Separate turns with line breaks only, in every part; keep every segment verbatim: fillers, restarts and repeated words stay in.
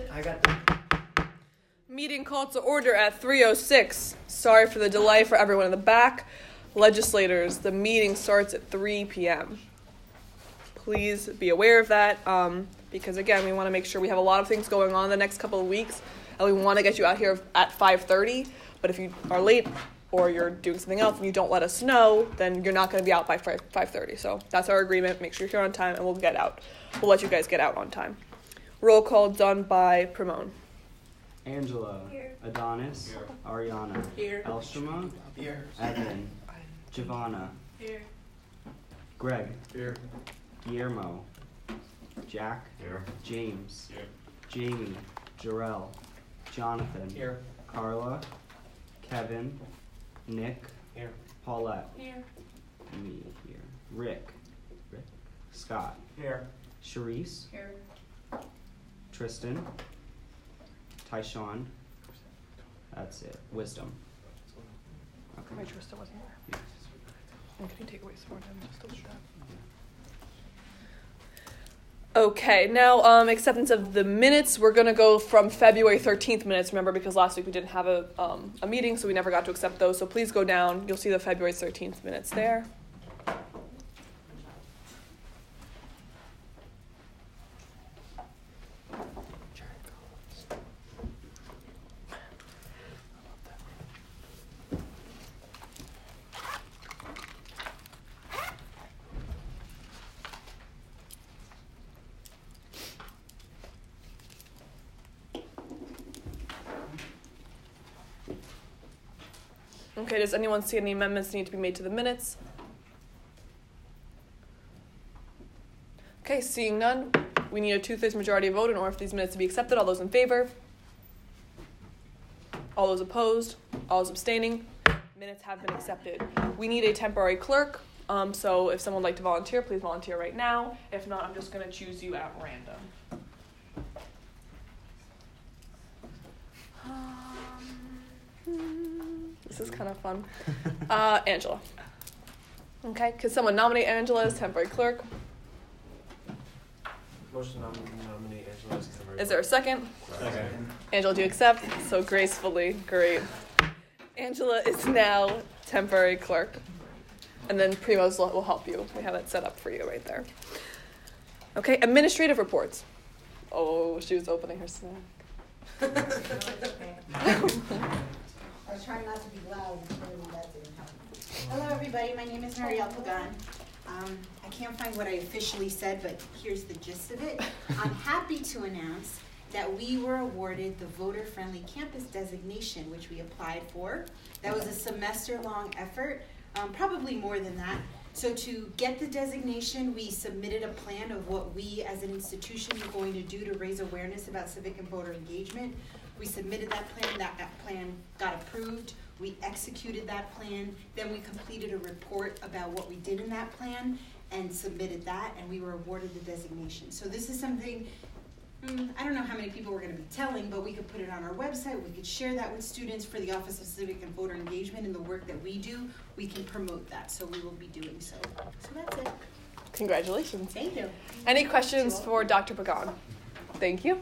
I got the
Meeting called to order at three oh six. Sorry for the delay for everyone in the back. Legislators, the meeting starts at three p.m. Please be aware of that, um, because again, we want to make sure we have a lot of things going on the next couple of weeks, and we want to get you out here at five thirty. But if you are late or you're doing something else and you don't let us know, then you're not going to be out by five thirty. So that's our agreement. Make sure you're here on time, and we'll get out. We'll let you guys get out on time. Roll call done by Primone.
Angela.
Here.
Adonis.
Here.
Ariana.
Here.
Elshama.
Here.
Evan. Giovanna.
Here.
Greg.
Here.
Guillermo. Jack.
Here.
James.
Here.
Jamie. Jarrell. Jonathan.
Here.
Carla. Kevin. Nick.
Here.
Paulette.
Here.
Me here. Rick. Rick. Scott.
Here.
Sharice.
Here.
Tristan. Tyshawn. That's it. Wisdom. Okay.
My Trista wasn't there. And can you take away some more time just to look that? Okay, now um, acceptance of the minutes. We're going to go from February thirteenth minutes, remember, because last week we didn't have a, um, a meeting, so we never got to accept those. So please go down. You'll see the February thirteenth minutes there. Okay, does anyone see any amendments need to be made to the minutes? Okay, seeing none, we need a two-thirds majority vote in order for these minutes to be accepted. All those in favor? All those opposed? All those abstaining? Minutes have been accepted. We need a temporary clerk, um, so if someone would like to volunteer, please volunteer right now. If not, I'm just going to choose you at random. This is kind of fun. Uh, Angela. Okay, could someone nominate Angela as temporary clerk?
Motion to nominate Angela as temporary.
Is there a second?
Second.
Angela, do you accept? So gracefully, great. Angela is now temporary clerk. And then Primo's will help you. We have it set up for you right there. Okay, administrative reports. Oh, she was opening her snack.
I was trying not to be loud, but that didn't help. Hello, everybody. My name is Marielle Pagan. Um, I can't find what I officially said, but here's the gist of it. I'm happy to announce that we were awarded the voter-friendly campus designation, which we applied for. That was a semester-long effort, um, probably more than that. So to get the designation, we submitted a plan of what we as an institution are going to do to raise awareness about civic and voter engagement. We submitted that plan, that, that plan got approved, we executed that plan, then we completed a report about what we did in that plan and submitted that, and we were awarded the designation. So this is something, mm, I don't know how many people we're gonna be telling, but we could put it on our website, we could share that with students for the Office of Civic and Voter Engagement and the work that we do, we can promote that, so we will be doing so. So that's it.
Congratulations.
Thank you.
Any questions for Doctor Pagan? Thank you.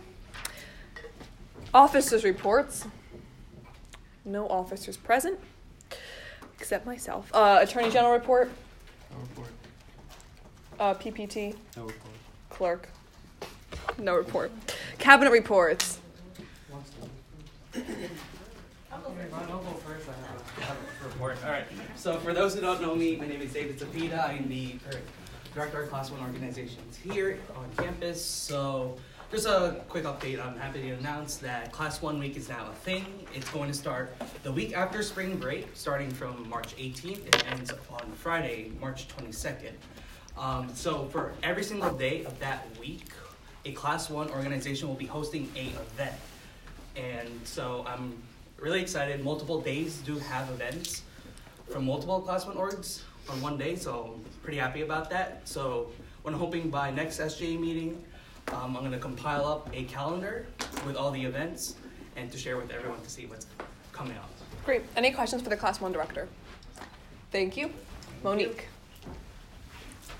Officers' reports. No officers present, except myself. Uh, Attorney General report.
No report.
Uh, P P T.
No report.
Clerk. No report. Cabinet reports.
I'll go first. I have a, have a report. All right. So for those who don't know me, my name is David Zepeda. I'm the director of Class One Organizations here on campus. So just a quick update. I'm happy to announce that Class One Week is now a thing. It's going to start the week after spring break, starting from March eighteenth. It ends on Friday, March twenty-second. Um, so for every single day of that week, a Class One organization will be hosting a event. And so I'm really excited. Multiple days do have events from multiple Class One orgs on one day, so I'm pretty happy about that. So what I'm hoping by next S J A meeting, um, I'm going to compile up a calendar with all the events and to share with everyone to see what's coming up.
Great. Any questions for the Class One director? Thank you. Monique.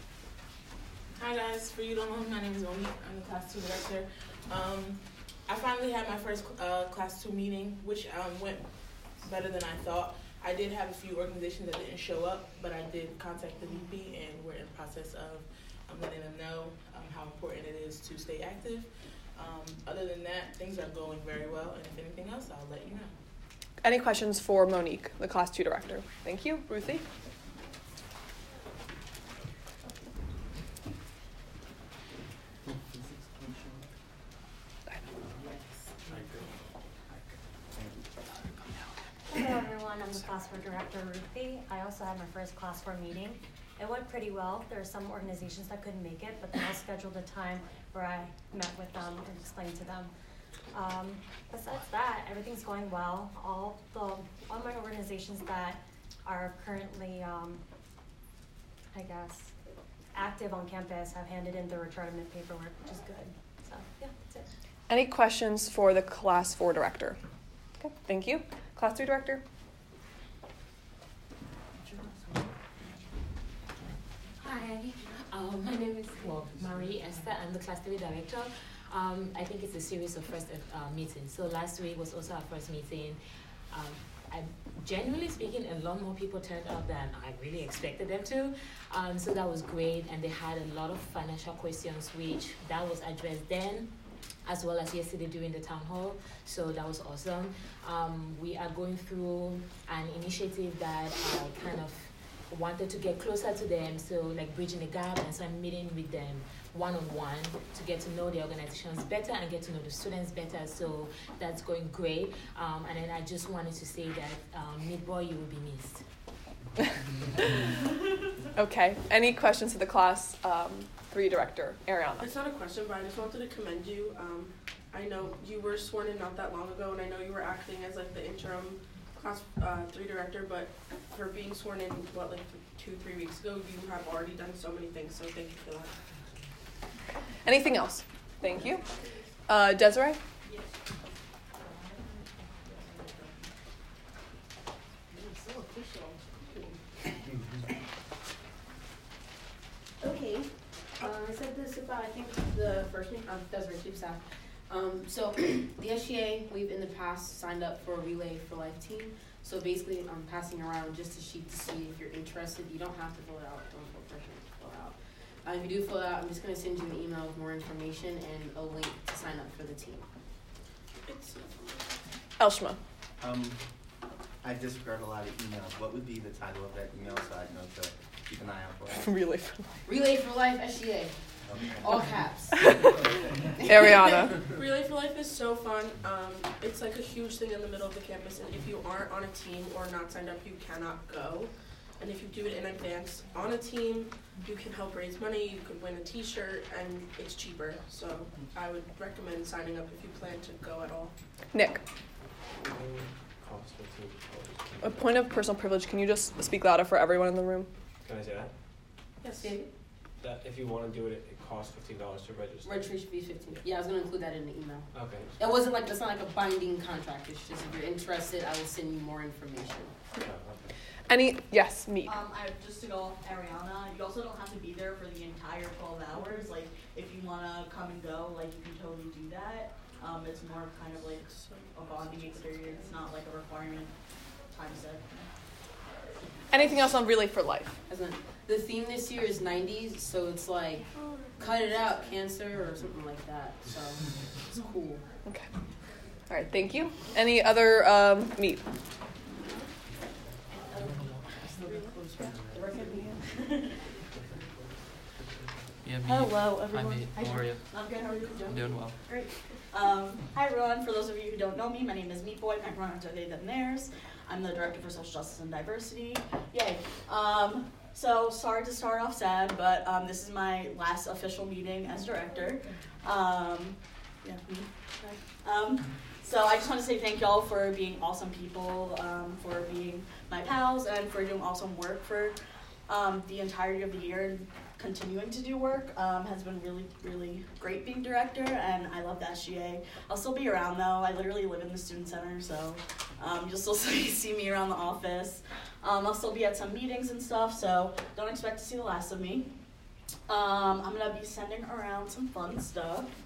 Hi guys, for you who don't know me, my name is Monique. I'm the Class two director. Um, I finally finally had my first uh, class two meeting, which um, went better than I thought. I did have a few organizations that didn't show up, but I did contact the V P, and we're in the process of um, letting them know um, how important it is to stay active. Um, other than that, things are going very well, and if anything else, I'll let you know.
Any questions for Monique, the class two director? Thank you. Ruthie?
Hello everyone, I'm the class four director, Ruthie. I also had my first class four meeting. It went pretty well. There were some organizations that couldn't make it, but then I scheduled a time where I met with them and explained to them. Um, besides that, everything's going well. All the all my organizations that are currently, um, I guess, active on campus have handed in their retirement paperwork, which is good. So yeah, that's it.
Any questions for the class four director? Okay, thank you. Class three director?
Hi, um, my name is well, Marie Esther. I'm the class three director. Um, I think it's a series of first uh, meetings. So last week was also our first meeting. Um, I, genuinely speaking, a lot more people turned up than I really expected them to. Um, so that was great, and they had a lot of financial questions, which that was addressed then, as well as yesterday during the town hall. So that was awesome. Um, we are going through an initiative that I kind of wanted to get closer to them, so like bridging the gap, and so I'm meeting with them one-on-one to get to know the organizations better and get to know the students better, so that's going great. Um, and then I just wanted to say that um, Mid-Boy, you will be missed.
Okay, any questions to the class um, three director, Ariana?
It's not a question, but I just wanted to commend you. Um, I know you were sworn in not that long ago, and I know you were acting as like the interim class uh, three director, but for being sworn in, what, like two, three weeks ago, you have already done so many things, so thank you for that.
Anything else? Thank you. Uh, Desiree?
Yes. So official. Okay. Uh, I said this about, I think, the first name, um, Desiree, Chief Staff. Um, so the S G A, we've in the past signed up for a Relay for Life team. So basically, I'm passing around just a sheet to see if you're interested. You don't have to fill it out. Don't feel pressure to fill it out. Uh, if you do fill it out, I'm just going to send you an email with more information and a link to sign up for the team.
It's
Elshma?
Um, I disregard a lot of emails. What would be the title of that email so I know to keep an eye out for it?
Relay for Life.
Relay for Life S G A.
Okay.
All caps.
Ariana?
Relay for Life is so fun. Um, it's like a huge thing in the middle of the campus, and if you aren't on a team or not signed up, you cannot go. And if you do it in advance on a team, you can help raise money, you can win a t-shirt, and it's cheaper. So I would recommend signing up if you plan to go at all.
Nick?
Cost fifteen dollars.
A point of personal privilege, can you just speak louder for everyone in the room?
Can I say that?
Yes.
That if you want to do it, it costs fifteen dollars to register.
Registration fee fifteen. Yeah, I was gonna include that in the email.
Okay.
It wasn't like it's not like a binding contract. It's just if you're interested, I will send you more information.
Oh, okay.
Any, yes, me.
Um, I just to go off Ariana, you also don't have to be there for the entire twelve hours. Like, if you wanna come and go, like you can totally do that. Um, it's more kind of like a bonding experience, not like a requirement time set.
Anything else on Relay for Life?
As in, the theme this year is nineties, so it's like cut it out, cancer or something like that. So it's cool.
Okay. All right, thank you. Any other um, meet?
Yeah, me.
Hello, everyone.
Hi, mate. How are you?
I'm good. How are you doing?
I'm doing well.
Great. Um, hi, everyone. For those of you who don't know me, my name is Meat Boy. My pronouns are they, them, theirs. I'm the Director for Social Justice and Diversity. Yay. Um, so, sorry to start off sad, but um, this is my last official meeting as Director. Um, yeah, me. Um, so, I just want to say thank y'all for being awesome people, um, for being my pals, and for doing awesome work for um, the entirety of the year. And continuing to do work um, has been really, really great being director, and I love the S G A. I'll still be around though. I literally live in the student center, so um, you'll still see me around the office. Um, I'll still be at some meetings and stuff, so don't expect to see the last of me. Um, I'm gonna be sending around some fun stuff.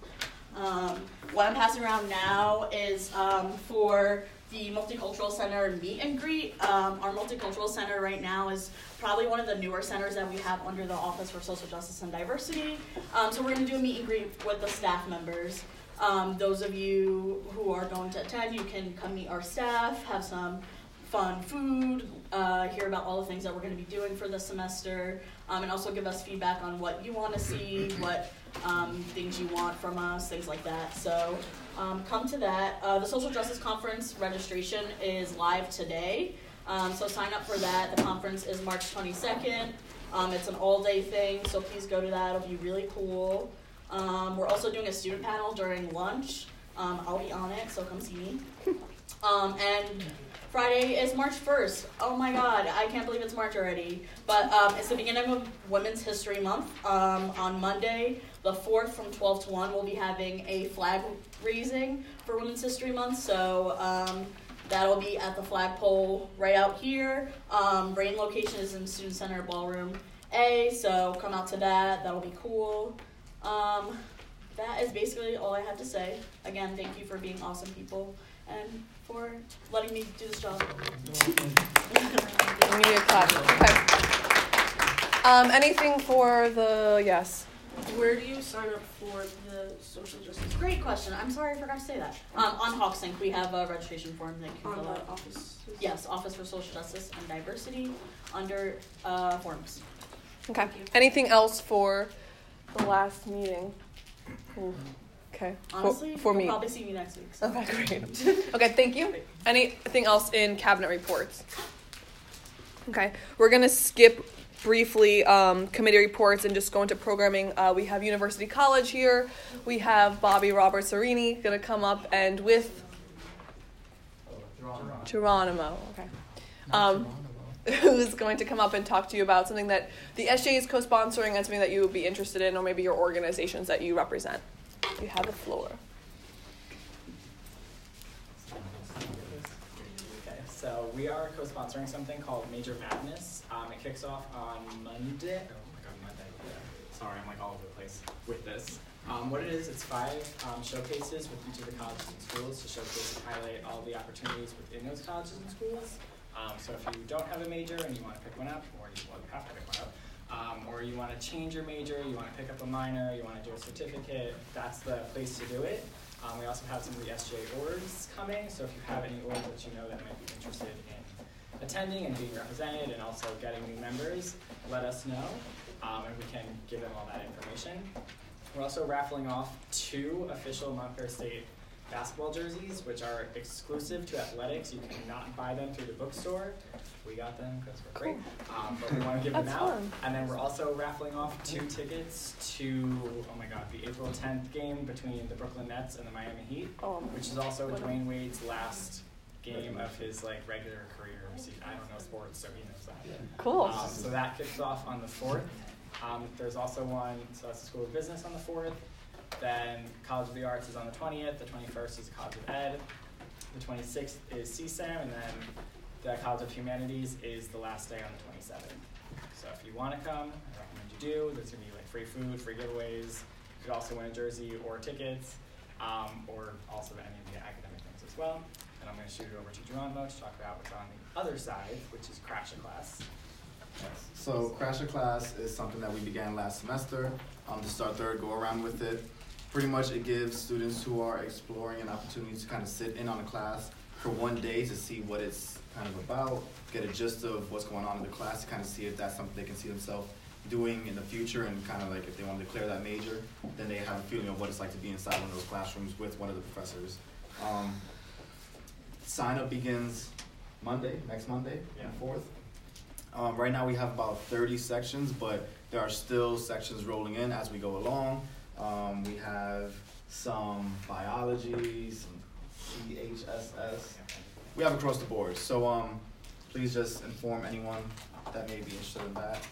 Um, what I'm passing around now is um, for the Multicultural Center meet and greet. Um, our Multicultural Center right now is probably one of the newer centers that we have under the Office for Social Justice and Diversity. Um, so we're going to do a meet and greet with the staff members. Um, those of you who are going to attend, you can come meet our staff, have some fun food, uh, hear about all the things that we're going to be doing for this semester, um, and also give us feedback on what you want to see, what um, things you want from us, things like that. So um, come to that. Uh, the Social Justice Conference registration is live today, um, so sign up for that. The conference is March twenty-second. Um, it's an all-day thing, so please go to that. It'll be really cool. Um, we're also doing a student panel during lunch. Um, I'll be on it, so come see me. Um, and Friday is March first. Oh my God, I can't believe it's March already. But um, it's the beginning of Women's History Month. Um, on Monday, the fourth, from twelve to one, we'll be having a flag raising for Women's History Month. So um, that'll be at the flagpole right out here. Um, rain location is in Student Center Ballroom A, so come out to that. That'll be cool. Um, that is basically all I have to say. Again, thank you for being awesome people and for letting me do this job.
We need a clap. Okay. Um, anything for the, yes?
Where do you sign up for the social justice?
Great question. I'm sorry I forgot to say that. Um, on HawkSync, we have a registration form that you can
On
fill
the
out.
office?
Yes, Office for Social Justice and Diversity under uh, forms.
Okay. Anything else for the last meeting? Ooh. Okay.
Honestly,
for, for
you'll
me.
probably see me next week. So.
Okay, great. Okay, thank you. Anything else in cabinet reports? Okay, we're gonna skip briefly um, committee reports and just go into programming. Uh, we have University College here. We have Bobby Roberts Arini gonna come up and with Geronimo. Geronimo. Okay. Um, who's going to come up and talk to you about something that the S J is co-sponsoring and something that you would be interested in, or maybe your organizations that you represent. You have the floor.
Okay, so we are co-sponsoring something called Major Madness. Um, it kicks off on Monday. Oh my God, Monday. Yeah. Sorry, I'm like all over the place with this. Um, what it is, it's five um, showcases with each of the colleges and schools to showcase and highlight all the opportunities within those colleges and schools. Um, so if you don't have a major and you want to pick one up, or you, well, you have to pick one up, um, or you want to change your major, you want to pick up a minor, you want to do a certificate, that's the place to do it. Um, we also have some of the S J orgs coming, so if you have any orgs that you know that might be interested in attending and being represented and also getting new members, let us know, um, and we can give them all that information. We're also raffling off two official Montclair State basketball jerseys, which are exclusive to athletics. You cannot buy them through the bookstore. We got them because we're great, um, but we want to give them out. Fun. And then we're also raffling off two tickets to, oh my God, the April tenth game between the Brooklyn Nets and the Miami Heat, oh, which is also Dwayne Wade's last game of his like regular career. I don't know sports, so he knows that.
Cool.
Um, so that kicks off on the fourth. Um, there's also one, so that's the School of Business on the fourth. Then College of the Arts is on the twentieth. The twenty-first is College of Ed. The twenty-sixth is C SAM, and then the College of Humanities is the last day on the twenty-seventh. So if you want to come, I recommend you do. There's going to be like free food, free giveaways. You could also win a jersey or tickets, um, or also any of the academic things as well. And I'm going to shoot it over to Geronimo to talk about what's on the other side, which is Crash a Class.
Yes. So Crash a Class is something that we began last semester. Um, to start third go around with it. Pretty much it gives students who are exploring an opportunity to kind of sit in on a class for one day to see what it's kind of about, get a gist of what's going on in the class, to kind of see if that's something they can see themselves doing in the future, and kind of like if they want to declare that major, then they have a feeling of what it's like to be inside one of those classrooms with one of the professors. Um, sign up begins Monday, next Monday, yeah. fourth. Um, right now we have about thirty sections, but there are still sections rolling in as we go along. Um, we have some biology, some C H S S. We have across the board. So um, please just inform anyone that may be interested in that.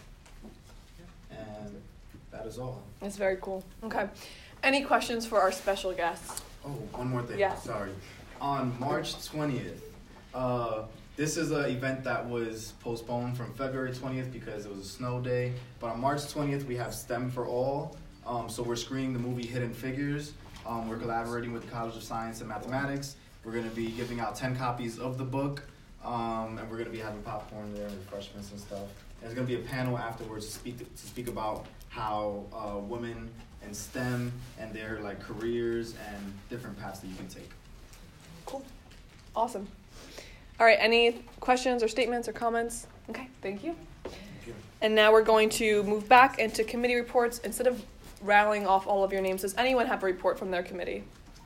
And that is all.
That's very cool. Okay. Any questions for our special guests?
Oh, one more thing.
Yeah.
Sorry. On March twentieth, uh, this is an event that was postponed from February twentieth because it was a snow day. But on March twentieth, we have STEM for All. Um, so we're screening the movie Hidden Figures. Um, we're collaborating with the College of Science and Mathematics. We're going to be giving out ten copies of the book, um, and we're going to be having popcorn there and refreshments and stuff. And there's going to be a panel afterwards to speak to, to speak about how uh, women in STEM and their like careers and different paths that you can take.
Cool. Awesome. All right, any questions or statements or comments? Okay, thank you.
Thank you.
And now we're going to move back into committee reports. Instead of rattling off all of your names, does anyone have a report from their committee?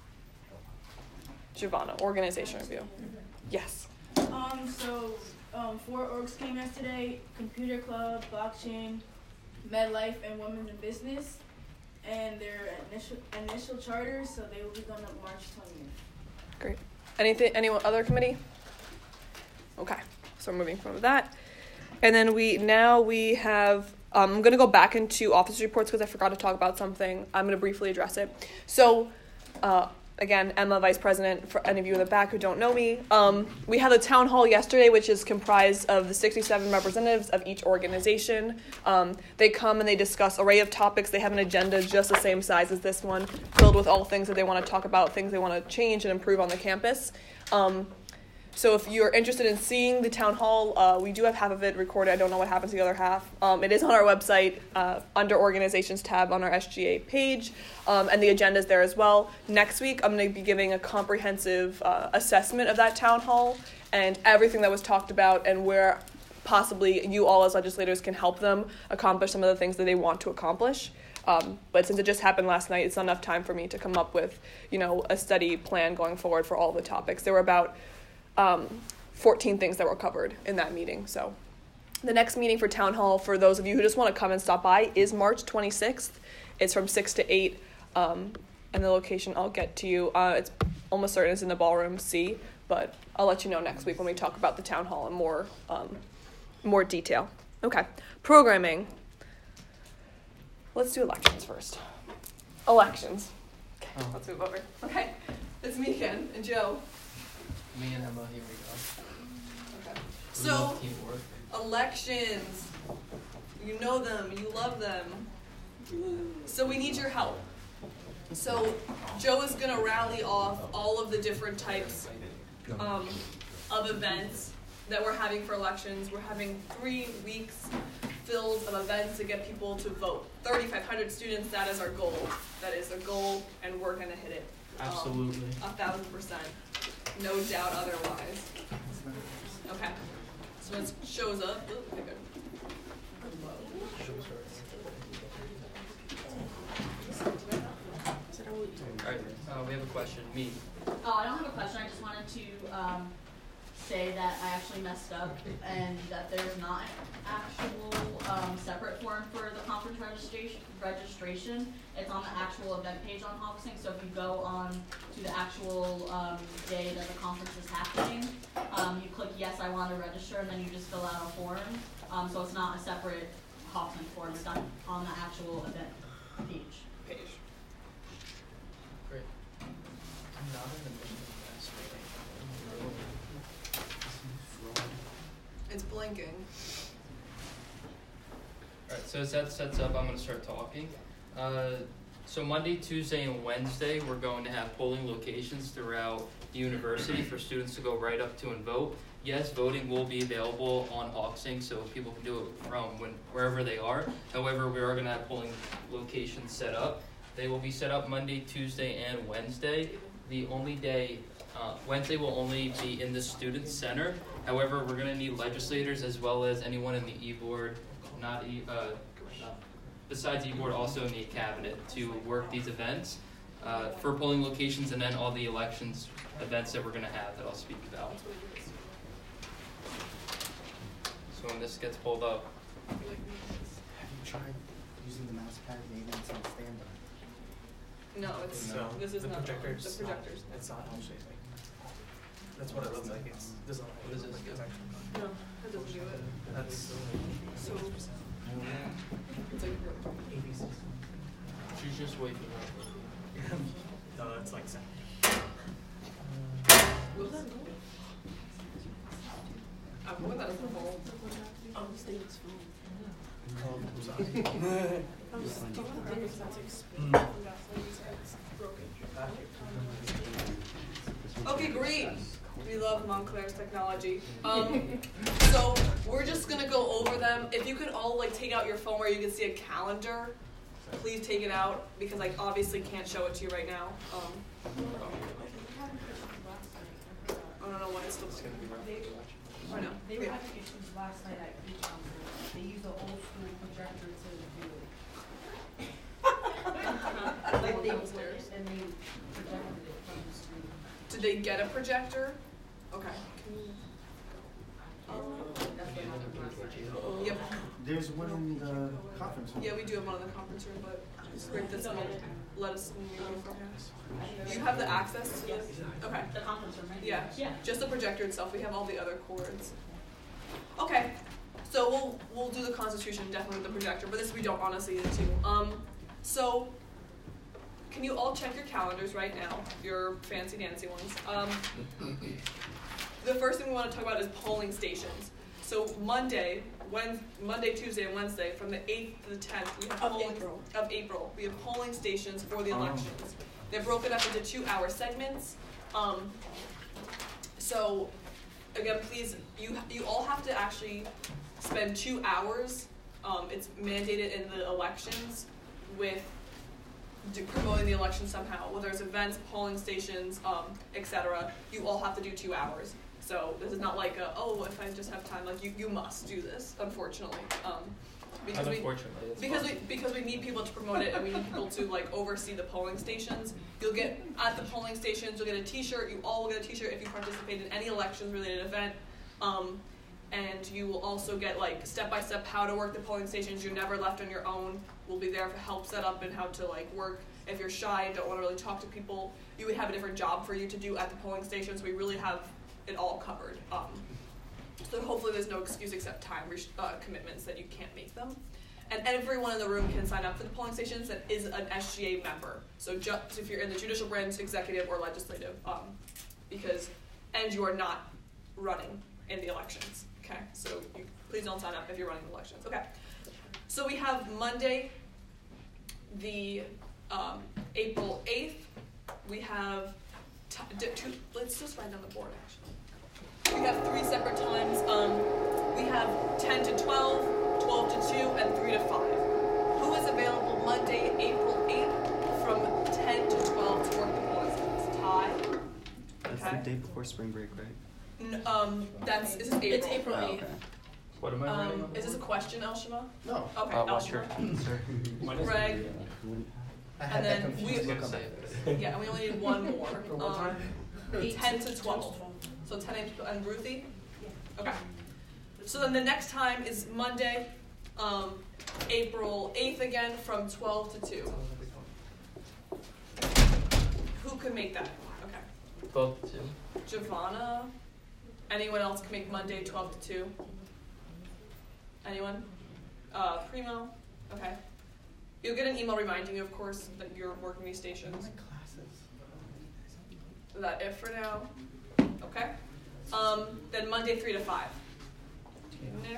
Giovanna, organization review. Yes.
Um, so um, four orgs came yesterday: Computer Club, Blockchain, MedLife, and Women in Business. And their initial initial charters, so they will be going up March twentieth.
Great. Anything? Anyone other committee? Okay. So we're moving from that, and then we now we have. Um, I'm going to go back into office reports because I forgot to talk about something. I'm going to briefly address it. So. Uh, Again, Emma, Vice President, for any of you in the back who don't know me. Um, we had a town hall yesterday, which is comprised of the sixty-seven representatives of each organization. Um, they come and they discuss an array of topics. They have an agenda just the same size as this one, filled with all things that they want to talk about, things they want to change and improve on the campus. Um, so if you're interested in seeing the town hall, uh, we do have half of it recorded. I don't know what happens to the other half. Um, it is on our website uh, under organizations tab on our S G A page, um, and the agenda is there as well. Next week, I'm going to be giving a comprehensive uh, assessment of that town hall and everything that was talked about and where possibly you all as legislators can help them accomplish some of the things that they want to accomplish. Um, but since it just happened last night, it's not enough time for me to come up with, you know, a study plan going forward for all the topics. There were about Um, fourteen things that were covered in that meeting. So the next meeting for Town Hall, for those of you who just want to come and stop by, is March twenty-sixth. It's from six to eight, um, and the location I'll get to you. Uh, it's almost certain it's in the ballroom C, but I'll let you know next week when we talk about the Town Hall in more, um, more detail. Okay, programming. Let's do elections first. Elections. Okay, oh. Let's move over. Okay, it's me again, and Joe.
Me and Emma, here we go.
Okay. So, elections. You know them, you love them. So we need your help. So Joe is going to rally off all of the different types um, of events that we're having for elections. We're having three weeks filled of events to get people to vote. thirty-five hundred students, that is our goal. That is a goal, and we're going to hit it.
Absolutely.
Um, a thousand percent. No doubt otherwise. Okay. So it shows up. Ooh, okay, good.
Alright, uh, we have a question. Me.
Oh, I don't have a question. I just wanted to um, say that I actually messed up and that there's not an actual um, separate form for the conference registration. registration. It's on the actual event page on Hawksing, so if you go on to the actual um, day that the conference is happening, um, you click yes, I want to register, and then you just fill out a form. Um, so it's not a separate Hawksing form, it's done on the actual event page.
Page.
Great. I'm not in the middle of the
It's blinking.
Alright, so as that sets up, I'm going to start talking. Uh, so Monday, Tuesday, and Wednesday, we're going to have polling locations throughout the university for students to go right up to and vote. Yes, voting will be available on Hawksing, so people can do it from when, wherever they are. However, we are going to have polling locations set up. They will be set up Monday, Tuesday, and Wednesday. The only day, uh, Wednesday will only be in the student center. However, we're going to need legislators as well as anyone in the e-board, not e, uh, besides e-board, also in the cabinet to work these events uh, for polling locations and then all the elections events that we're going to have that I'll speak about. So when this gets pulled up.
Have you tried using the mouse pad maybe on some stand-up?
No, it's
no.
This is
the
not
projectors.
the projectors.
Not, it's not actually. That's what it looks like. It's this one. What is this? It's actually.
No, that doesn't do it.
That's
so. It's like
A B Cs.
She's just waiting up.
No, it's like that.
What was that? I forgot that was the whole.
Oh, this thing is phone.
Oh, I'm sorry.
Okay, great. We love Montclair's technology. Um, so we're just gonna go over them. If you could all like take out your phone where you can see a calendar, please take it out because I obviously can't show it to you right now. Um, I don't know why it's still gonna be right. Or no.
They were having issues last night at beach council. They used an old school projector to do it. Like they
Downstairs.
and they projected it from the street.
Did they get a projector? Okay. Yep.
There's one in the conference room.
Yeah, we do have one in the conference room, but it's great that someone let us know from here. You have the access to this? Okay.
The conference room, right?
Yeah.
Yeah.
Just the projector itself. We have all the other cords. Okay. So we'll we'll do the Constitution definitely with the projector, but this we don't honestly need to. Um, so can you all check your calendars right now? Your fancy dancy ones. Um, the first thing we want to talk about is polling stations. So Monday, Wednesday, Monday, Tuesday, and Wednesday, from the eighth to the tenth, we have
Of
polling
April.
of April. We have polling stations for the
Oh.
elections. They're broken up into two-hour segments. Um, so again, please, you you all have to actually spend two hours. Um, it's mandated in the elections with do, promoting the election somehow, whether it's events, polling stations, um, et cetera. You all have to do two hours. So this is not like a, oh, if I just have time. Like you, you must do this, unfortunately. Um, because we,
Unfortunately, it's
because
fun.
we because we need people to promote it and we need people to like oversee the polling stations. You'll get at the polling stations. You'll get a T-shirt. You all will get a T-shirt if you participate in any elections-related event. Um, and you will also get like step-by-step how to work the polling stations. You're never left on your own. We'll be there for help set up and how to like work. If you're shy and don't want to really talk to people, you would have a different job for you to do at the polling stations. We really have it all covered. Um, so hopefully there's no excuse except time uh, commitments that you can't make them. And everyone in the room can sign up for the polling stations that is an S G A member. So just if you're in the judicial branch, executive, or legislative, um, because and you are not running in the elections. Okay, so you, please don't sign up if you're running elections. Okay, so we have Monday, the um, April eighth. We have t- d- two. Let's just write down the board actually. We have three separate times. Um, we have ten to twelve, twelve to two, and three to five. Who is available Monday, April eighth, from ten to twelve to work the polling stations? Ty.
That's
Okay.
the day before spring break, right?
N- um, that's is this April?
It's April
Oh,
eighth.
okay.
What am I writing?
Um, is this a question, Elshima?
No.
Okay,
Uh, what's
Elshima.
your answer?
Greg.
I
And
had that
then
confused
we-
look
gonna
on
say
my
it.
Yeah, and we only need one more.
For what
Um,
time?
ten to twelve. So ten and Ruthie? Okay. So then the next time is Monday, um, April eighth again from twelve to two. Who could make that? Okay.
twelve to two.
Giovanna? Anyone else can make Monday twelve to two? Anyone? Uh, Primo? Okay. You'll get an email reminding you, of course, that you're working these stations. Is that it for now? Okay. Um, then Monday three to five. Nick.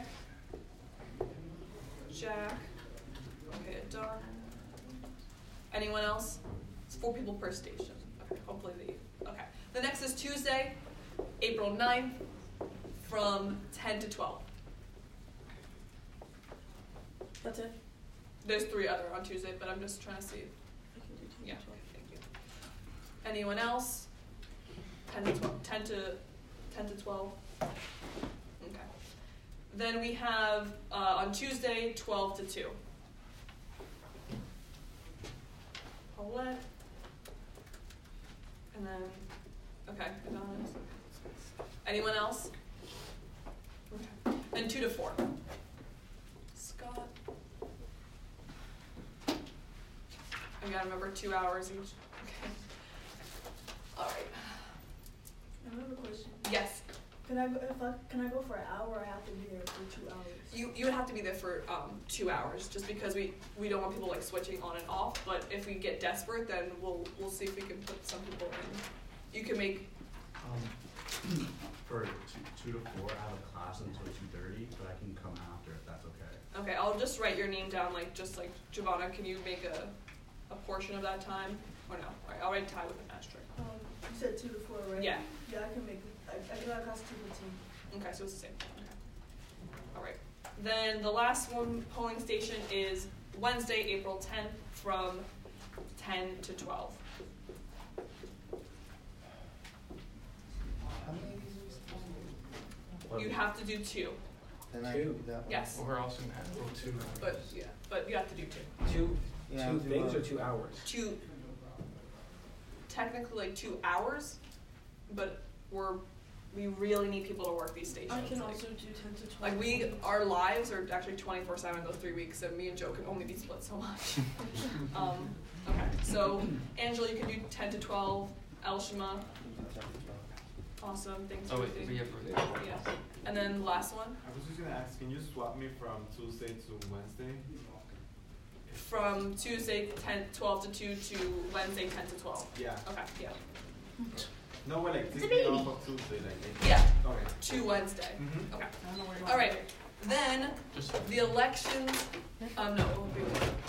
Jack. Okay, done. Anyone else? It's four people per station. Okay, hopefully they. Okay. The next is Tuesday, April ninth, from ten to twelve.
That's it.
There's three other on Tuesday, but I'm just trying to see. Yeah, thank you. Anyone else? ten to twelve. ten to ten to twelve. Okay. Then we have uh, on Tuesday twelve to two. Paulette. And then okay, Adonis. Anyone else? Okay. Then two to four. Scott. I gotta remember two hours each. Okay. All right.
I have a question.
Yes.
Can I go if I can I go for an hour or I have to be there for two hours?
You you would have to be there for um, two hours just because we, we don't want people like switching on and off. But if we get desperate, then we'll we'll see if we can put some people in. You can make
Um, for two,
two to four. I have a class until two thirty, but I can come after if that's okay.
Okay, I'll just write your name down, like, just like, Giovanna, can you make a, a portion of that time? Or no? Alright, I'll write Ty with an asterisk.
Um, you said two to four, right?
Yeah.
Yeah, I can make it. I, I can have class two fifteen.
Okay, so it's the same. Okay. Alright. Then the last one polling station is Wednesday, April tenth from ten to twelve.
How many of these are we supposed to do?
You have to do two.
Then I can do that one.
Yes.
We're also gonna have oh, two.
But yeah, but you have to do two.
Two,
Yeah,
two
I'll do
things
one.
or two hours?
Two, technically like two hours, but we're, we really need people to work these stations.
I can
like,
also do ten to twelve.
Like we, our lives are actually twenty-four seven those three weeks, so me and Joe can only be split so much. um, okay, so Angela, you can do ten to twelve, Elshima. Awesome, thanks
Oh
for
wait,
everything.
we have Ruthie.
Yeah. And then last one,
I was just gonna ask, can you swap me from Tuesday to Wednesday?
from Tuesday ten, twelve to two to Wednesday ten to twelve.
Yeah.
Okay, yeah.
No, well, like,
It's a
take me
baby.
off of Tuesday, like.
Yeah.
Okay.
To Wednesday.
Mhm.
Okay.
I don't know where you
All
want
right. Then the elections. Um, no, it won't be.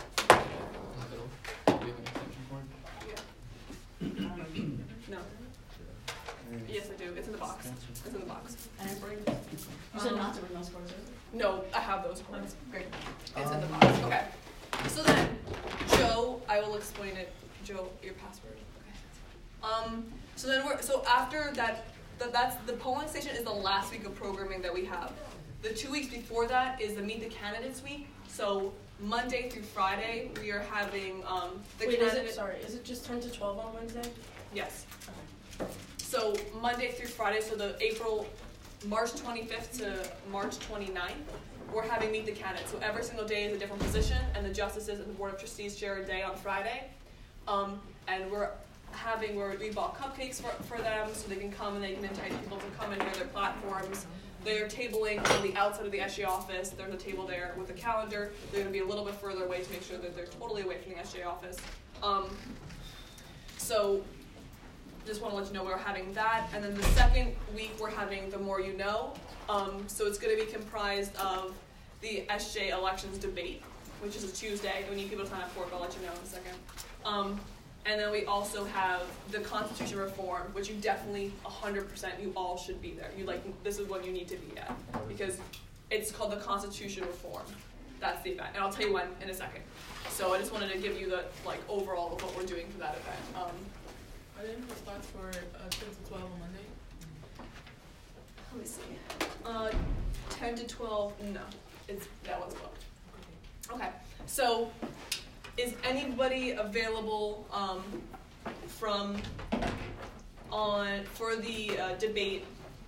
No. Yes, I do. It's in the box. It's in the box.
I didn't bring. You said
Um,
not to bring those cards, right?
No, I have those cards. Great. It's in the
Um,
box. Okay. So then, Joe, I will explain it. Joe, your password. Okay. Um. So then we're so after that, that that's the polling station is the last week of programming that we have. The two weeks before that is the Meet the Candidates week. So Monday through Friday we are having um the
Wait, is
candidate.
it, sorry, is it just ten to twelve on Wednesday?
Yes. So Monday through Friday, so the April, March twenty-fifth to March twenty-ninth, we're having Meet the Candidates. So every single day is a different position, and the justices and the Board of Trustees share a day on Friday. Um, and we're having, where we bought cupcakes for, for them, so they can come and they can entice people to come and hear their platforms. They're tabling on the outside of the S J office. There's a table there with a calendar. They're going to be a little bit further away to make sure that they're totally away from the S J office. Um, so just want to let you know we're having that. And then the second week we're having The More You Know. Um, so it's going to be comprised of the S J elections debate, which is a Tuesday. We need people to sign up for it, but I'll let you know in a second. Um, and then we also have the Constitution reform, which you definitely, one hundred percent, you all should be there. You like, this is what you need to be at, because it's called the Constitution reform. That's the event, and I'll tell you when in a second. So I just wanted to give you the like overall of what we're doing for that event. Um,
Are there any spots for uh, ten to twelve on Monday?
Let me see. Uh, ten to twelve, no. It's, that one's booked. Okay, so is anybody available um, from, on, for the uh, debate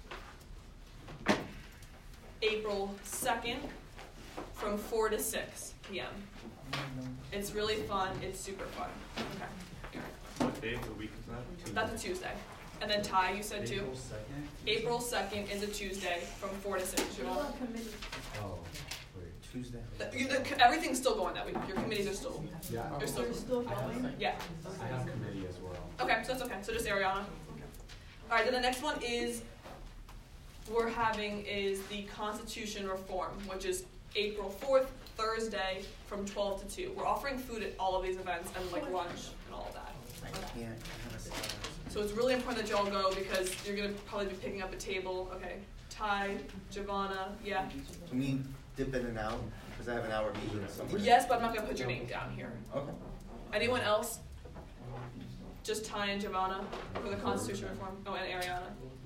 April second from four to six p.m.? It's really fun, it's super fun. Okay.
What day of the week is that?
That's a Tuesday. And then Ty, you said too?
April second?
April second is a Tuesday from four to six. You want-
Oh, wait, Tuesday.
The- you- the- everything's still going that week. Your committees are still.
Yeah.
You're still.
They're still going?
Yeah.
I have committee as well.
Okay, so that's okay. So just Ariana. All right. Then the next one is we're having is the Constitution reform, which is April fourth, Thursday, from twelve to two. We're offering food at all of these events and like lunch and all of that.
I can't, I have a star.
So it's really important that y'all go because you're gonna probably be picking up a table. Okay. Ty, Giovanna, yeah.
Can we dip in and out? Because I have an hour meeting somewhere.
Yes, but I'm not gonna put your name down here.
Okay.
Anyone else? Just Ty and Giovanna for the Constitution reform. Oh, and Ariana.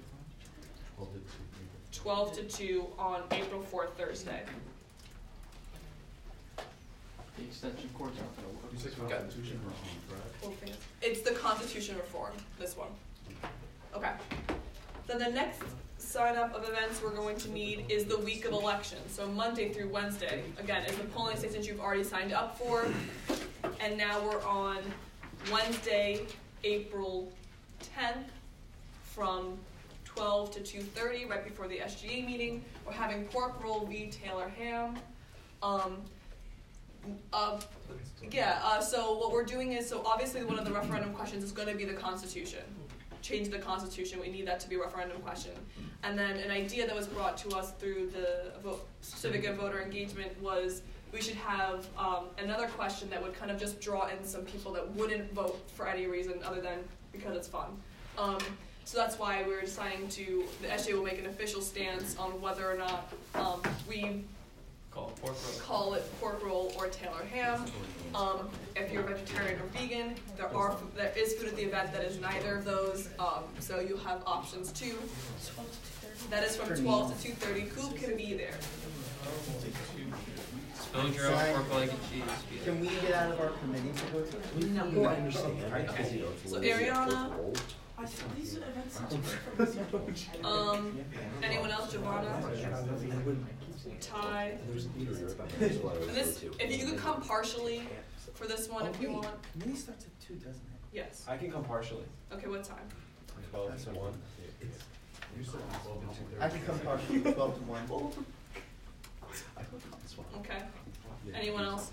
twelve to two on April fourth, Thursday.
The extension cords aren't gonna work.
You said
Good.
Constitution reform, correct?
It's the Constitution reform, this one. Okay. Then the next sign up of events we're going to need is the week of elections. So Monday through Wednesday, again, is the polling stations you've already signed up for. And now we're on Wednesday, April tenth from twelve to two thirty, right before the S G A meeting. We're having pork roll v. Taylor ham. Um, uh, yeah, uh, so what we're doing is, so obviously one of the referendum questions is going to be the Constitution. change the Constitution. We need that to be a referendum question. And then an idea that was brought to us through the vote, civic and voter engagement was we should have um, another question that would kind of just draw in some people that wouldn't vote for any reason other than because it's fun. Um, so that's why we're deciding to, the S J A will make an official stance on whether or not um, we
Call it pork roll.
call it pork roll or Taylor ham. Um, if you're vegetarian or vegan, there are there is food at the event that is neither of those. Um, so you have options too. That is from twelve to two thirty. Who can be there?
Spill your own pork leg and cheese.
Can we get out of our committee to go to? We
No.
I understand.
Okay. So Ariana,
I thought these events are different.
um, anyone else? Giovanna, Ty. And this, if you could come partially for this one, if you want.
Mini starts at two, doesn't it?
Yes.
I can come partially.
Okay. What time?
Twelve to one.
I can come partially, twelve to one.
Okay. Anyone else?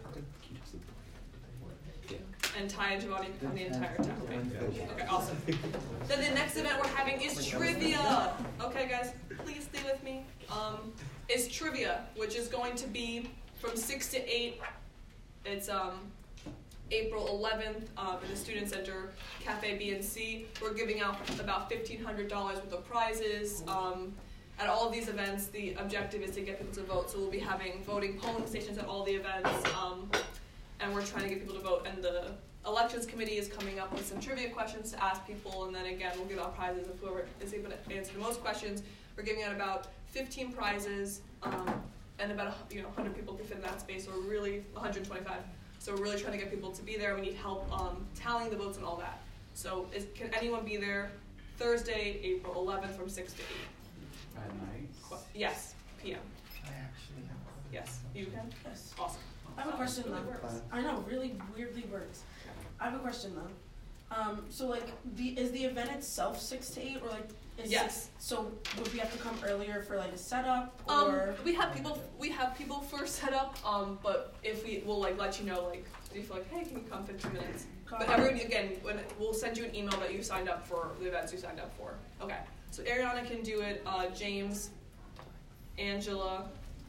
And Ty and Giovanni can come the entire time. Okay. Okay, awesome. Then the next event we're having is trivia. Okay, guys, please stay with me. Um, is trivia, which is going to be from six to eight. It's um, April eleventh um, in the Student Center, Cafe B and C. We're giving out about fifteen hundred dollars worth of prizes. Um, At all of these events, the objective is to get people to vote. So we'll be having voting polling stations at all the events, um, and we're trying to get people to vote. And the elections committee is coming up with some trivia questions to ask people, and then again, we'll give out prizes if whoever is able to answer the most questions. We're giving out about fifteen prizes, um, and about you know one hundred people can fit in that space, or really one hundred twenty-five. So we're really trying to get people to be there. We need help um, tallying the votes and all that. So is, can anyone be there Thursday, April eleventh from six to eight?
At night?
Yes, P M.
I actually have.
Yes, you can?
Yes.
Awesome.
I have a question though. I know, really weirdly works. I have a question though. Um, so like, the is the event itself six to eight, or like is
Yes.
six, so would we have to come earlier for like a setup,
Um,
or?
we have people. We have people for setup. Um, but if we, we'll like let you know. Like, do you feel like, hey, can you come fifteen minutes? But everyone, again, when we'll send you an email that you signed up for the events you signed up for. Okay. So Ariana can do it. Uh, James, Angela,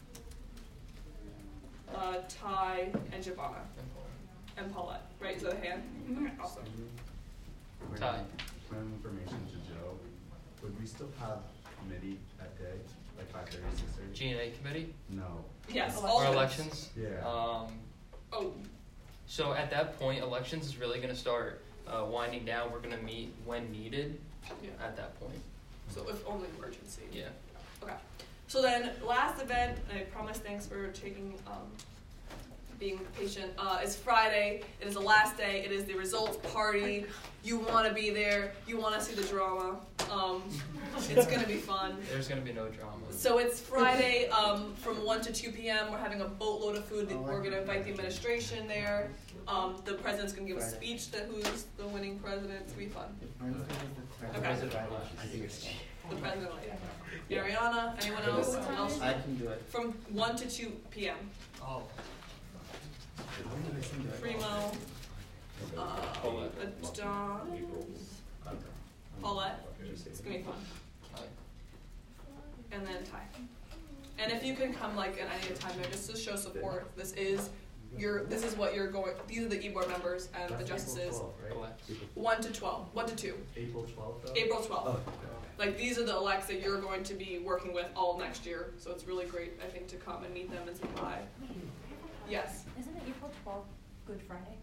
uh, Ty, and Giovanna, and Paulette. Right? Is that a hand?
Mm-hmm.
Okay. Awesome.
Ty.
Random information to Joe. Would we still have committee that day, like five thirty, six thirty?
G and A committee?
No.
Yes.
Or
all
elections?
Yeah.
Um,
oh.
So at that point, elections is really going to start uh, winding down. We're going to meet when needed
Yeah.
at that point.
So if only emergency.
Yeah.
Okay. So then, last event, and I promise thanks for taking, um, being patient, uh, is Friday. It is the last day. It is the results party. You want to be there. You want to see the drama. Um, it's going to be fun.
There's going to be no drama.
So it's Friday um, from one to two p.m. We're having a boatload of food. We're going to invite the administration there. Um, the president's going to give a speech that who's the winning president. It's going to be fun. Okay.
I think it's.
The president. Yeah. Ariana, anyone else? else?
I can do it.
From one to two p.m.
Oh.
Primo, uh, John, Paulette. It's gonna be fun. And then Ty. And if you can come like at any time there, just to show support. This is your. This is what you're going. These are the e-board members and the justices. One to twelve. One to two.
April twelfth.
April twelfth. Like these are the elects that you're going to be working with all next year. So it's really great, I think, to come and meet them and say hi. Yes.
Isn't it April twelfth Good Friday?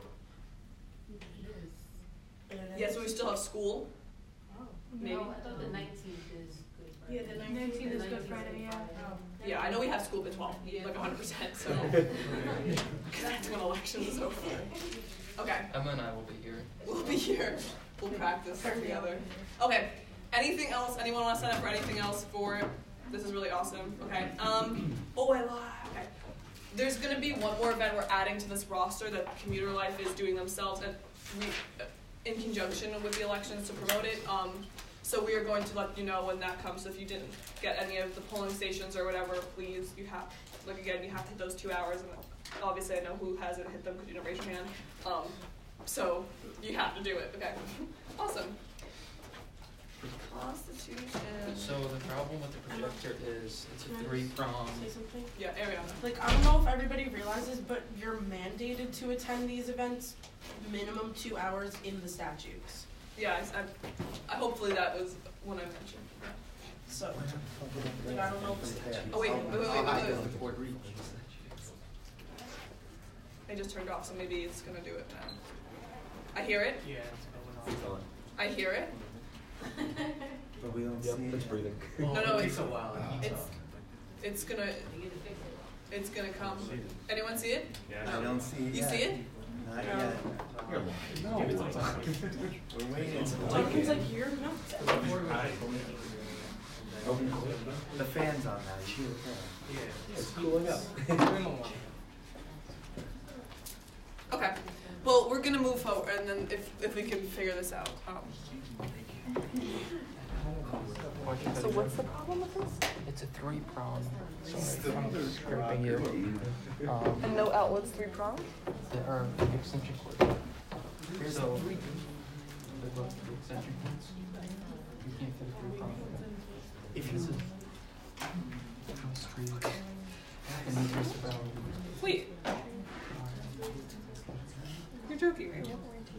Yeah, so we still have school. Maybe.
No, I thought the nineteenth is Good Friday.
Yeah, the nineteenth is Good Friday, yeah.
Yeah, I know we have school at twelve, like one hundred percent, so. That's when elections is over. Okay.
Emma and I will be here.
We'll be here. We'll practice together. Okay. Anything else? Anyone want to sign up for anything else for it? This is really awesome. Okay. Um. Oh, I lied. Okay. There's going to be one more event we're adding to this roster that Commuter Life is doing themselves, and we, in conjunction with the elections to promote it. Um. So we are going to let you know when that comes. So if you didn't get any of the polling stations or whatever, please, you have, like again, you have to hit those two hours. And obviously I know who hasn't hit them because you didn't raise your hand. Um, so you have to do it. Okay. Awesome.
projector is. It's a
Can I
three
just
prong.
Say something?
Yeah, Ariana.
Like, I don't know if everybody realizes, but you're mandated to attend these events minimum two hours in the statutes.
Yeah, I, I, I hopefully that was one I mentioned.
So, like, I don't know.
Oh wait, wait, wait, wait, wait, wait.
wait.
I just turned off, so maybe it's gonna do it now. I hear it.
Yeah, it's going on.
I hear it.
But we don't see it. It's breathing.
No, no,
it
it's
takes a while.
It's it's gonna it's gonna come. Anyone see it?
I don't see it
You
yet.
see it?
Not yet.
No. Give it some time.
We're waiting.
Talking's like, you're nuts.
The fan's on now. You see the fan?
Yeah, it's cooling up.
Okay. Well, we're gonna move forward, and then if if we can figure this out. Um, so what's the problem with this?
It's a three prong. Sorry, I'm scraping you. Um,
And no outlets, three prong?
There are extension cords. So, the both the extension cords. You can't fit a three prong. If you straight, and then twist around.
Wait. You're joking, right?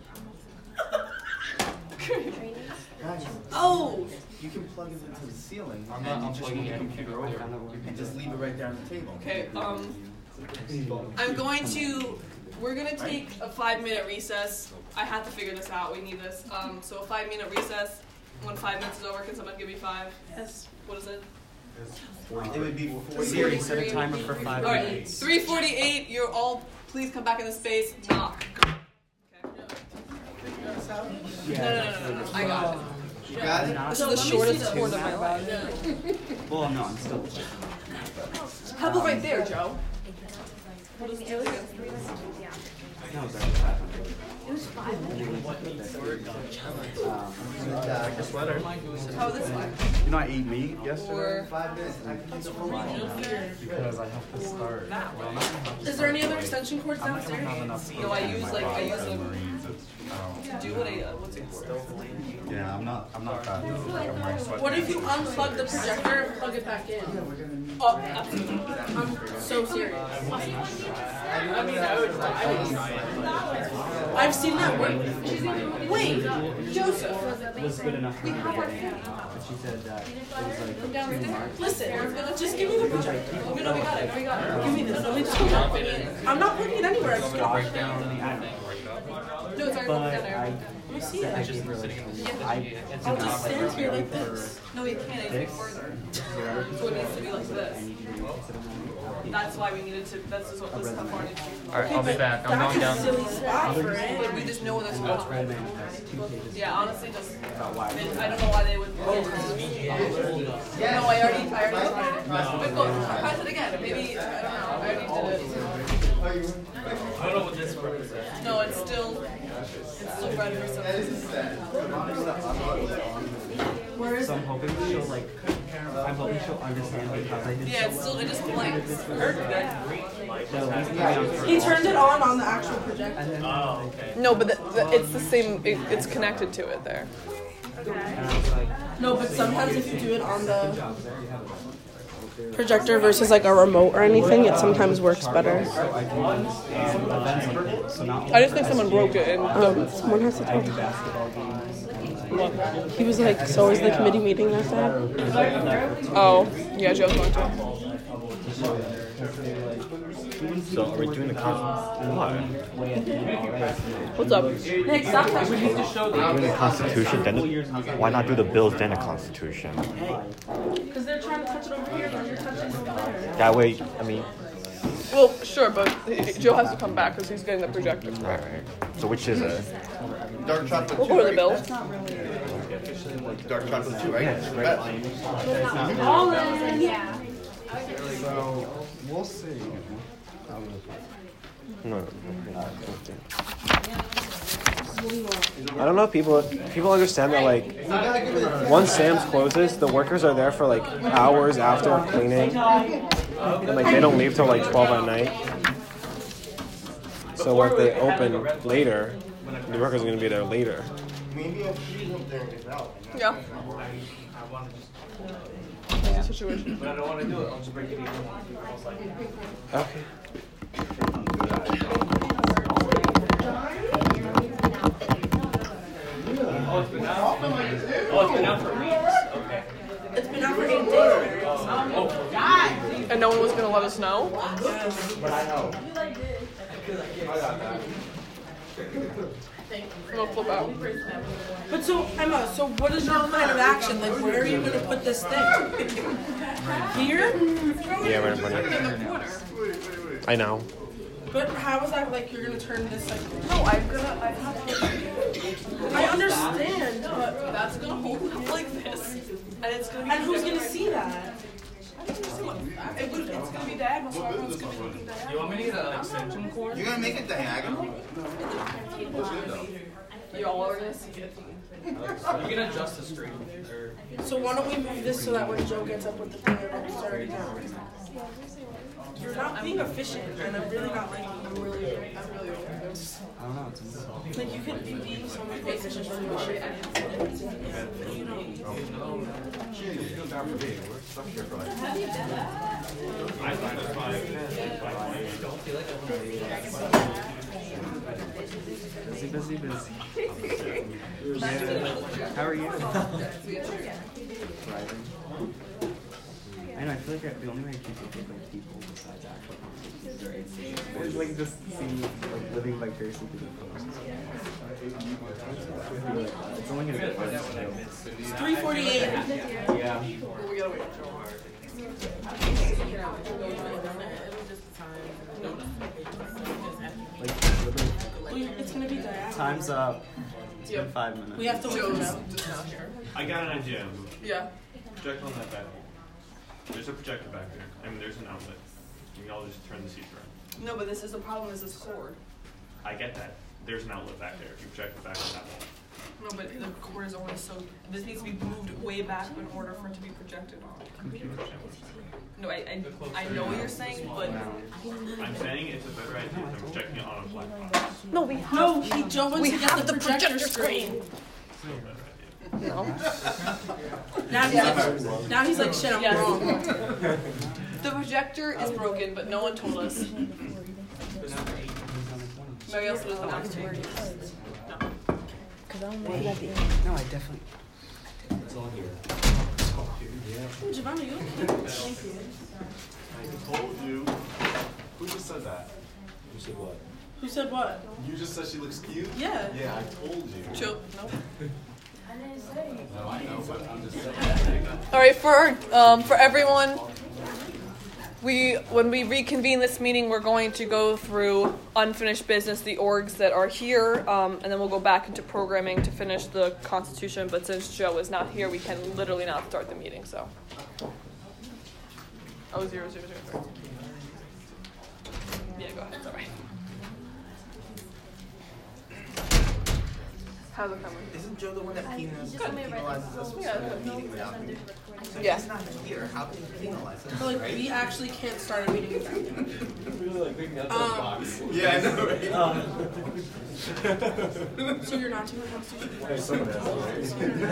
Guys,
Oh!
you can plug it into the ceiling.
I'm
and
not
you just
unplugging
move the
it.
computer over and just leave it right there on the table.
Okay, um, I'm going to, we're gonna take a five minute recess. I have to figure this out, we need this. Um, so a five minute recess. When five minutes is over, can someone give me five?
Yes.
What is it?
It would be
Siri,
set a timer for five
All right,
minutes.
three forty-eight, you're all, please come back in the space, knock. Okay. No, no, no, no, no, I got it.
You got it?
This is the shortest tour of my life.
Well, no, I'm still.
How about right there, Joe? What is Joe?
No, it's actually five hundred.
It was five.
Like a sweater.
How this way?
You know, I ate meat yesterday.
Or
five minutes. I can do the whole
Because I have to start. Well, not
Is there any other extension cords
I'm not gonna
downstairs?
have enough
No, I
protein in
use
my
like, I
body
use
as a
them
Marine, so it's- I don't-
to do what I, uh, what's it called?
Yeah, I'm not. I'm not that. Like, I'm wearing sweatpants.
What if you unplug the projector and plug it back in?
Oh, absolutely.
I'm so serious.
I mean, I would, I would try it.
I've seen that work. Wait, Joseph.
was good enough for me to get in, but she said that it was like two marks.
Listen, just give me the projector.
No, no, we got it, we got it.
Give me this. Let me just plug it in. I'm not plugging it anywhere. I'm just gonna
break down the thing right up.
No, it's already
But
down there.
I,
Let me see
I
it.
gave her like, I,
I'll just stand here like this.
No, you can't, it's
Six.
further. So it needs to be like this. That's why we needed to, that's just what, this is how far it needs to be.
Alright, I'll be back. I'm going
That's a
down.
silly spot for
But
it.
we just know there's spots.
two pages
Yeah, honestly, just,
about why.
they- I don't know why they would. No, I already, I already tried it. But go, try it again, maybe, I don't know, I already did it.
I don't know what this represents.
No, it's still, it's still red for some reason.
Where is so I'm hoping she'll like. I'm hoping she'll understand because I did.
Yeah, it's still, it just blinks.
He turned it on on the actual projector.
Oh, okay.
No, but the, the, it's the same, it, it's connected to it there.
No, but sometimes if you do it on the projector versus like a remote or anything, it sometimes works better.
I just think someone broke it and
Um, someone has to tell him. He was like, so is the committee meeting that day?
Oh, yeah, Joe's going to.
So are we doing the constitution? Why?
What's up?
Nick, stop touching me.
Doing the constitution, then why not do the bills then the constitution?
Because they're trying to touch it over here, but you're touching over there.
That way, I mean,
Well, sure, but Joe has to come back because he's getting the projector.
right, right. So which is it?
Dark chocolate
We'll
too,
go to the
right?
bill.
Dark chocolate too, right? Bet.
All in, yeah.
So we'll see.
No. I don't know if people people understand that like once Sam's closes, the workers are there for like hours after cleaning, and like they don't leave till like twelve at night. So when they open later, the workers are gonna be there later.
Maybe I'll freeze up there and get it out. and that's-
Yeah.
that's not working.
I want to just.
That's the situation.
But I don't want to do it. I'll just break it even. Most likely.
Okay.
Oh, it's been out. Oh, it's been out for weeks. Okay.
It's been out for eight days.
Oh,
God.
And no one was gonna let us know?
Yes.
But I know.
I got that.
I'm gonna flip out.
But so, Emma, so what is your plan of action? Like, where are you gonna put this thing? Here?
Yeah, right in front of you. I know.
But how is that, like, you're gonna turn this, like...
No, I'm gonna, I have
I understand, but...
That's gonna hold up like this. And it's gonna be...
And who's gonna see that?
It would, it's gonna be diagonal, so everyone's gonna be looking diagonal.
You want me to get an extension cord?
You're gonna make it diagonal?
You all are gonna see it.
You can adjust the screen. Or...
So why don't we move this so that when Joe gets up with the thing, it's already down? You're not being efficient, and I'm really not liking it. I'm really, I'm really over this.
I don't know. It's insane.
Like, you could be being so much efficient for your shit. You know.
Shit, you feel down for me. We're stuck here for like.
I find it fine. Don't feel like
Busy, busy, busy. Yeah. How are you? Thriving. I know, I feel like I, the only way I keep up with like people besides actual conversations is like just seeing like living vicariously through the posts. It's only gonna get worse.
It's three forty-eight.
Yeah.
We gotta wait.
Like literally.
It's gonna be diagonal.
Time's up. It's been five minutes.
We have to wait for Joe.
I got an idea.
Yeah.
Project on that back there. There's a projector back there. I mean, there's an outlet. You can all just turn the seats around.
No, but this is the problem, is this cord.
I get that. There's an outlet back there. If you project it back on that wall.
No, but the cord is only so, this needs to be moved way back in order for it to be projected on. No, I, I, I know what you're saying, but.
I'm saying it's a better idea than projecting it on a black box.
No, we have.
No, he Joe wants
We
to get
have
the
the
projector,
projector
screen.
Still a better
No.
Now he's like, now he's like, shit, I'm
Yes.
wrong.
The projector is broken, but no one told us. Mary also doesn't have to. No.
Cause I don't know if you got the email. No, I definitely.
It's all here.
Oh, Giovanna, you okay? Thank you.
I told you. Who just said that? You said what?
Who said what?
You just said she looks cute?
Yeah.
Yeah, I told you.
Chill. No.
No, I know, but I'm just saying.
All right, for um, for everyone, we when we reconvene this meeting, we're going to go through unfinished business, the orgs that are here, um, and then we'll go back into programming to finish the Constitution. But since Joe is not here, we can literally not start the meeting. So, oh zero zero zero three. Yeah, go ahead. Sorry. How's it coming?
Isn't Joe the one that penalizes,
Good.
penalizes us for
Yeah,
starting a
good.
meeting without me? So
Yeah.
he's not here, how can he penalize us?
So like, we actually can't start a meeting without him.
Really like big nuts
Um,
box.
Yeah, I know, right?
Um,
So you're not doing the Constitution?
Hey, someone has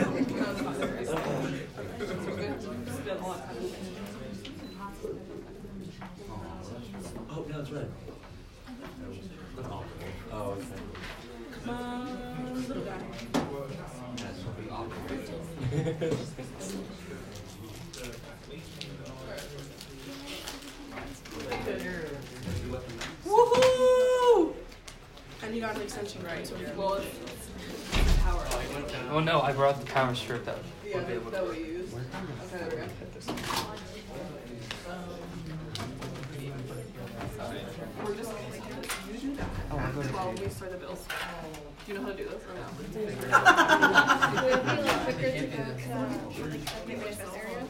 Oh, no, it's red. Oh, okay.
Come on, little guy. Woohoo! And you got an extension, right? So well, power.
Oh no, I brought the power strip out.
Yeah, that, that we use. Okay, there we go. Hit this. We're just gonna make this. You do that.
Oh, I'll go to
While
the-
we start the bills. Do you know how to do this or no?
Would it be like quicker to go to the manifest area?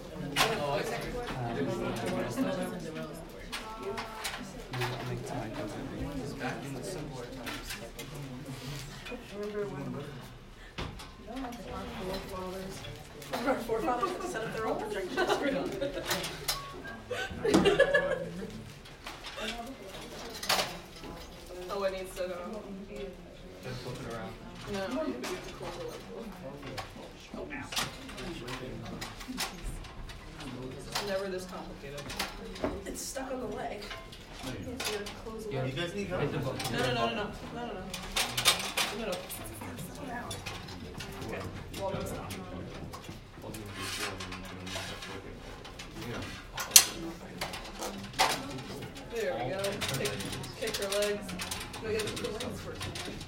Remember when
Our forefathers had to set up their own projection screen.
Oh, it needs to go.
Just flip it around.
No, you have to get the close the leg. Oh, ow. It's never this complicated.
It's stuck on the leg.
You have to get it close the
Yeah,
leg.
you guys need help?
No, no, no, no, no, no, no, no, no. The middle. Okay. Well, that's not. There we go. Kick, kick her legs. No, you gotta kick her legs first.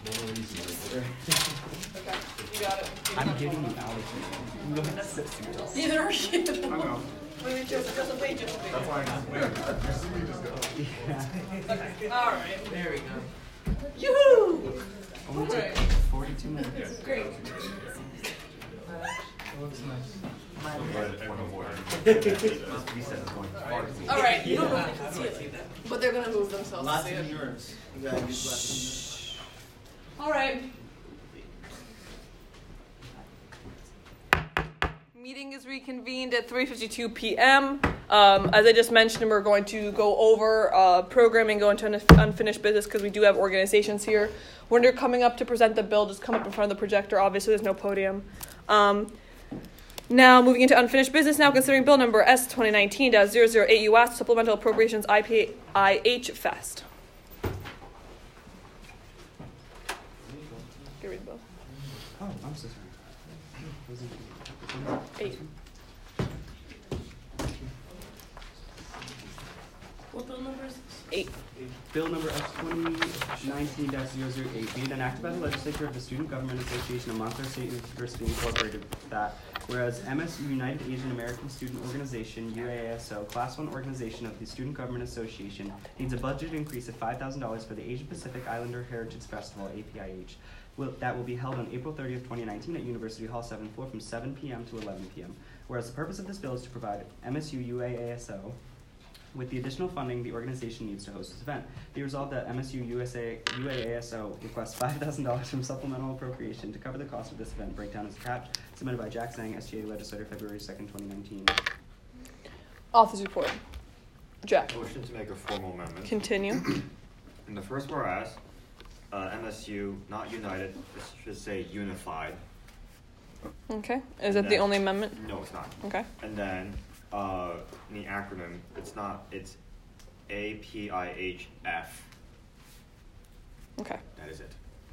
Okay, you got it.
I'm getting you out of here. You don't have to sit still.
Neither are you.
I know.
Wait, wait, Joseph, Joseph, wait, Joseph, wait.
That's why I just wait.
Yeah. Okay, all right.
There we go.
Yoo-hoo!
Only took
Alright.
forty-two minutes.
Great.
It looks nice.
All right, you don't know if they can see it, but they're gonna move themselves.
Lots
to see
of
it.
endurance. You gotta use lots of endurance.
All right. Meeting is reconvened at three fifty-two p.m. Um, as I just mentioned, we're going to go over uh, programming, go into un- unfinished business because we do have organizations here. When you're coming up to present the bill, just come up in front of the projector. Obviously, there's no podium. Um, now, moving into unfinished business now, considering bill number S twenty nineteen dash zero zero eight U S, Supplemental Appropriations I P I H Fest. Get rid of the bill.
Oh, I'm so sorry.
Eight.
What bill number is this?
Eight.
Bill number S twenty nineteen dash zero zero eight, being enacted by the legislature of the Student Government Association of Montclair State University Incorporated, that whereas M S U United Asian American Student Organization, U A A S O, Class one organization of the Student Government Association, needs a budget increase of five thousand dollars for the Asian Pacific Islander Heritage Festival, A P I H, will, that will be held on April thirtieth, twenty nineteen at University Hall seventh floor from seven p.m. to eleven p.m. Whereas the purpose of this bill is to provide M S U U A A S O with the additional funding the organization needs to host this event. Be resolved that M S U U S A, U A A S O requests five thousand dollars from supplemental appropriation to cover the cost of this event. Breakdown is attached. Submitted by Jack Sang, S G A Legislator, February second, twenty nineteen.
Office report. Jack.
Motion to make a formal amendment.
Continue.
In the first whereas, uh, M S U, not united, it should say unified.
Okay. Is
And
that the
then-
only amendment?
No, it's not.
Okay.
And then, uh, in the acronym, it's not, it's A P I H F.
Okay.
That is it.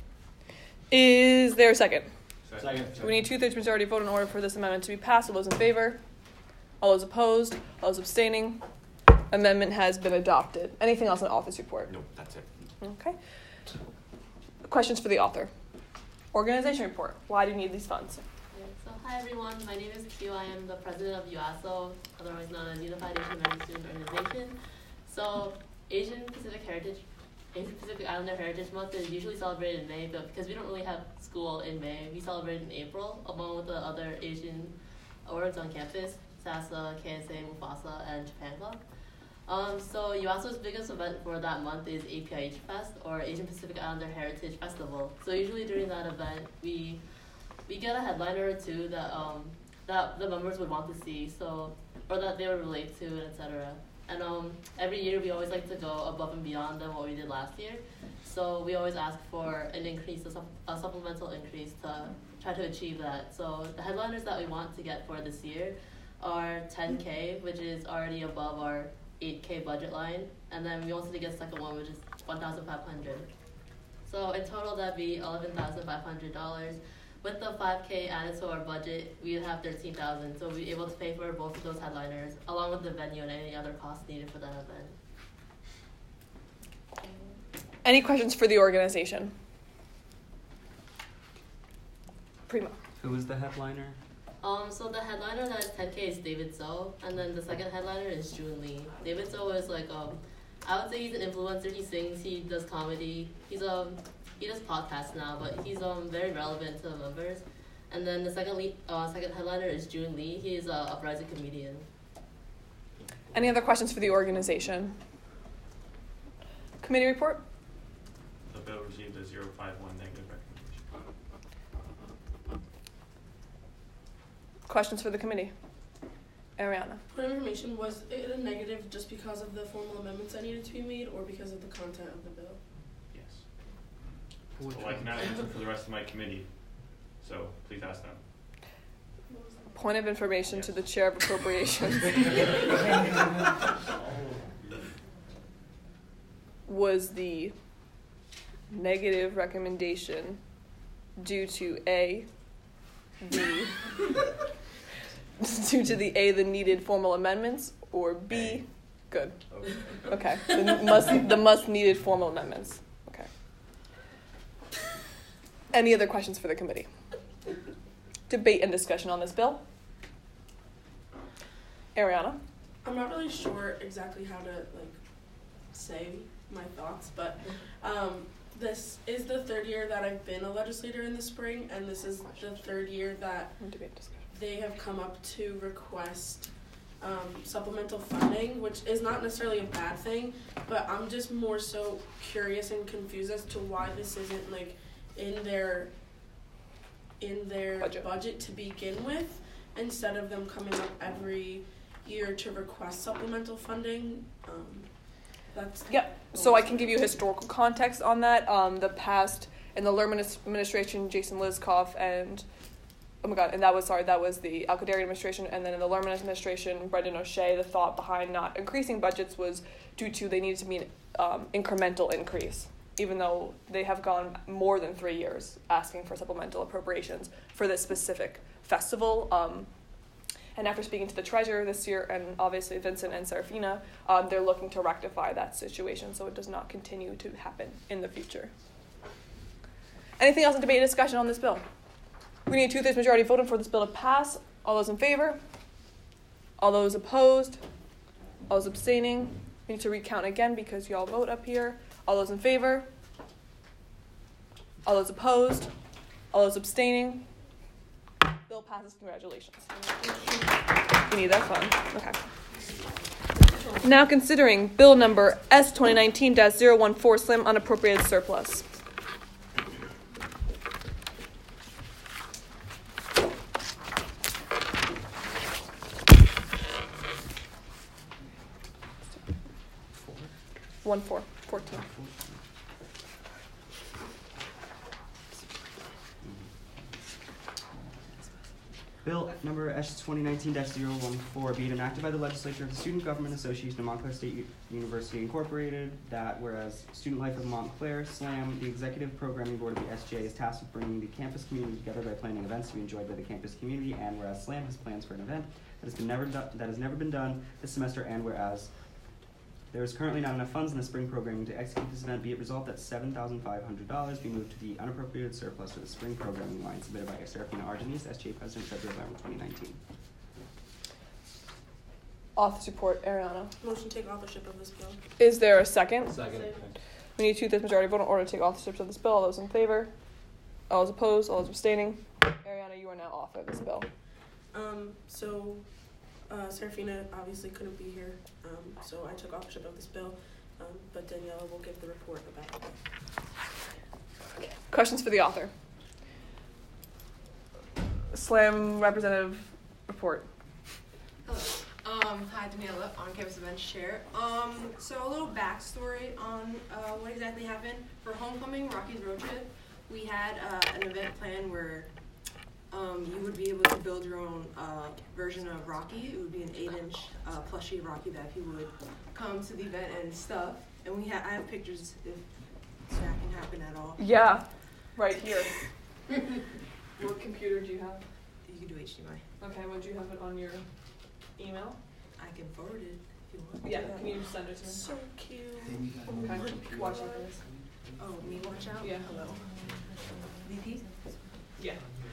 Is there a second?
Second.
We need two-thirds majority vote in order for this amendment to be passed. All those in favor? All those opposed? All those abstaining? Amendment has been adopted. Anything else on office report?
Nope, that's it.
Okay. Questions for the author? Organization report. Why do you need these funds?
Yeah, so hi everyone, my name is Q. I am the president of U A S O, otherwise known as Unified Asian American Student Organization. So Asian Pacific Heritage, Asian Pacific Islander Heritage Month is usually celebrated in May, but because we don't really have school in May, we celebrate in April, along with the other Asian orgs on campus, SASA, K S A, Mufasa, and Japan Club. Um, so U A S O's biggest event for that month is A P I H Fest, or Asian Pacific Islander Heritage Festival. So usually during that event, we we get a headliner or two that um that the members would want to see, so or that they would relate to, et cetera. And um every year we always like to go above and beyond than what we did last year. So we always ask for an increase, a, sup- a supplemental increase to try to achieve that. So the headliners that we want to get for this year are ten K, which is already above our eight K budget line, and then we wanted to get a second one, which is one thousand five hundred. So in total, that'd be eleven thousand five hundred dollars. With the five K added to our budget, we would have thirteen thousand. So we'd be able to pay for both of those headliners, along with the venue and any other costs needed for that event.
Any questions for the organization? Primo.
Who is the headliner?
Um, so the headliner that is ten K is David So, and then the second headliner is June Lee. David So is like um, I would say he's an influencer. He sings, he does comedy. He's um, he does podcasts now, but he's um very relevant to the members. And then the second lead, uh, second headliner is June Lee. He is a uprising comedian.
Any other questions for the organization? Committee report?
The bill received a zero five one negative recommendation.
Questions for the committee? Ariana.
Point of information, was it a negative just because of the formal amendments that needed to be made or because of the content of the bill?
Yes. Well, I can answer for the rest of my committee, so please ask them.
Point of information to the chair of appropriations. Was the negative recommendation due to A, the due to the A, the needed formal amendments, or B, good. Okay, the must the must needed formal amendments. Okay. Any other questions for the committee? Debate and discussion on this bill. Ariana?
I'm not really sure exactly how to like say my thoughts, but um, this is the third year that I've been a legislator in the spring, and this is the third year that they have come up to request um, supplemental funding, which is not necessarily a bad thing, but I'm just more so curious and confused as to why this isn't like in their in their budget, budget to begin with, instead of them coming up every year to request supplemental funding. Um, that's
Yep. So I can give you historical context on that. Um, the past in the Lerman administration, Jason Liskoff and oh my god, and that was sorry, that was the Al-Qadari administration, and then in the Lerman administration, Brendan O'Shea, the thought behind not increasing budgets was due to they needed to be an um, incremental increase, even though they have gone more than three years asking for supplemental appropriations for this specific festival. Um, And after speaking to the treasurer this year, and obviously Vincent and Serafina, um, they're looking to rectify that situation so it does not continue to happen in the future. Anything else in debate and discussion on this bill? We need a two-thirds majority voting for this bill to pass. All those in favor? All those opposed? All those abstaining? We need to recount again because y'all vote up here. All those in favor? All those opposed? All those abstaining? Bill passes. Congratulations. You need that fun. Okay. Now considering bill number S twenty nineteen dash zero one four, Slam Unappropriated Surplus. One four, fourteen.
Bill number S twenty nineteen dash zero one four be it enacted by the legislature of the Student Government Association of Montclair State U- University Incorporated that whereas Student Life of Montclair, SLAM, the Executive Programming Board of the S G A is tasked with bringing the campus community together by planning events to be enjoyed by the campus community, and whereas SLAM has plans for an event that has been never do- that has never been done this semester, and whereas there is currently not enough funds in the spring programming to execute this event, be it resolved that seven thousand five hundred dollars be moved to the unappropriated surplus for the spring programming line submitted by Serafina Argenis, S G A President, February eleventh, twenty nineteen.
Author's report, Ariana.
Motion to take authorship of this bill.
Is there a second?
Second.
We need a two-thirds majority vote in order to take authorship of this bill. All those in favor? All those opposed? All those abstaining? Ariana, you are now author of this bill.
Um, so, uh, Serafina obviously couldn't be here, um, so I took authorship of this bill, um, but Daniela will give the report about it.
Questions for the author? SLAM representative report.
Hello. Um, hi, Daniela, on-campus events chair. Um, so a little backstory on uh, what exactly happened. For homecoming, Rocky's road trip, we had uh, an event plan where um, you would be able to build your own uh, version of Rocky. It would be an eight-inch uh, plushie Rocky that he would come to the event and stuff. And we ha- I have pictures if that can happen at all.
Yeah, right here. What computer do you have?
You can do H D M I.
Okay, would you have it on your email?
I can forward it if you want.
Yeah, can you just send it to me?
So cute.
Okay, watch out for this.
Oh, me watch out?
Yeah, hello.
V P?
Yeah.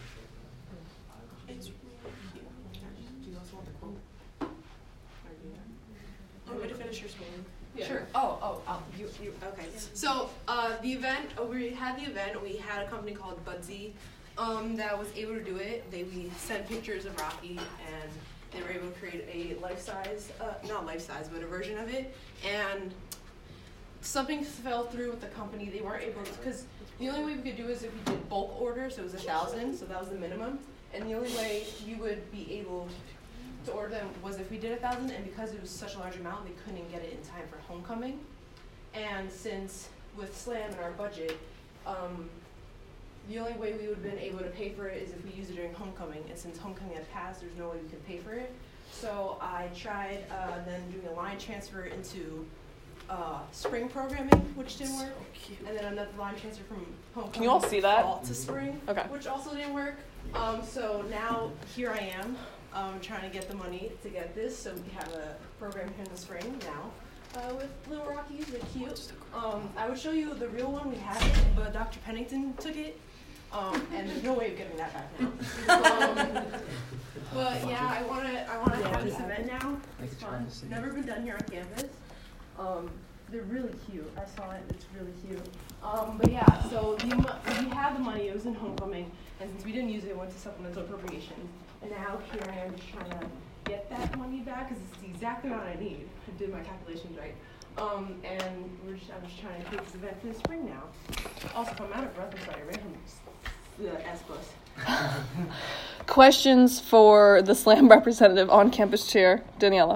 It's really cute. Do you also want the quote? Or do you want me to finish your screen?
Yeah. Sure. Oh, oh, oh, you, you, okay. So, uh, the event, uh, we had the event, we had a company called Budsy, um, that was able to do it. They, we sent pictures of Rocky, and they were able to create a life-size, uh, not life-size, but a version of it, and something fell through with the company. They weren't able to, because the only way we could do is if we did bulk orders, so it was a thousand, so that was the minimum, and the only way you would be able to order them was if we did a thousand, and because it was such a large amount, they couldn't get it in time for homecoming. And since with SLAM and our budget, um, the only way we would have been able to pay for it is if we used it during homecoming, and since homecoming had passed, there's no way we could pay for it. So I tried uh, then doing a line transfer into uh, spring programming, which didn't work, and then another line transfer from homecoming
Can you all see that?
fall to spring,
Okay.
which also didn't work. Um, so now here I am, um, trying to get the money to get this, so we have a program here in the spring now uh, with Little Rockies. They're cute. Um, I would show you the real one. We have it, but Doctor Pennington took it, um, and there's no way of getting that back now. um, but yeah, I want to I want to have this event now. It's fun. Never been done here on campus. Um, they're really cute. I saw it. It's really cute. Um, but yeah, so the, we had the money. It was in homecoming, and since we didn't use it, it went to supplemental appropriations. And now here I am just trying to get that money back because it's the exact amount I need. I did my calculations right. Um, and we're just, I'm just trying to take this event for the spring now. Also, if I'm out of breath, I'm sorry. I ran from the S bus.
Questions for the SLAM representative on campus chair, Daniela?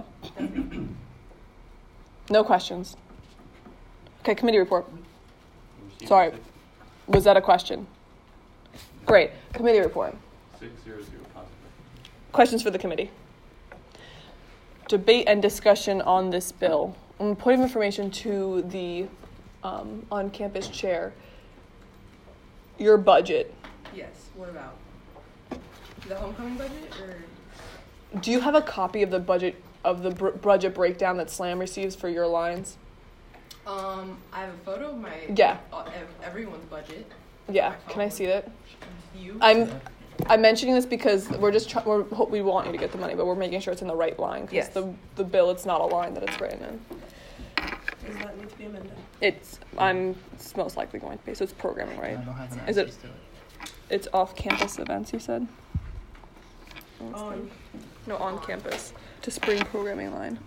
No questions. Okay, committee report. Sorry, was that a question? Great, committee report.
Six zero zero positive.
Questions for the committee? Debate and discussion on this bill. Um, point of information to the um, on-campus chair. Your budget.
Yes, what about? The homecoming budget, or?
Do you have a copy of the budget of the br- budget breakdown that SLAM receives for your lines?
Um, I have a photo of my
Yeah.
uh, ev- everyone's budget.
Yeah, can I see that?
You?
I'm I'm mentioning this because we're just try- we're, ho- we want you to get the money, but we're making sure it's in the right line because
Yes.
the the bill, it's not a line that it's written in.
Does that need to be amended?
It's I'm it's most likely going to be, so it's programming, right?
I don't have an
Is it?
access to it.
It's off-campus events, you said?
On.
No, on campus to spring programming line.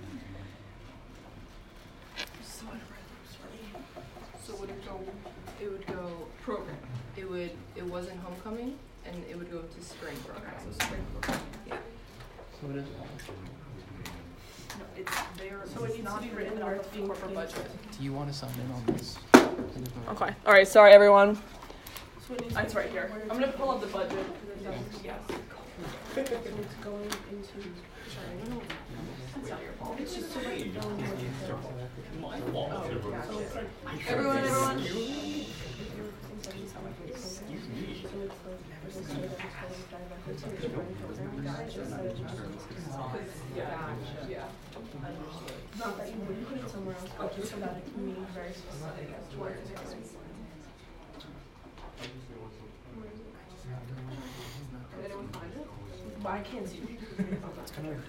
So would it go? It would go program. It would. It wasn't homecoming, and it would go to spring program. So spring program. Yeah.
So what is it?
No, it's there.
So it needs to be written in the corporate budget.
Do you want to sign in on this?
Okay. All right. Sorry, everyone.
So it needs
It's right here. I'm gonna pull up the budget.
Yes. So it's going into. Sorry, no, no. That's not your fault. It's just to write down what you said.
My fault.
Oh, yeah. So it's like everyone, everyone. Yeah, yeah. Not that you would put it somewhere else, but just so that it can be very specific as to where it's going. Did anyone find it? Well, I can't see it.
It's kind of.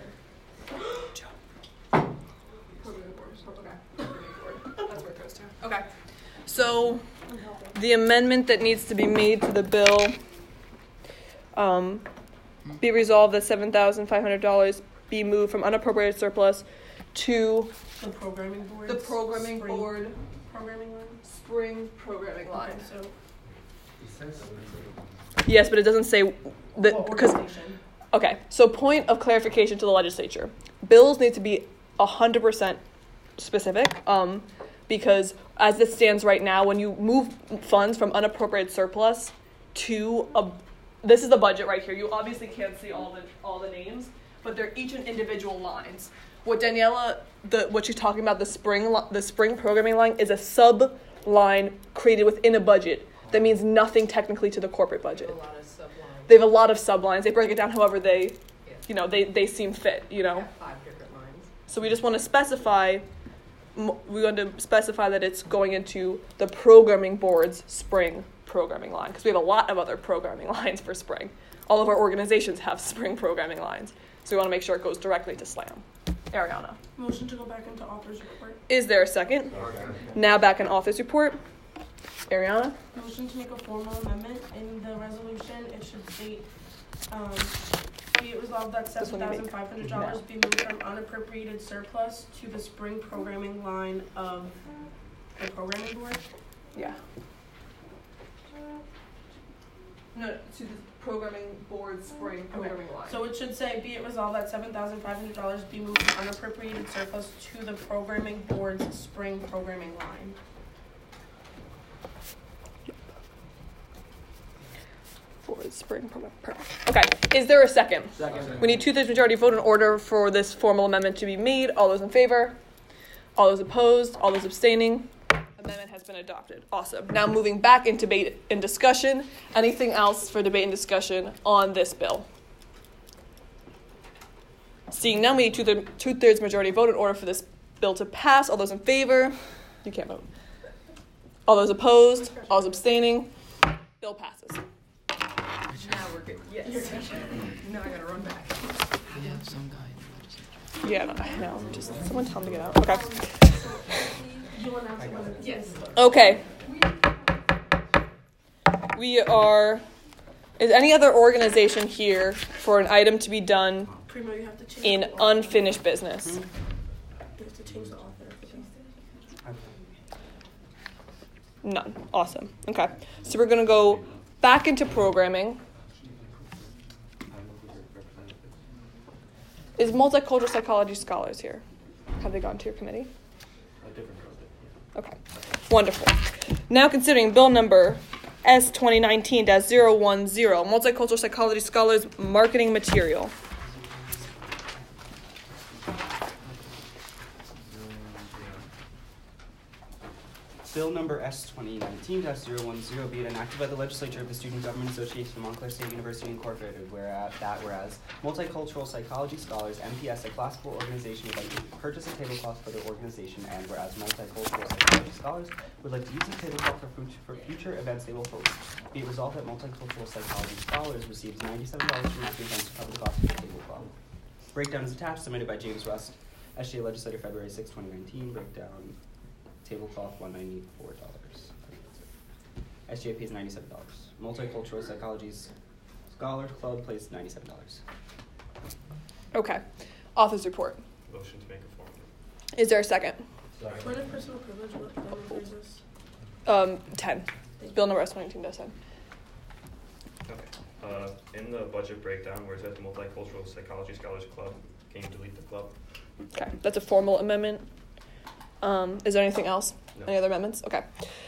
That's where it goes to. Okay. So, the amendment that needs to be made to the bill, um, be resolved that seven thousand five hundred dollars be moved from unappropriated surplus to
The programming board.
the programming
Spring
board
Programming line.
spring programming line.
Okay, so
Yes, but it doesn't say that
what
because.
organization?
Okay, so point of clarification to the legislature. Bills need to be one hundred percent specific, um, because as it stands right now, when you move funds from unappropriated surplus to a, this is the budget right here. You obviously can't see all the all the names, but they're each in individual lines. What Daniela, the what she's talking about, the spring li- the spring programming line is a sub line created within a budget. That means nothing technically to the corporate budget.
A lot of sublines.
They have a lot of sublines. They break it down however they, you know, they, they seem fit, you know.
Five different lines.
So we just want to specify, m- we want to specify that it's going into the programming board's spring programming line, because we have a lot of other programming lines for spring. All of our organizations have spring programming lines. So we want to make sure it goes directly to SLAM. Ariana.
Motion to go back into author's report.
Is there a second?
Okay.
Now back in author's report. Ariana.
Motion to make a formal amendment in the resolution. It should state, um, be it resolved that
This
seven
one you make.
thousand five hundred dollars be moved from unappropriated surplus to the spring programming line of the programming board.
Yeah. No, to the programming board spring programming line.
So it should say, be it resolved that seven thousand five hundred dollars be moved from unappropriated surplus to the programming board's spring programming line.
the spring program. Perfect. Okay, is there a second?
Second.
We need two-thirds majority vote in order for this formal amendment to be made. All those in favor? All those opposed? All those abstaining? Amendment has been adopted. Awesome. Now moving back into debate and discussion. Anything else for debate and discussion on this bill? Seeing none, we need two-thirds, two-thirds majority vote in order for this bill to pass. All those in favor? You can't vote. All those opposed? All those abstaining? Bill passes.
Now we're good. Yes. Now I gotta run back.
We have some guy.
Yeah, no, I know. Just someone tell him to get out. Okay.
Yes.
Okay. We are. Is any other organization here for an item to be done
Primo, you have to change
in
the author.
unfinished business?
You have to change the author.
None. Awesome. Okay. So we're going to go back into programming. Is Multicultural Psychology Scholars here? Have they gone to your committee? Okay. Wonderful. Now considering bill number S twenty nineteen dash zero one zero, Multicultural Psychology Scholars Marketing Material.
Bill number S twenty nineteen dash zero one zero be it enacted by the legislature of the Student Government Association of Montclair State University Incorporated, whereas that whereas Multicultural Psychology Scholars, M P S, a class four organization, would like to purchase a tablecloth for their organization, and whereas Multicultural Psychology Scholars would like to use the tablecloth for, fut- for future events they will host. Be it resolved that Multicultural Psychology Scholars receives ninety-seven dollars from Matthew Events to cover the cost of the tablecloth. Breakdown is attached, submitted by James Rust, S G A Legislator, February sixth, twenty nineteen. Breakdown. Tablecloth, one hundred ninety-four dollars. S G A pays ninety-seven dollars. Multicultural Psychology's Scholars Club pays ninety-seven dollars.
Okay. Author's report.
Motion to make a formal.
Is there a second?
Point of personal privilege, what number is this?
Um, ten. Bill number S twenty nineteen dash ten.
Okay. Uh, in the budget breakdown where it says Multicultural Psychology Scholars Club, can you delete the club?
Okay. That's a formal amendment. Um, is there anything else?
No.
Any other amendments? Okay.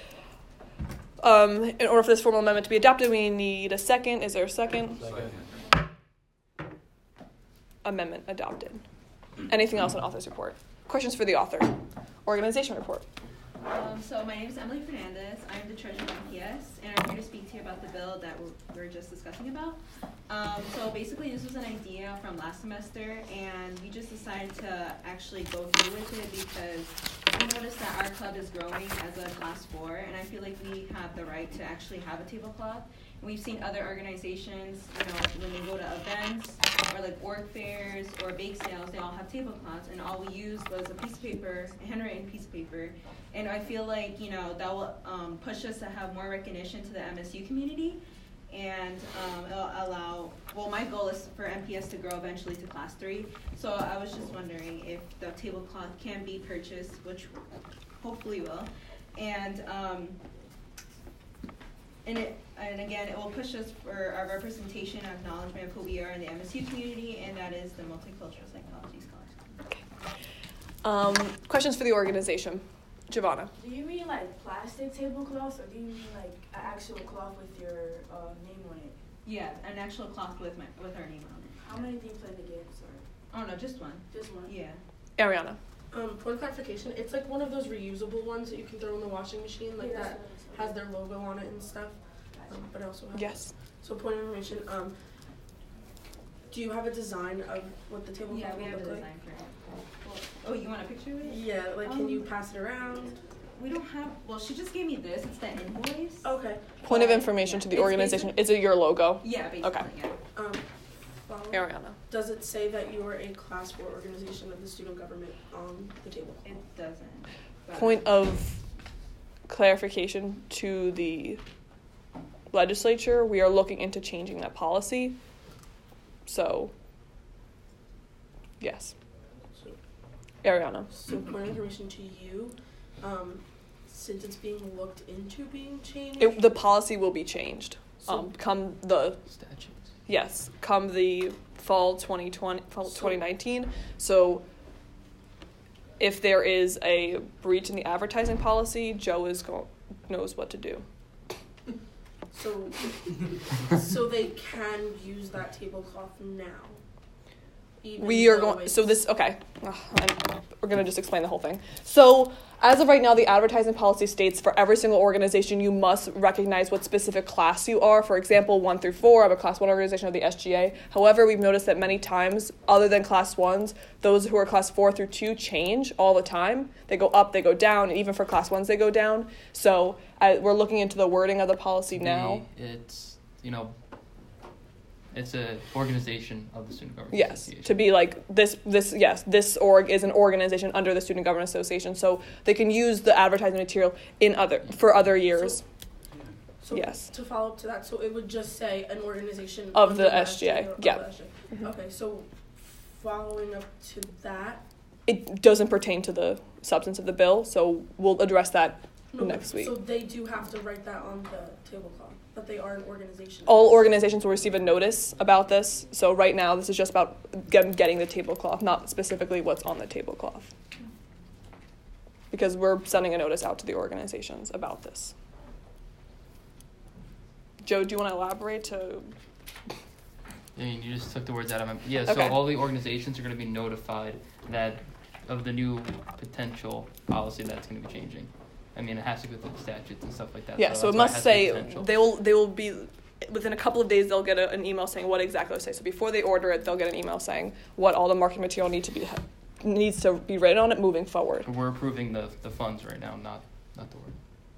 Um, in order for this formal amendment to be adopted, we need a second. Is there a second?
Second.
Amendment adopted. Anything else on author's report? Questions for the author? Organization report.
Um, so my name is Emily Fernandez. I'm the treasurer of M P S, and I'm here to speak to you about the bill that we're, we're just discussing about. Um, so basically, this was an idea from last semester, and we just decided to actually go through with it because we noticed that our club is growing as a class four, and I feel like we have the right to actually have a tablecloth. And we've seen other organizations, you know, when they go to events or like org fairs or bake sales, they all have tablecloths, and all we used was a piece of paper, a handwritten piece of paper. And I feel like, you know, that will um, push us to have more recognition to the M S U community, and um, it'll allow, well, my goal is for M P S to grow eventually to class three. So I was just wondering if the tablecloth can be purchased, which hopefully will. And um, and it and again, it will push us for our representation and acknowledgement of who we are in the M S U community, and that is the Multicultural Psychology Scholars.
Um, questions for the organization. Giovanna.
Do you mean like plastic tablecloths, or do you mean like an actual cloth with your uh, name on it?
Yeah, an actual cloth with my with our name on it.
How many do you plan to get? Sorry.
Oh no, just one.
Just one.
Yeah.
Ariana.
Um, point of clarification, it's like one of those reusable ones that you can throw in the washing machine, like
Yeah,
that has their logo on it and stuff. Um, but it also has
Yes.
So point of information, um, do you have a design of what the tablecloth
Yeah, we
will
have a
look
design
like?
for it. Oh, you want a picture of it?
Yeah, like can
Um,
you pass it around?
We don't have. Well, she just gave me this. It's the invoice.
Okay.
Point of information to the
It's
organization. Is it your logo?
Yeah, basically.
Okay.
Yeah.
Um, follow?
Ariana.
Does it say that you are a class four organization of the student government on the table?
It doesn't. but-
Point of clarification to the legislature. We are looking into changing that policy. So, yes.
So,
Ariana.
so point of information to you, um, since it's being looked into being changed.
It, the policy will be changed.
So-
Um, come the
Statutes.
yes, come the fall twenty twenty, fall
So-
twenty nineteen. So, if there is a breach in the advertising policy, Joe is go- knows what to do.
So, so they can use that tablecloth now. Even
We are
though
going, so this, okay, Ugh, I'm, we're going to just explain the whole thing. So, as of right now, the advertising policy states for every single organization, you must recognize what specific class you are. For example, one through four, I'm a class one organization of the S G A. However, we've noticed that many times, other than class ones, those who are class four through two change all the time. They go up, they go down, and even for class ones, they go down. So, uh, we're looking into the wording of the policy now.
It's, you know, it's a organization of the Student Government
Yes,
Association.
to be like this, this, yes, this org is an organization under the Student Government Association, so they can use the advertising material in other, for other years.
So
Yes.
to follow up to that, so it would just say an organization
Of
under
the S G A,
or of
yeah.
the S G A. Okay, so following up to that.
It doesn't pertain to the substance of the bill, so we'll address that
No,
next week.
So they do have to write that on the tablecloth, but they are an organization.
All organizations will receive a notice about this, so right now this is just about get, getting the tablecloth, not specifically what's on the tablecloth. Because we're sending a notice out to the organizations about this. Joe, do you want to elaborate to...
I mean, you just took the words out of my... Yeah, so
Okay.
all the organizations are going to be notified that of the new potential policy that's going to be changing. I mean, it has to go through the statutes and stuff like that.
Yeah, so,
that's
it
why
must
has to be
say
potential.
they will they will be within a couple of days they'll get a, an email saying what exactly it'll say. So before they order it, they'll get an email saying what all the marketing material need to be needs to be written on it moving forward.
We're approving the, the funds right now, not not the word.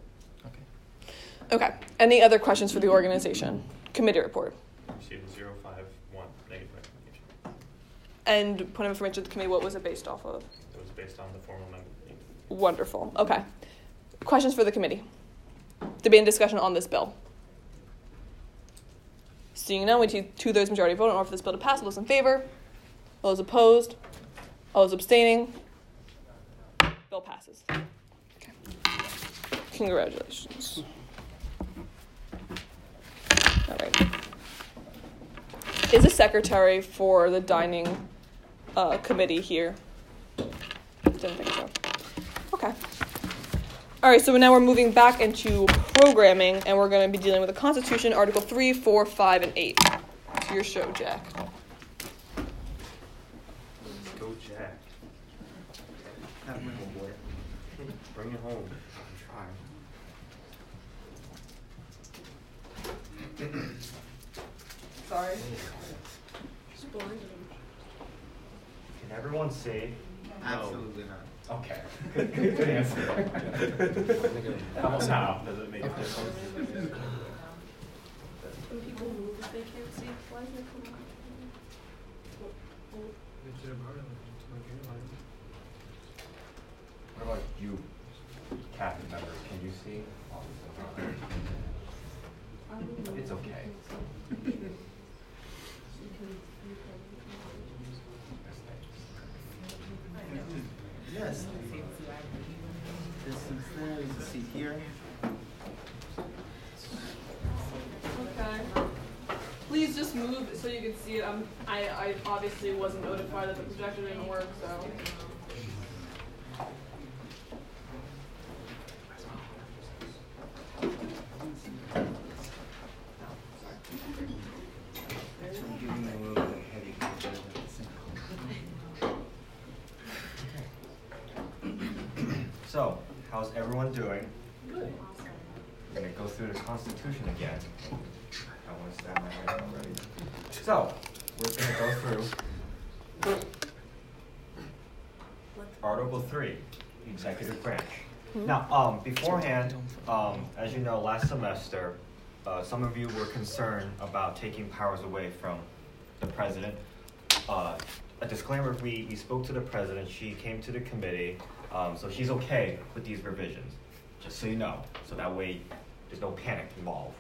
Okay. Any other questions for the organization? Committee report.
Received zero five one negative recommendation.
And point of information to the committee, what was it based off of?
It was based on the formal member meeting.
Wonderful. Okay. Questions for the committee? Debate and discussion on this bill. Seeing none, we need two-thirds majority vote in order for this bill to pass. All those in favor? All those opposed? All those abstaining? Bill passes. Okay. Congratulations. All right. Is a secretary for the dining uh, committee here? Didn't think so. Okay. All right, so now we're moving back into programming, and we're going to be dealing with the Constitution, Article three, four, five, and eight. It's your show, Jack.
Let's go, Jack. Have my homeboy. Bring it home. I'm trying.
Sorry.
Can everyone see?
Absolutely not.
Okay. Good, good, good answer.
How does it make a difference?
When people move, if they can't see, why is it coming up?
What about you, cabinet members? Can you see? It's okay.
Yes. This is there, there's a seat here.
Okay. Please just move so you can see it. I'm, I, I obviously wasn't notified that the projector didn't work, so.
So, how's everyone doing? Good. We're gonna go through the Constitution again. I want to stand my head already. So, we're gonna go through Article three, Executive Branch. Now, um, beforehand, um, as you know, last semester, uh, some of you were concerned about taking powers away from the president. Uh, a disclaimer, we, we spoke to the president, she came to the committee, um, so she's okay with these revisions, just so you know, so that way there's no panic involved.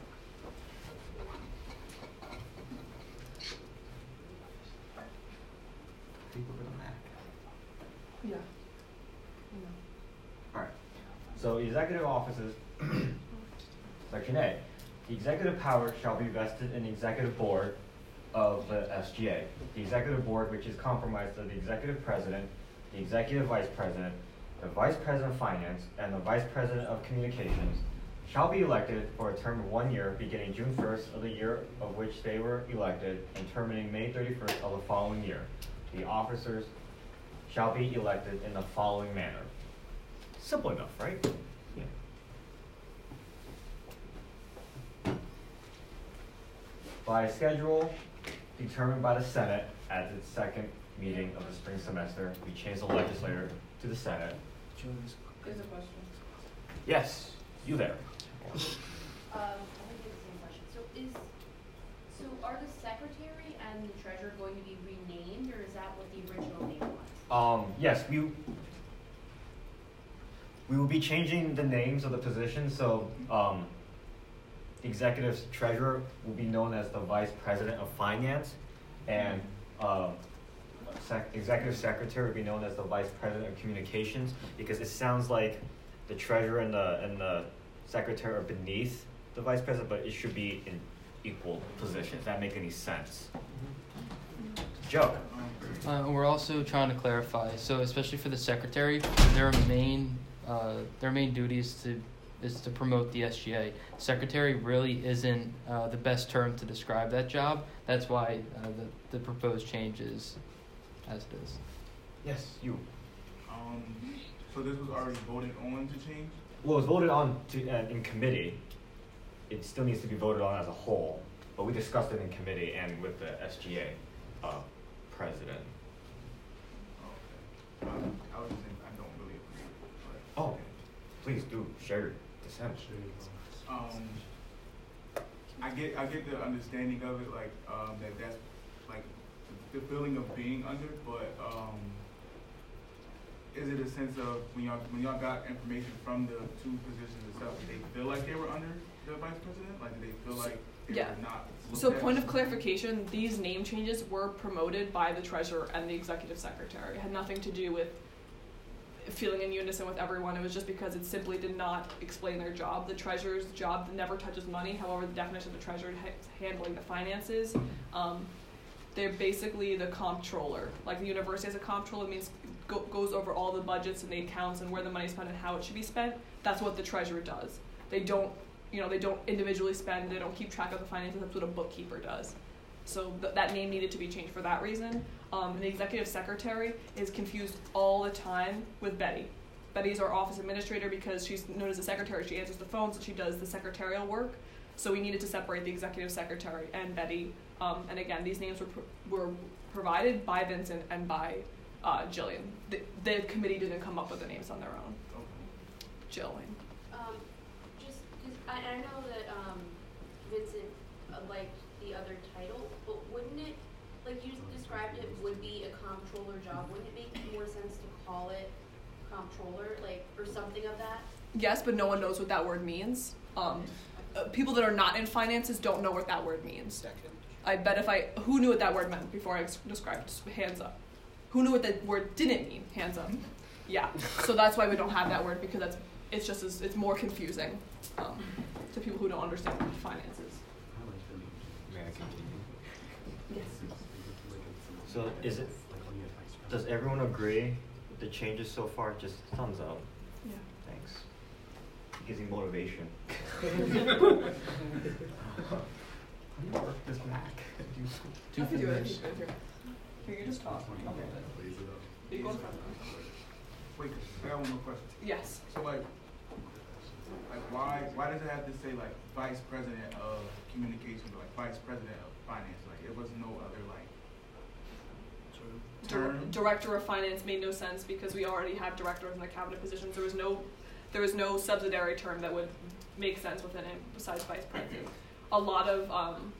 People with a Mac.
Yeah.
All right. So executive offices, Section A. The executive power shall be vested in the executive board of the S G A. The executive board, which is comprised of the executive president, the executive vice president, the vice president of finance, and the vice president of communications, shall be elected for a term of one year, beginning June first of the year of which they were elected, and terminating May thirty-first of the following year. The officers shall be elected in the following manner. Simple enough, right? Yeah. By a schedule determined by the Senate at its second meeting of the spring semester, we changed the legislator to the Senate.
There's a question.
Yes, you there.
Um, I think it's the same question. So is, so are the secretary and the treasurer going to be renamed, or is that what the original name was?
Um, yes, we we will be changing the names of the positions. So, um, executive treasurer will be known as the vice president of finance, and uh, sec- executive secretary will be known as the vice president of communications, because it sounds like the treasurer and the and the secretary are beneath the vice president, but it should be in equal positions. Does that make any sense? Joe.
Uh, we're also trying to clarify. So, especially for the secretary, their main uh, their main duty is to is to promote the S G A. Secretary really isn't uh, the best term to describe that job. That's why uh, the the proposed change is as it is.
Yes, you.
Um, so this was already voted on to change?
Well, it was voted on to, uh, in committee. It still needs to be voted on as a whole, but we discussed it in committee and with the S G A uh, president.
Okay. Um, I was just saying, I don't really agree. But,
Oh, please do share your dissent.
Um, I get, I get the understanding of it, like um, that. That's like the feeling of being under, but um, is it a sense of when y'all when y'all got information from the two positions itself, did they feel like they were under the vice president? Like, did they feel like they
Yeah.
were not?
So
looked at?
point of clarification, these name changes were promoted by the treasurer and the executive secretary. It had nothing to do with feeling in unison with everyone. It was just because it simply did not explain their job. The treasurer's job never touches money. However, the definition of the treasurer is handling the finances. Um, they're basically the comptroller. Like the university has a comptroller, means go, goes over all the budgets and the accounts and where the money's spent and how it should be spent. That's what the treasurer does. They don't, you know, they don't individually spend. They don't keep track of the finances. That's what a bookkeeper does. So th- that name needed to be changed for that reason. Um, and the executive secretary is confused all the time with Betty. Betty's our office administrator because she's known as a secretary. She answers the phones and she does the secretarial work. So we needed to separate the executive secretary and Betty. Um, and again, these names were pro- were provided by Vincent and by uh, Jillian. The, the committee didn't come up with the names on their own. Jillian.
Um, just, cause I, I know that um, Vincent uh, liked the other title, but wouldn't it, like you described it, would be a comptroller job? Wouldn't it make more sense to call it comptroller, like, or something of that?
Yes, but no one knows what that word means. Um, uh, people that are not in finances don't know what that word means. I bet if I, who knew what that word meant before I ex- described, just hands up. Who knew what that word didn't mean? Hands up. Yeah, so that's why we don't have that word, because that's, it's just, as, it's more confusing um, to people who don't understand what finance is.
May I continue?
Yes.
So is it, does everyone agree with the changes so far? Just thumbs up.
Yeah.
Thanks. It gives me motivation. Work this back.
Two for you. Can you just talk? Okay. You go in front.
Wait, I got one more question.
Yes.
So like, like why why does it have to say like vice president of communications or like vice president of finance? Like it was no other like
Dir-
term.
Director of finance made no sense because we already have directors in the cabinet positions. There was no, there was no subsidiary term that would make sense within it besides vice president. A lot of um,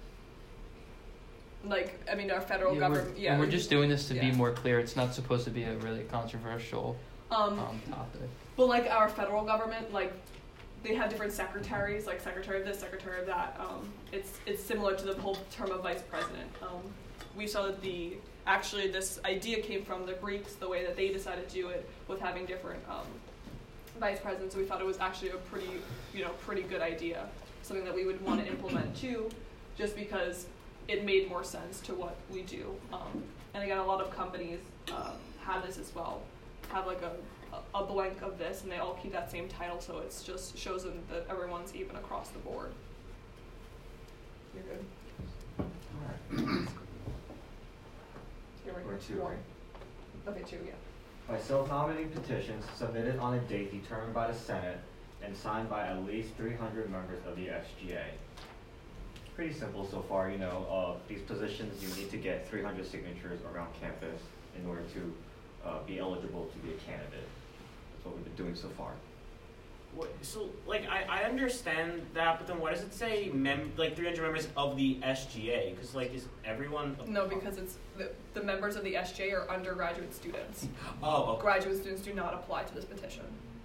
like I mean our federal
Yeah,
government.
we're,
Yeah,
and we're just doing this to
yeah.
be more clear. It's not supposed to be a really controversial
Um,
um, topic.
But like our federal government, like they have different secretaries, like secretary of this, secretary of that. Um, it's it's similar to the whole term of vice president. Um, we saw that the actually this idea came from the Greeks, the way that they decided to do it with having different um, vice presidents. So we thought it was actually a pretty you know pretty good idea, something that we would want to implement too, just because it made more sense to what we do. Um, and again, a lot of companies um, have this as well, have like a a, a blank of this, and they all keep that same title, so it's just shows them that everyone's even across the board. You're good.
Alright.
You're right.
Or two,
One.
right?
Okay, two, yeah.
By self-nominating petitions submitted on a date determined by the Senate and signed by at least three hundred members of the S G A. Pretty simple so far, you know, uh, these positions, you need to get three hundred signatures around campus in order to uh, be eligible to be a candidate. That's what we've been doing so far.
What, so, like, I, I understand that, but then what does it say, mem- like, three hundred members of the S G A? Because, like, is everyone... A-
No, because it's the, the members of the S J are undergraduate students.
Oh, okay.
Graduate students do not apply to this petition.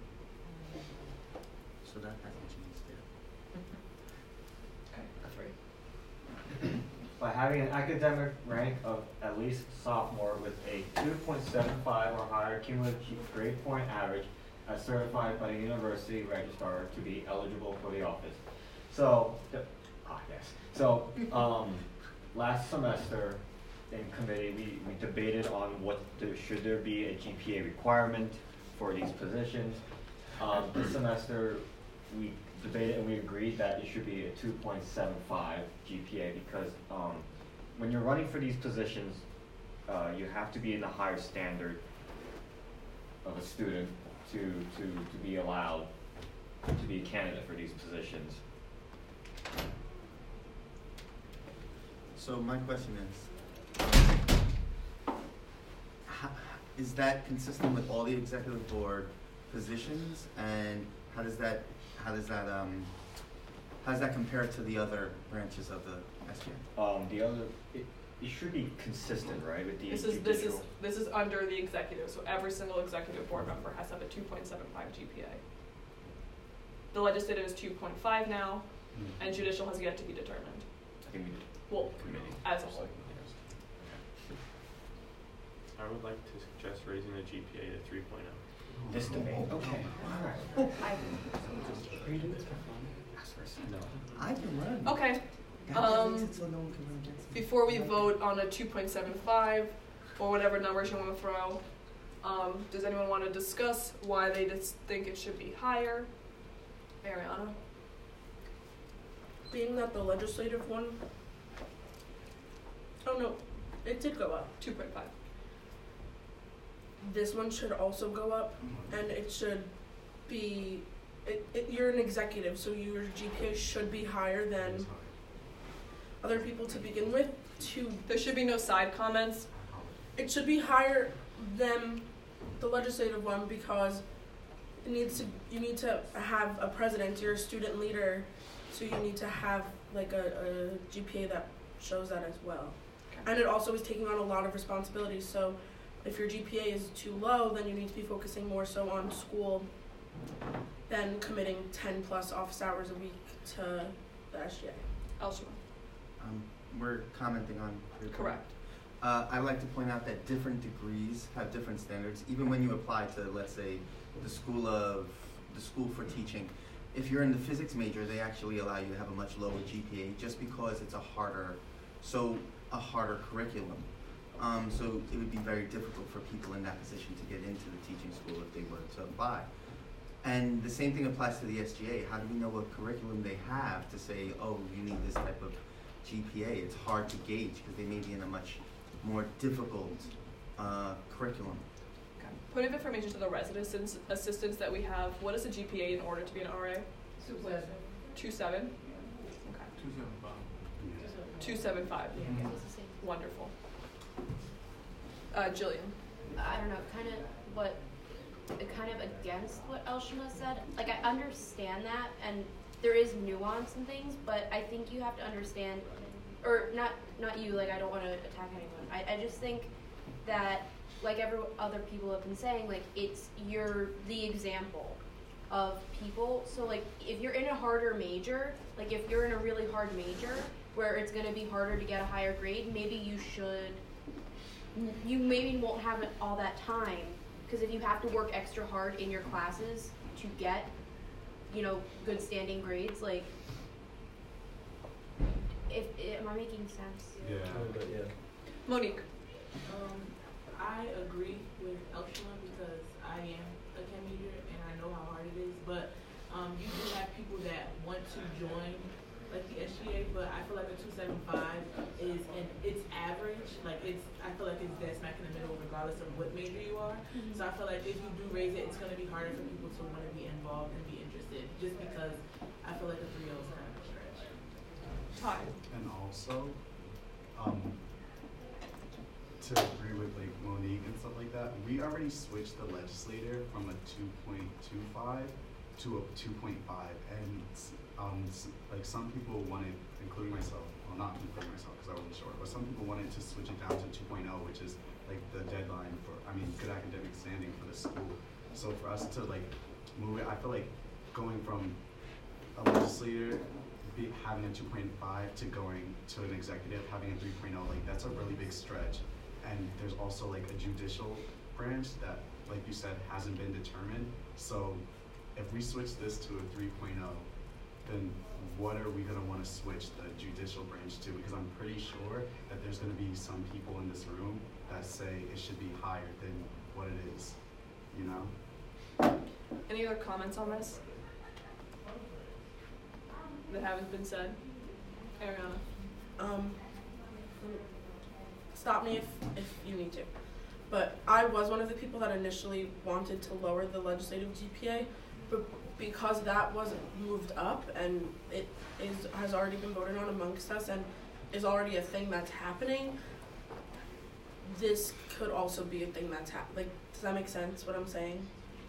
So that hasn't changed there.
Okay, that's right.
By having an academic rank of at least sophomore with a two point seven five or higher cumulative grade point average as certified by the university registrar to be eligible for the office. So, the, ah yes. So, um, last semester in committee, we, we debated on what the, should there be a G P A requirement for these positions. Um, this semester, we debated and we agreed that it should be a two point seven five G P A because um, when you're running for these positions, uh, you have to be in the higher standard of a student to, to, to be allowed to be a candidate for these positions.
So my question is, how, is that consistent with all the executive board positions, and how does that, how does that, um, how does that compare to the other branches of the S G A?
Um, the other, it, it should be consistent, right, with the
This is this is
judicial-
this is under the executive, so every single executive board member has to have a two point seven five G P A. The legislative is two point five now,
Mhm.
and judicial has yet to be determined.
I think we did.
Well,
Committee.
as a whole.
I would like to suggest raising the G P A to three point oh.
This debate, okay, alright.
No. I can run.
Okay. Um, before we vote on a two point seven five or whatever numbers you want to throw, um, does anyone want to discuss why they just think it should be higher? Mariana?
Being that the legislative one, oh no, it did go up.
two point five.
This one should also go up, and it should be, it, it, you're an executive, so your G P A should be higher than other people to begin with. To
There should be no side comments.
It should be higher than the legislative one because it needs to, you need to have a president, you're a student leader, so you need to have like a, a G P A that shows that as well.
Okay.
And it also is taking on a lot of responsibilities, so if your G P A is too low, then you need to be focusing more so on school than committing ten plus office hours a week to the S G A.
Elshima.
Um, we're commenting on your point.
Correct.
Uh, I'd like to point out that different degrees have different standards. Even when you apply to, let's say, the school of the school for teaching, if you're in the physics major, they actually allow you to have a much lower G P A just because it's a harder, so a harder curriculum. Um, so it would be very difficult for people in that position to get into the teaching school if they were to apply. And the same thing applies to the S G A. How do we know what curriculum they have to say, oh, you need this type of G P A? It's hard to gauge because they may be in a much more difficult uh, curriculum.
Point of information to the resident assistants, assistants that we have. What is the G P A in order to be an R A?
Two seven.
Two seven? Okay.
Two seven five.
Two seven five.
Yeah, it's the same.
Wonderful. Uh, Jillian.
I don't know, kind of what, kind of against what Elshima said. Like, I understand that, and there is nuance in things, but I think you have to understand, or not, not you. Like, I don't want to attack anyone. I, I just think that, like every other people have been saying, like it's you're the example of people. So like, if you're in a harder major, like if you're in a really hard major where it's going to be harder to get a higher grade, maybe you should. You maybe won't have it all that time, because if you have to work extra hard in your classes to get, you know, good standing grades, like, if, am I making sense?
Yeah.
yeah.
Monique.
Um, I agree with Elshima because I am a regardless of what major you are.
Mhm.
So I feel like if you do raise it, it's going to be harder for people to want to be involved and be interested, just because I feel like a three oh is kind of a stretch.
Hi.
And also, um, to agree with like Monique and stuff like that, we already switched the legislator from a two point two five to a two point five, and um, s- like some people wanted, including myself, well not including myself because I wasn't sure, but some people wanted to switch it down to two point oh, which is like the deadline for, I mean, good academic standing for the school. So for us to like move it, I feel like going from a legislator be having a two point five to going to an executive having a three point oh, like that's a really big stretch. And there's also like a judicial branch that, like you said, hasn't been determined. So if we switch this to a three point oh, then what are we gonna wanna switch the judicial branch to? Because I'm pretty sure that there's gonna be some people in this room that say it should be higher than what it is, you know?
Any other comments on this that haven't been said? Ariana.
Um, stop me if, if you need to. But I was one of the people that initially wanted to lower the legislative G P A, but because that wasn't moved up and it is has already been voted on amongst us and is already a thing that's happening, this could also be a thing that's hap- like, does that make sense what I'm saying?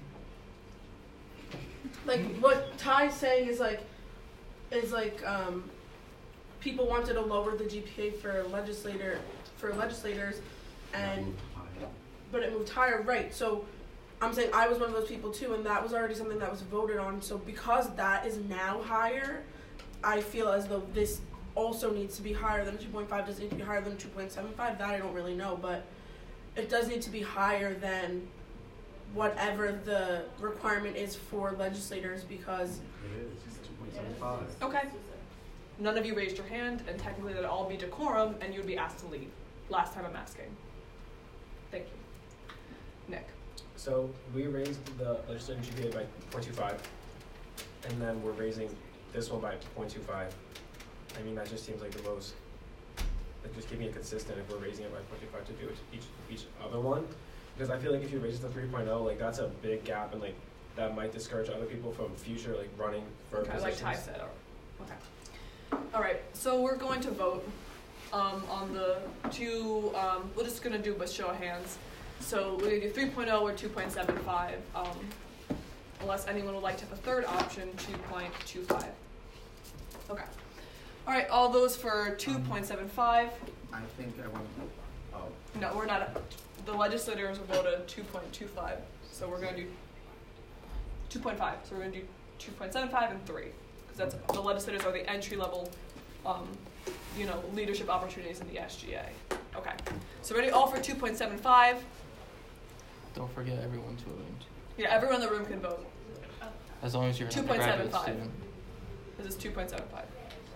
Like what Ty's saying is like is like um people wanted to lower the G P A for legislator for legislators and but it moved higher, right? So I'm saying I was one of those people too, and that was already something that was voted on. So because that is now higher, I feel as though this also needs to be higher than two point five. Does it need to be higher than two point seven five? That I don't really know, but it does need to be higher than whatever the requirement is for legislators because
It is, it's two point seven five.
Okay. None of you raised your hand, and technically that'd all be decorum, and you would be asked to leave. Last time I'm asking. Thank you. Nick.
So we raised the legislative G P A by zero point two five, and then we're raising this one by zero point two five. I mean, that just seems like the most, like just keeping it consistent if we're raising it by zero point two five to do it each each other one. Because I feel like if you raise it to three point oh, like that's a big gap, and like that might discourage other people from future like running for
Okay, like
positions.
Ty said. Okay. All right. So we're going to vote um, on the two. Um, we're just gonna do a show of hands. So we're gonna do three point oh or two point seven five. Um, unless anyone would like to have a third option, two point two five. Okay. All right. All those for two point seven five.
I think I want. Oh.
No, we're not. The legislators voted two point two five, so we're going to do two point five. So we're going to do two point seven five and three, because that's the legislators are the entry level, um, you know, leadership opportunities in the S G A. Okay, so ready all for two point seven five.
Don't forget everyone to vote.
Yeah, everyone in the room can vote.
As long as you're an
two point seven
undergraduate
five.
student.
This is two point seven five.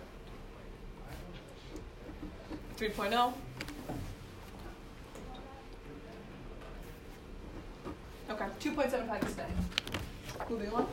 three point oh. Okay, two point seven five is staying. Moving on.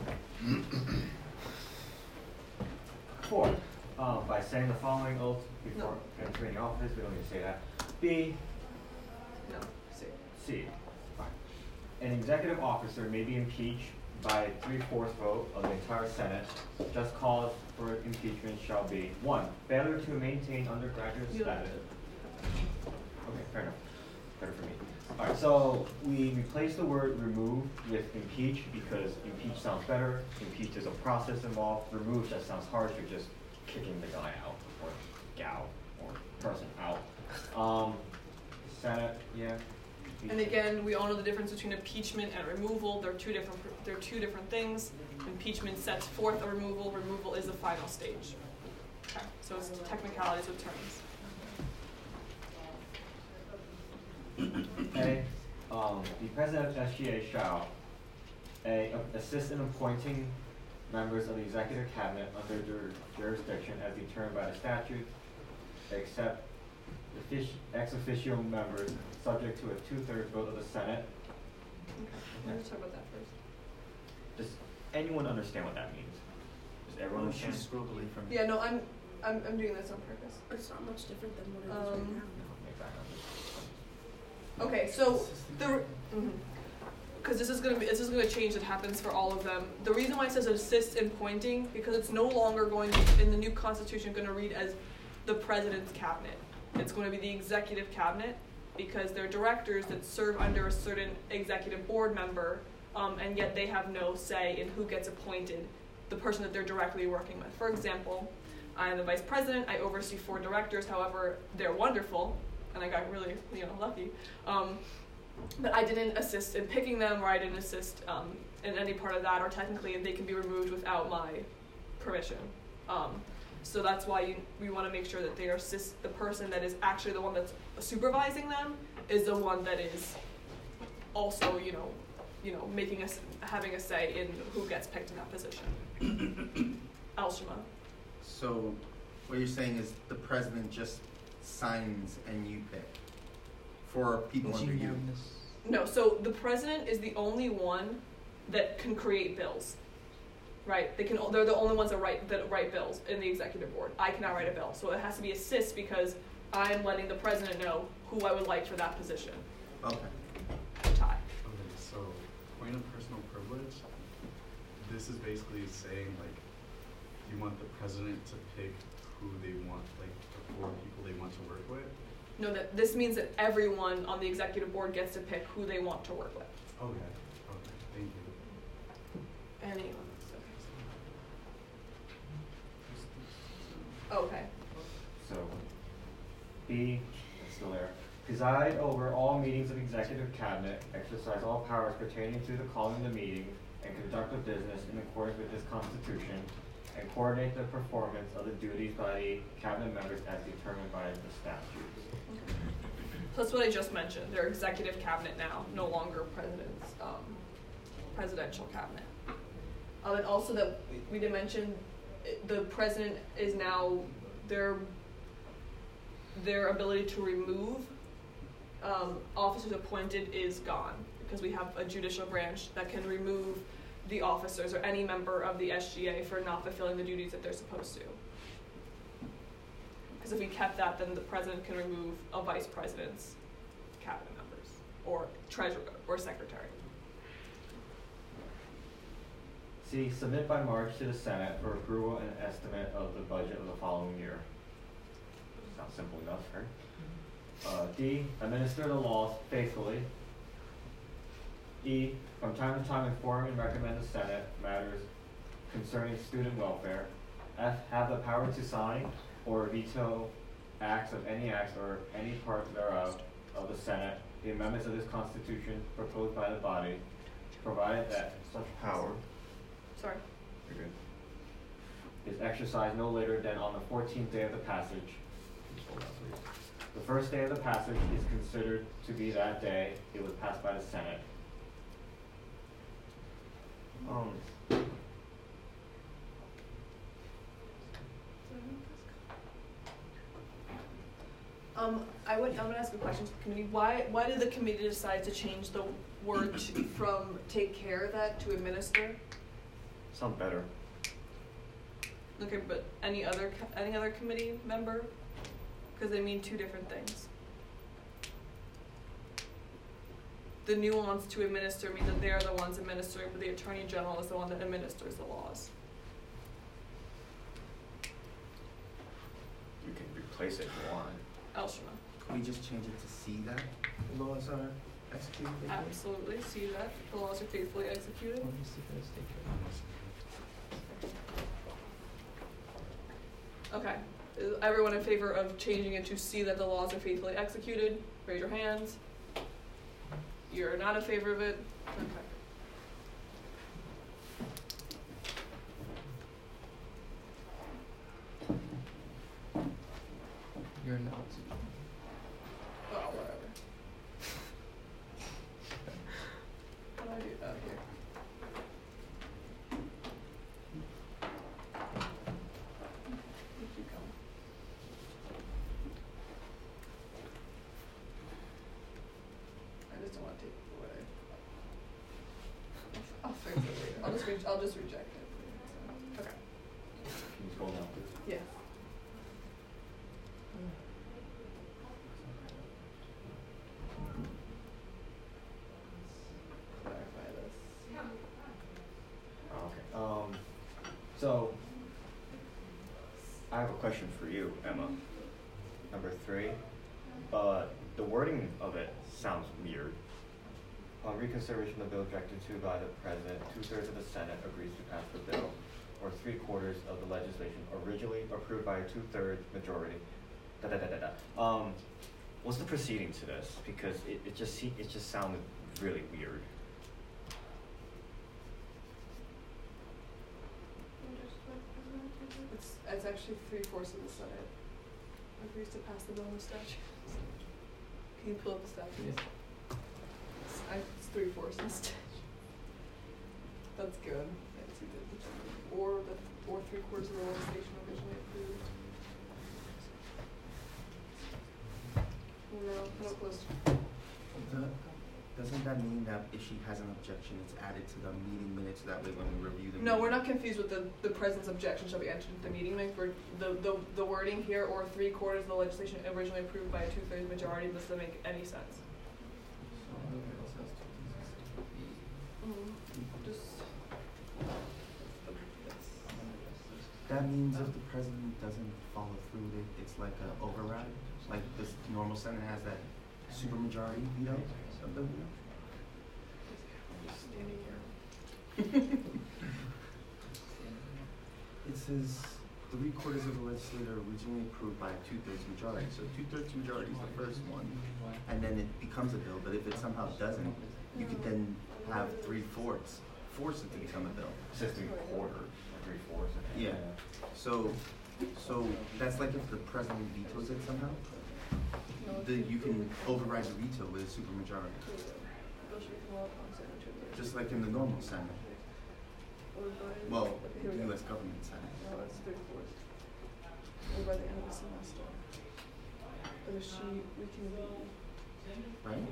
Four, um, by saying the following oath before entering office, we don't need to say that. B.
No, C.
C. Fine. An executive officer may be impeached by a three-fourths vote of the entire Senate. Just cause for impeachment shall be one, failure to maintain undergraduate
You
status. Okay, fair enough. Better for me. All right, so we replace the word remove with impeach because impeach sounds better. Impeach, there's a process involved. Remove just sounds harsh. You're just kicking the guy out or gal or person out. Um, Senate, yeah.
And again, we all know the difference between impeachment and removal. They're two different. They're two different things. Impeachment sets forth a removal. Removal is the final stage. Okay, so it's technicalities of terms.
A, um, the president of S G A shall A, assist in appointing members of the executive cabinet under their jurisdiction as determined by the statute, except offic- ex officio members subject to a two-thirds vote of the Senate.
Okay, let's talk about that first.
Does anyone understand what that means? Does everyone
Oh,
understand?
she's scrolled away from
Yeah, no, I'm, I'm, I'm doing this on purpose.
It's not much different than what it is
Um,
right now.
Okay, so the because this is gonna be this is gonna change. It happens for all of them. The reason why it says assist in pointing because it's no longer going to, in the new constitution going to read as the president's cabinet. It's going to be the executive cabinet because they're directors that serve under a certain executive board member, um, and yet they have no say in who gets appointed, the person that they're directly working with. For example, I am the vice president. I oversee four directors. However, they're wonderful, and I got really you know lucky. Um, But I didn't assist in picking them, or I didn't assist um, in any part of that, or technically they can be removed without my permission. Um, so that's why you, we want to make sure that they are assist, the person that is actually the one that's supervising them is the one that is also, you know, you know, making us having a say in who gets picked in that position. Elshima.
So what you're saying is the president just signs and you pick for people under you.
No, so the president is the only one that can create bills, right? They can. They're the only ones that write that write bills in the executive board. I cannot write a bill, so it has to be assist because I'm letting the president know who I would like for that position.
Okay.
Tie.
Okay, so point of personal privilege. This is basically saying like you want the president to pick who they want, like the four people they want to work with.
No, that this means that everyone on the executive board gets to pick who they want to work with.
Okay. Okay. Thank you.
Anyone. Okay.
So, B, it's still there. Preside over all meetings of executive cabinet, exercise all powers pertaining to the calling of the meeting, and conduct of business in accordance with this constitution, and coordinate the performance of the duties by the cabinet members as determined by the statutes.
So that's what I just mentioned. They're executive cabinet now, no longer president's um, presidential cabinet. Um, and also that we, we did mention the president is now their their ability to remove um, officers appointed is gone because we have a judicial branch that can remove the officers or any member of the S G A for not fulfilling the duties that they're supposed to. Because if we kept that, then the president can remove a vice president's cabinet members or treasurer or secretary.
C, submit by March to the Senate for approval and estimate of the budget of the following year. Sounds simple enough, right? Uh, D, administer the laws faithfully. E, from time to time inform and recommend the Senate matters concerning student welfare. F, have the power to sign or veto acts of any acts or any part thereof of the Senate, the amendments of this Constitution proposed by the body, provided that such power
Sorry.
You're good. is exercised no later than on the fourteenth day of the passage. The first day of the passage is considered to be that day it was passed by the Senate. Um,
Um, I would. I'm gonna ask a question to the committee. Why? Why did the committee decide to change the word to, from "take care of that" to "administer"?
sound better.
Okay, but any other co- any other committee member? Because they mean two different things. The nuance to administer means that they are the ones administering, but the attorney general is the one that administers the laws.
You can replace it if you want.
Elshima.
Can we just change it to C that the laws are executed?
Absolutely. See that the laws are faithfully executed. Okay. Is everyone in favor of changing it to see that the laws are faithfully executed? Raise your hands. You're not in favor of it? Okay.
You're not.
Oh, whatever. How do I do that here? Where'd you go? I just don't want to take it away. I'll fix it later. I'll just, re- I'll just reject it. Okay.
Can you scroll down, please?
Yeah.
question for you, Emma. Number three, uh, the wording of it sounds weird. On reconsideration, the bill objected to by the president, two-thirds of the Senate agrees to pass the bill, or three-quarters of the legislation originally approved by a two-third majority. Da da da da da. Um, what's the proceeding to this? Because it, it just se- it just sounded really weird.
It's, it's actually three-fourths of the Senate agrees to pass the bill in the statute. Can you pull up the statute? It's, I, it's three-fourths of the statute. That's good. That's good. Or the or three-quarters of the legislation originally approved. No, no close.
The, doesn't that mean that if she has an objection, it's added to the meeting minutes, that way when we review the
No,
meeting-
we're not confused with the, the president's objection shall be entered into the meeting minutes. For the, the, the wording here, or three quarters of the legislation originally approved by a two-thirds majority, this doesn't make any sense. Mm, just.
That means if the president doesn't follow through, it, it's like an override, like this normal Senate has that supermajority veto of the veto. It says three quarters of the legislature originally approved by a two-thirds majority. So two-thirds majority is the first one, and then it becomes a bill. But if it somehow doesn't, you could then have three-fourths, force it to become a bill.
It says three-quarters, three-fourths.
Yeah. So, so that's like if the president vetoes it somehow, the, you can override the veto with a supermajority. Just like in the normal Senate. Well, the U S government Senate.
No, it's three-fourths. Or by the end of the semester. But if she, we can be.
Right?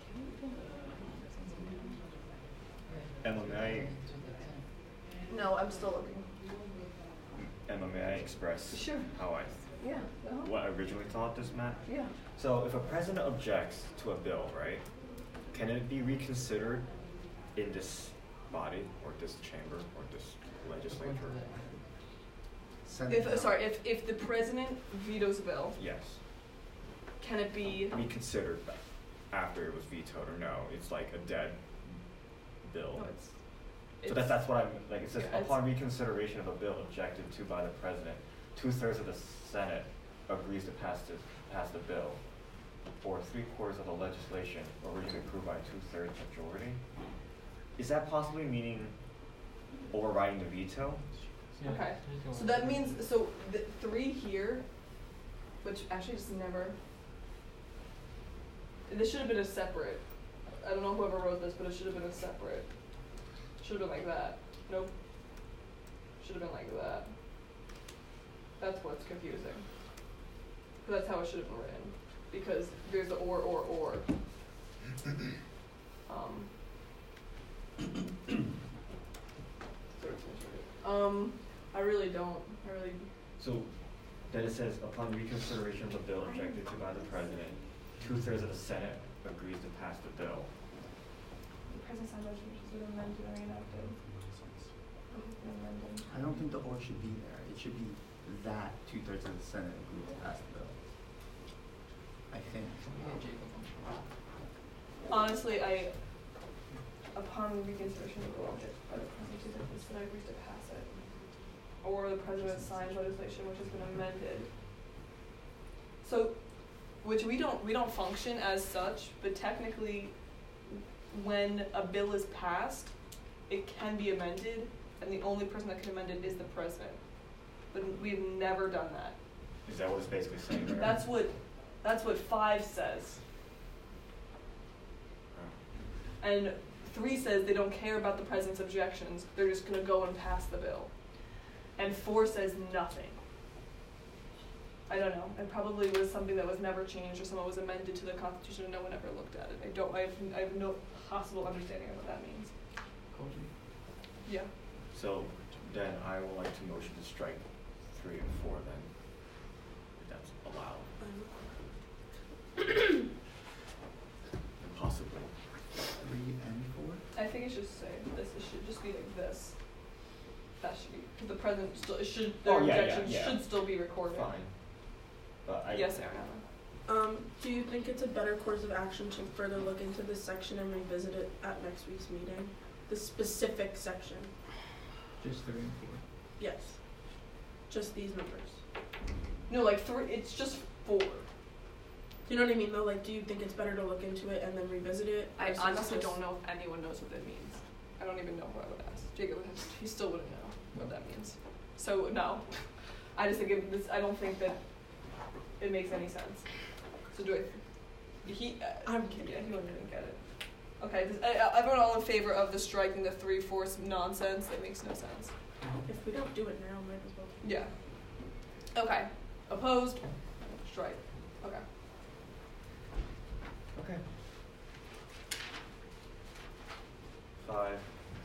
Emma, may I,
No, I'm still looking.
Emma, may I express
Sure.
how I,
Yeah. Uh-huh.
what I originally thought this meant?
Yeah.
So if a president objects to a bill, right, can it be reconsidered in this body, or this chamber, or this legislature?
If, uh, sorry, if, if the president vetoes a bill,
Yes.
can it be,
Reconsidered after it was vetoed, or no? It's like a dead bill.
no, it's,
So
it's-
that's, that's what I'm, like, it says,
Yeah, it's-
upon reconsideration of a bill objected to by the president, two-thirds of the Senate agrees to pass the, pass the bill, or three-quarters of the legislation originally approved by a two-thirds majority. Is that possibly meaning overriding the veto?
Okay, so that means, so the three here, which actually just never, this should have been a separate, I don't know whoever wrote this, but it should have been a separate, should have been like that, nope, should have been like that. That's what's confusing, 'cause that's how it should have been written, because there's the or, or, or. Um. Um, I really don't. I really.
So, then it says, upon reconsideration of the bill objected to by the president, two-thirds of the Senate agrees to pass the bill.
The present signed resolutions would amend and reenacted.
I don't think the or should be there. It should be that two-thirds of the Senate agreed to pass the bill. I think.
Honestly, I, upon reconsideration of the bill objected by the president, the Senate agrees to pass it. Or the president signs legislation which has been amended. So, which we don't, we don't function as such, but technically, when a bill is passed, it can be amended, and the only person that can amend it is the president. But we've never done that.
Is that what it's basically saying there?
That's what, that's what five says. And three says they don't care about the president's objections, they're just gonna go and pass the bill. And four says nothing. I don't know, it probably was something that was never changed or someone was amended to the Constitution and no one ever looked at it. I don't, I have, I have no possible understanding of what that means. Yeah.
So, then I would like to motion to strike three and four then, if that's allowed. And possibly.
Three and four?
I think it should say this, it should just be like this. that should be, the president still, it should, the
Oh, yeah, yeah,
objection
yeah.
should still be recorded.
Fine. But I.
Yes, Aaron.
Um, do you think it's a better course of action to further look into this section and revisit it at next week's meeting? The specific section?
Just three and four.
Yes. Just these numbers.
No, like three, it's just four.
Do you know what I mean though? Like, do you think it's better to look into it and then revisit it?
I
versus
honestly
just-
don't know if anyone knows what that means. I don't even know who I would ask. Jacob, would have- he still wouldn't know what that means. So, no. I just think it, this, I don't think that it makes any sense. So do I, he, uh,
I'm kidding.
Yeah, he wouldn't even get it. Okay, does, uh, everyone all in favor of the striking the three-fourths nonsense? That makes no sense.
If we don't do it now, might as well.
Yeah. Okay. Opposed? Strike. Okay.
Okay. Five.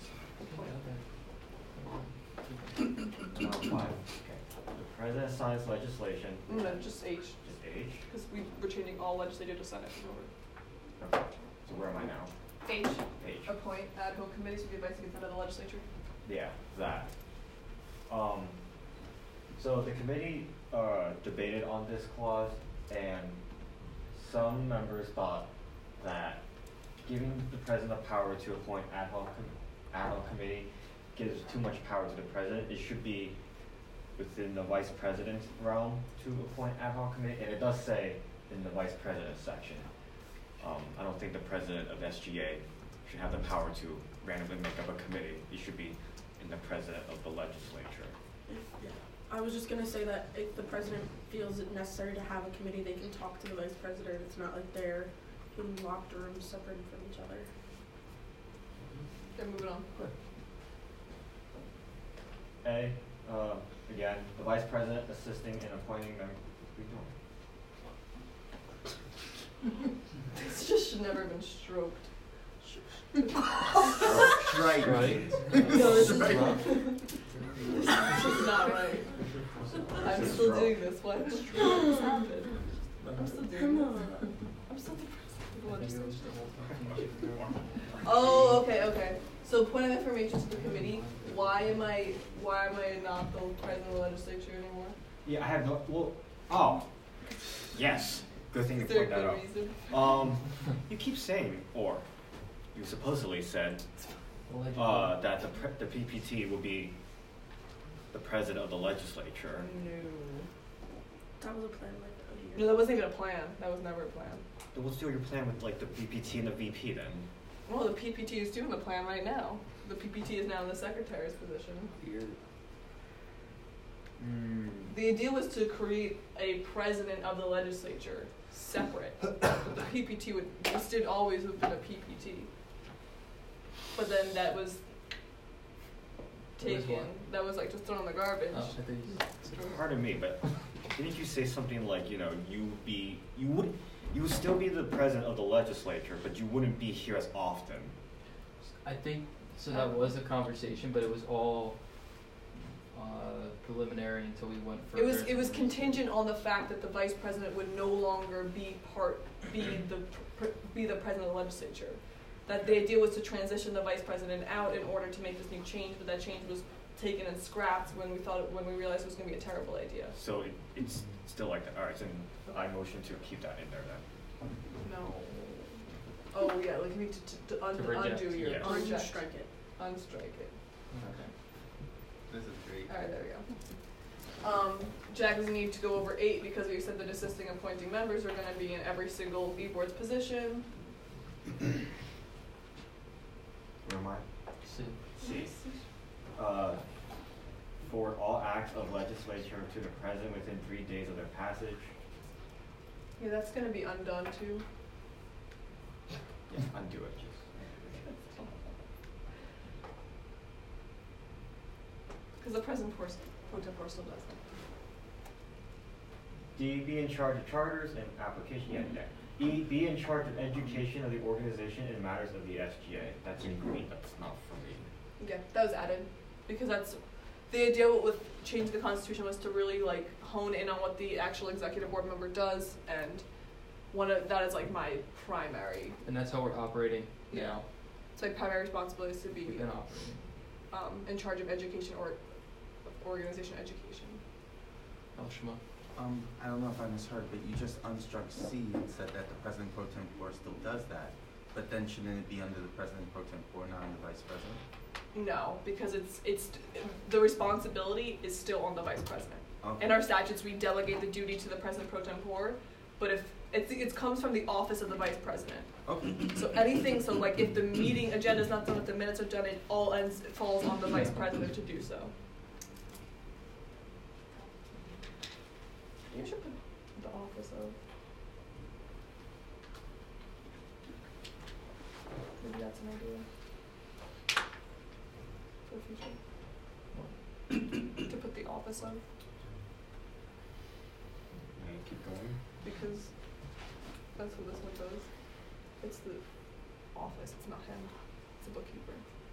Number five. Okay. The president signs legislation.
No, just H.
Just H.
Because we were changing all legislative to Senate. Remember?
Okay. So where am I now?
H.
H.
Appoint ad hoc committees with the advice and consent of the legislature.
Yeah, that. Um, so the committee uh, debated on this clause, and some members thought that giving the president the power to appoint ad hoc com- ad hoc committee gives too much power to the president. It should be within the vice president's realm to appoint ad hoc committee, and it does say in the vice president section. Um, I don't think the president of S G A should have the power to randomly make up a committee. It should be in the president of the legislature.
Yeah. I was just gonna say that if the president feels it necessary to have a committee, they can talk to the vice president. It's not like they're in locked rooms separated from each other.
Okay, moving on.
A, uh, again, the vice president assisting in appointing members.
This just should never have been stroked.
Strike.
Right. No, this is, this is not right. I'm still doing this. What? What just happened? I'm still doing this. I'm still the president of the legislature. Oh, okay, okay. So point of information to the committee. Why am I why am I not the president of the legislature anymore?
Yeah, I have no. Well, oh, yes. Good thing you
Is there a
point that
good
out.
reason?
Um, you keep saying, or you supposedly said, uh, that the pre- the P P T will be the president of the legislature.
No.
That was a plan like that.
No, that wasn't even a plan. That was never a plan.
Then what's your plan with like the P P T and the V P then?
Well, the P P T is doing the plan right now. The P P T is now in the secretary's position.
Weird. Mm.
The idea was to create a president of the legislature separate. But the P P T would, this did always have been a P P T. But then that was taken.
what?
That was like just thrown in the garbage.
Oh, I think you-
Pardon me, but didn't you say something like, you know, you be you would you would still be the president of the legislature, but you wouldn't be here as often?
I think so. That was a conversation, but it was all uh, preliminary until we went further.
It was it was contingent on the fact that the vice president would no longer be part be the pr- be the president of the legislature. That the idea was to transition the vice president out in order to make this new change, but that change was taken and scrapped when we thought it, when we realized it was going to be a terrible idea.
So it, it's still like that. All right, then I motion to keep that in there then.
No. Oh yeah, like you need to, to, to, un-
To reject,
undo your
yes.
reject.
Unstrike it.
Unstrike it.
Okay.
This is great.
All right, there we go. Um, Jack doesn't need to go over eight because we said that assisting appointing members are going to be in every single e-board's position.
Where am I?
C.
C. Uh, forward all acts of legislature to the president within three days of their passage.
Yeah, that's going to be undone too.
Yes, undo it.
Because the president pro pro tempore still does that.
D, be in charge of charters and application. Yeah, yeah. E, be in charge of education of the organization in matters of the S G A. That's in green. That's not for me.
Yeah, that was added because that's the idea with changing the constitution was to really like hone in on what the actual executive board member does, and one of that is like my primary.
And that's how we're operating
Yeah.
now.
It's like primary responsibility is to be
We've been operating.
um, in charge of education or organization education.
Elshma.
Um, I don't know if I misheard, but you just unstruck C and said that the president pro tempore still does that, but then shouldn't it be under the president pro tempore, not under the vice president?
No, because it's it's the responsibility is still on the vice president.
Okay.
In our statutes, we delegate the duty to the president pro tempore, but if it's it comes from the office of the vice president.
Okay.
So anything, so like if the meeting agenda is not done, if the minutes are done, it all ends it falls on the vice president to do so. You should put the office of. Maybe that's an idea. For the future. To put the office of.
May I keep going?
Because that's what this one does. It's the office, it's not him. It's a bookkeeper.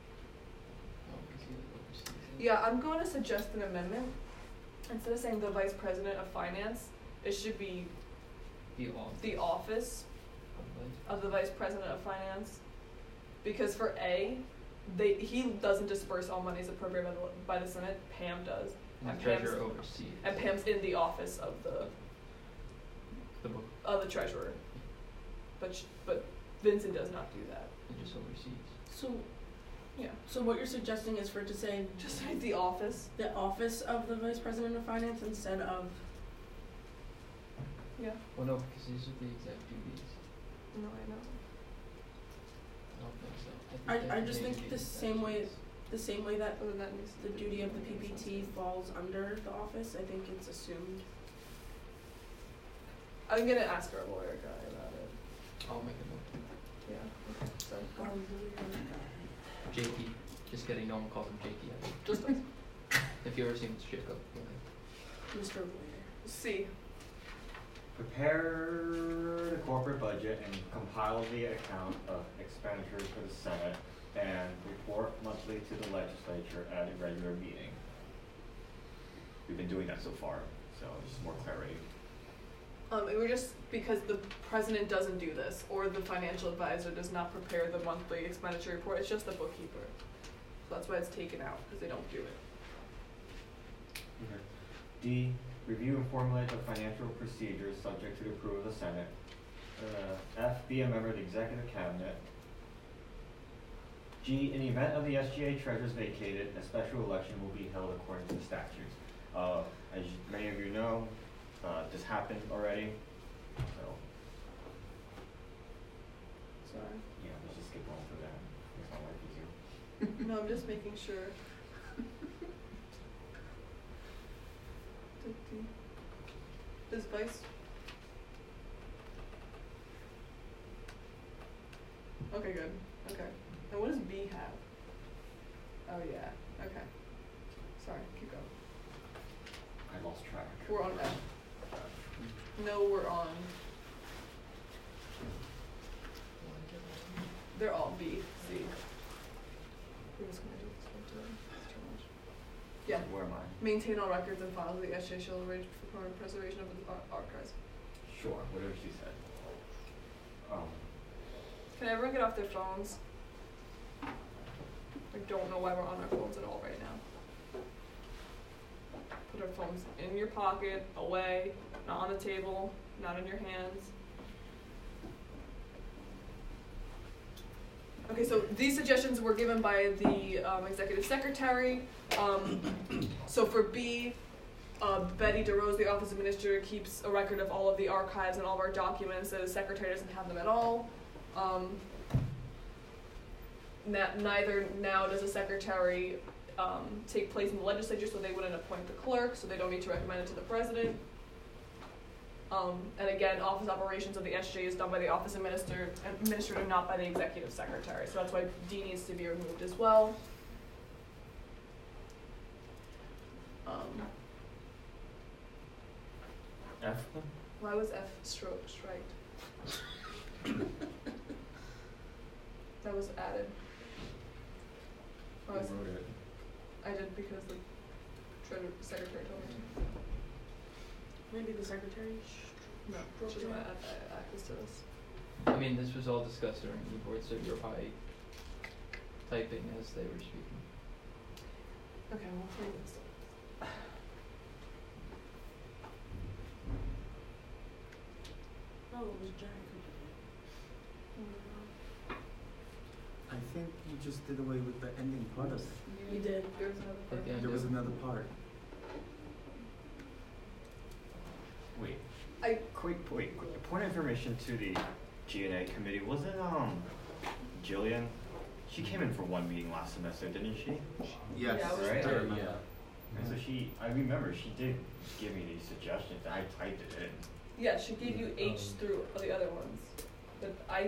Yeah, I'm going to suggest an amendment. Instead of saying the vice president of finance, it should be
The office.
the office of the vice president of finance. Because for A, they he doesn't disperse all monies appropriated by the, by the Senate. Pam does.
And the
Pam's-
treasurer oversees.
And Pam's in the office of the
The book.
of the treasurer. But sh- but Vincent does not do that.
It just oversees.
So,
yeah.
So what you're suggesting is for it to say
just say the office,
the office of the vice president of finance instead of.
Yeah.
Well, no, because these are the exact duties.
No, I know.
I don't think so.
I
think
I
that
just
may
think
be
the same way, the same way that
Other than that needs to
the
be-
duty of the P P T falls under the office. I think it's assumed.
I'm gonna ask our lawyer guy about it.
I'll make a note.
Yeah. Okay. So
Um,
J P. Just kidding, no one calls him J P.
just
If you ever see him, it's Jacob.
Mister Lawyer.
C.
Prepare the corporate budget and compile the account of expenditures for the Senate and report monthly to the legislature at a regular meeting. We've been doing that so far, so just more clarity.
Um, and we're just because the president doesn't do this, or the financial advisor does not prepare the monthly expenditure report. It's just the bookkeeper. So that's why it's taken out because they don't do it.
Okay. D, review and formulate the financial procedures subject to the approval of the Senate. Uh, F, be a member of the executive cabinet. G, in the event of the S G A treasurers vacated, a special election will be held according to the statutes. Uh, as you, many of you know, uh, this happened already, so,
Sorry.
yeah, let's just skip over that, makes my life easier.
No, I'm just making sure. Did the- Does vice? Okay, good. Okay. And what does B have? Oh yeah. Okay. Sorry. Keep going.
I lost track.
We're on F. No, we're on. They're all B, C. We're just gonna do this one too. It's too much. Yeah.
Where am I?
Maintain all records and files of the S J shall arrange for preservation of the ar- archives.
Sure, whatever she said. Um,
Can everyone get off their phones? I don't know why we're on our phones at all right now. Put our phones in your pocket, away, not on the table, not in your hands. Okay, so these suggestions were given by the um, executive secretary. Um, so for B, uh, Betty DeRose, the office administrator, keeps a record of all of the archives and all of our documents. The secretary doesn't have them at all. Um, na- neither now does a secretary um, take place in the legislature, so they wouldn't appoint the clerk, so they don't need to recommend it to the president. Um, and again, office operations of the S J is done by the office administrator, administrator, not by the executive secretary. So that's why D needs to be removed as well. Um,
F?
why was F stro- striked? That was added.
Who
Oh, it's-
wrote it?
I did because the treasurer secretary told me to.
Maybe the secretary.
No, she doesn't have a- access to this.
I mean, this was all discussed during the board, so you're probably typing as they were speaking.
Okay, we'll figure this
Oh, it was Jack.
I think you just did away with the ending part of it.
You did.
There was another part.
At the end
There was
of-
another part.
Wait.
I
quick wait, quick point of information to the G and A committee. Wasn't um Jillian? She came in for one meeting last semester, didn't she?
Yes.
Yeah, I was
right.
there.
Yeah. And so she, I remember she did give me these suggestions. I typed it in.
Yeah, she gave you H through the other ones, but I.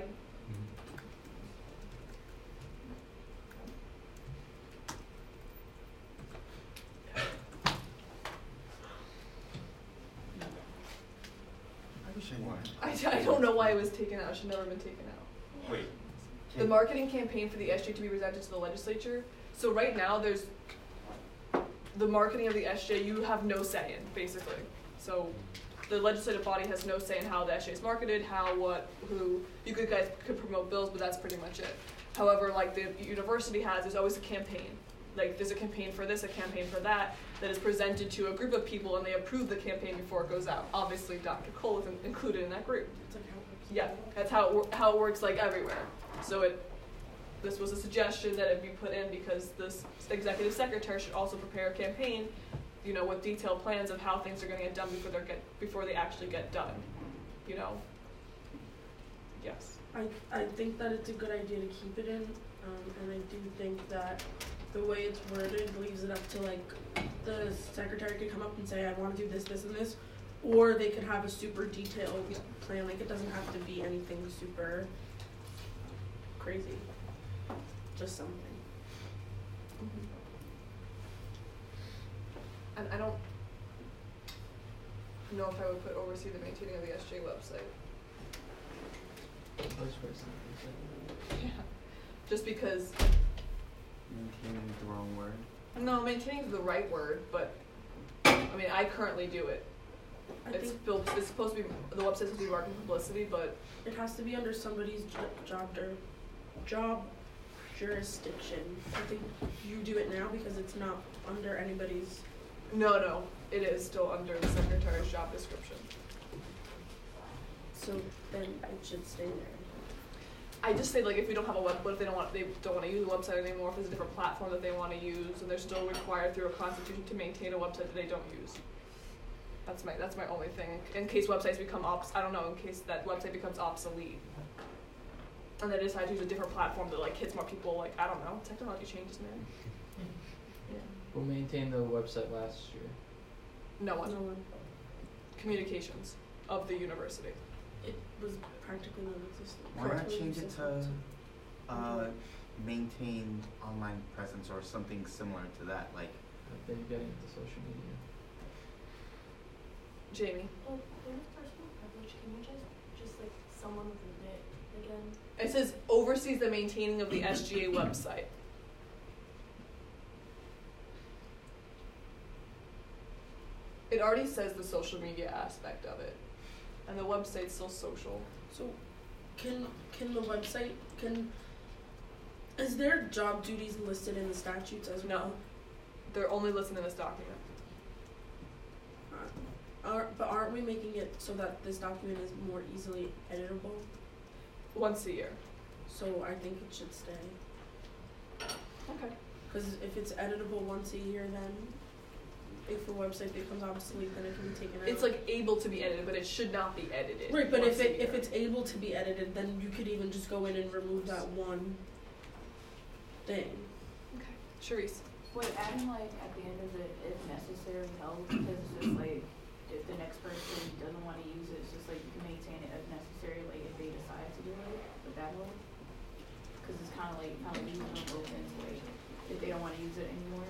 I wish I knew.
I, I don't know why it was taken out. It should never have been taken out.
Wait.
The marketing campaign for the S J to be presented to the legislature. So right now, there's the marketing of the S J. You have no say in, basically. So the legislative body has no say in how the S J is marketed, how, what, who. You could guys could promote bills, but that's pretty much it. However, like the university has, there's always a campaign. Like there's a campaign for this, a campaign for that, that is presented to a group of people, and they approve the campaign before it goes out. Obviously, Doctor Cole is in- included in that group. Yeah, that's how it, wor- how it works, like everywhere. So it, this was a suggestion that it be put in because this executive secretary should also prepare a campaign, you know, with detailed plans of how things are going to get done before they get before they actually get done. You know. Yes.
I, I think that it's a good idea to keep it in, um, and I do think that the way it's worded leaves it up to like the secretary could come up and say, I want to do this, this, and this, or they could have a super detailed plan. Like it doesn't have to be anything super crazy, just something.
Mm-hmm. And I don't know if I would put oversee the maintaining of the S J website. Yeah. Just because.
Maintaining is the wrong word.
No, maintaining is the right word, but I mean, I currently do it.
I
It's
think
built. It's supposed to be the website's supposed to be marketing publicity, but
it has to be under somebody's jo- job dur- job jurisdiction. I think you do it now because it's not under anybody's.
no, no, it is still under the secretary's job description.
So then it should stay there.
I just say like if we don't have a web, what if they don't want they don't want to use the website anymore? If there's a different platform that they want to use, and they're still required through a constitution to maintain a website that they don't use. That's my that's my only thing. In case websites become obs, I don't know. In case that website becomes obsolete, and they decide to use a different platform that like hits more people. Like I don't know. Technology changes, man. Yeah.
Who maintained the website last year?
No one.
No one.
Communications of the university.
It was practically non-existent.
Why not change it to uh, maintain online presence or something similar to that? Like,
Then you're getting into social media.
Jamie.
Well, there's personal privilege. Can you just, just like someone read it again?
It says oversees the maintaining of the S G A website. It already says the social media aspect of it, and the website's still social.
So, can can the website can is there job duties listed in the statutes as well?
No, they're only listed in this document.
Uh, are, but aren't we making it so that this document is more easily editable?
Once a year.
So I think it should stay.
Okay.
Because if it's editable once a year, then if the website becomes obsolete, then it can be taken out.
It's like able to be edited, but it should not be edited.
Right, but if
once a
it if
year.
it's able to be edited, then you could even just go in and remove that one thing.
Okay. Charisse.
Would adding like at the end of it if necessary help? Because it's just like if the next person doesn't want to use it, it's just like you can maintain it if necessary. Like if they decide to do it, would that help? Because it's kind of like kind of leaving them open, like if they don't want to use it anymore.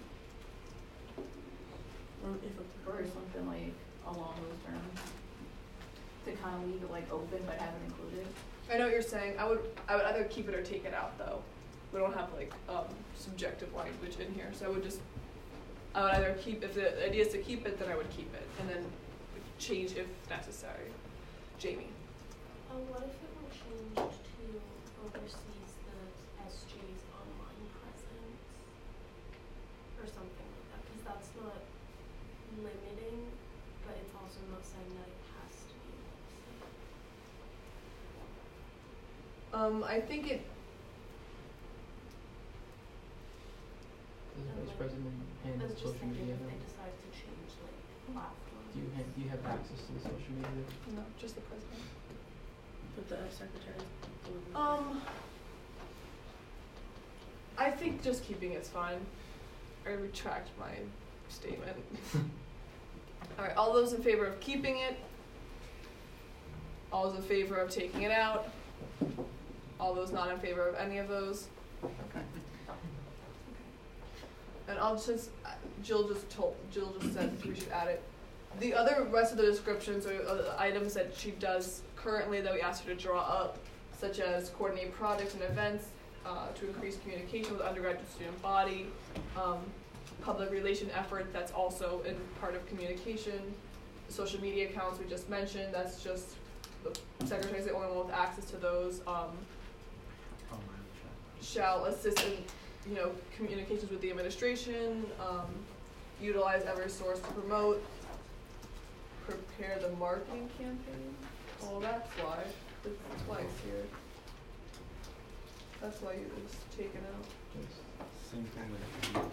Or if a
Or something like along those terms. To kind of leave it like open but have it included.
I know what you're saying. I would I would either keep it or take it out though. We don't have like um, subjective language in here, so I would just I would either keep if the idea is to keep it, then I would keep it, and then change if necessary. Jamie.
Uh, what if it were changed to oversees the S J's online presence or something like that? Because that's not limiting, but it's also not saying that it has to be.
Um, I think it.
Does the vice president handle
I was just
social
thinking
media?
if they decide to change like platforms.
Do you have, do you have access to the social media?
No, just the president.
With the secretary.
Um, I think just keeping it's fine. I retract my statement. All right, all those in favor of keeping it? All those in favor of taking it out? All those not in favor of any of those? Okay. And I'll just, Jill just told, Jill just said we should add it. The other rest of the descriptions are uh, items that she does currently that we asked her to draw up, such as coordinate projects and events uh, to increase communication with undergraduate student body, um, public relation effort that's also in part of communication, social media accounts we just mentioned, that's just the secretary's the only one with access to those. Um, shall assist in, you know, communications with the administration, um, utilize every source to promote, prepare the marketing campaign. Oh, that's why. It's twice here. That's why it was taken out.
Same thing with.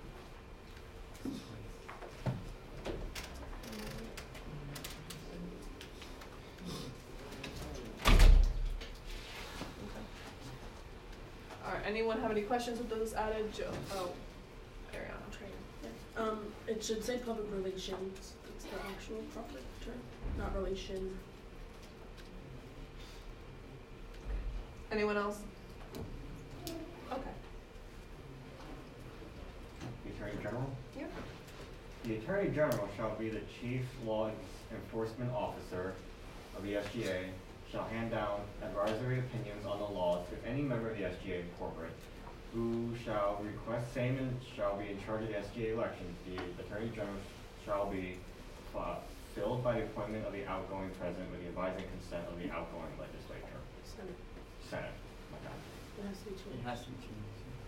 Alright, anyone have any questions with those added? Jill? Oh, Ariana.
Um, it should say public relations. It's the actual proper term, not relation.
Anyone else? Okay.
The Attorney General?
Yeah.
The Attorney General shall be the Chief Law Enforcement Officer of the S G A, shall hand down advisory opinions on the laws to any member of the S G A corporate, who shall request same and shall be in charge of the S G A elections. The Attorney General shall be uh, filled by the appointment of the outgoing president with the advising consent of the outgoing legislature.
Senate.
Senate. My God.
It has to be changed.
It has to be changed.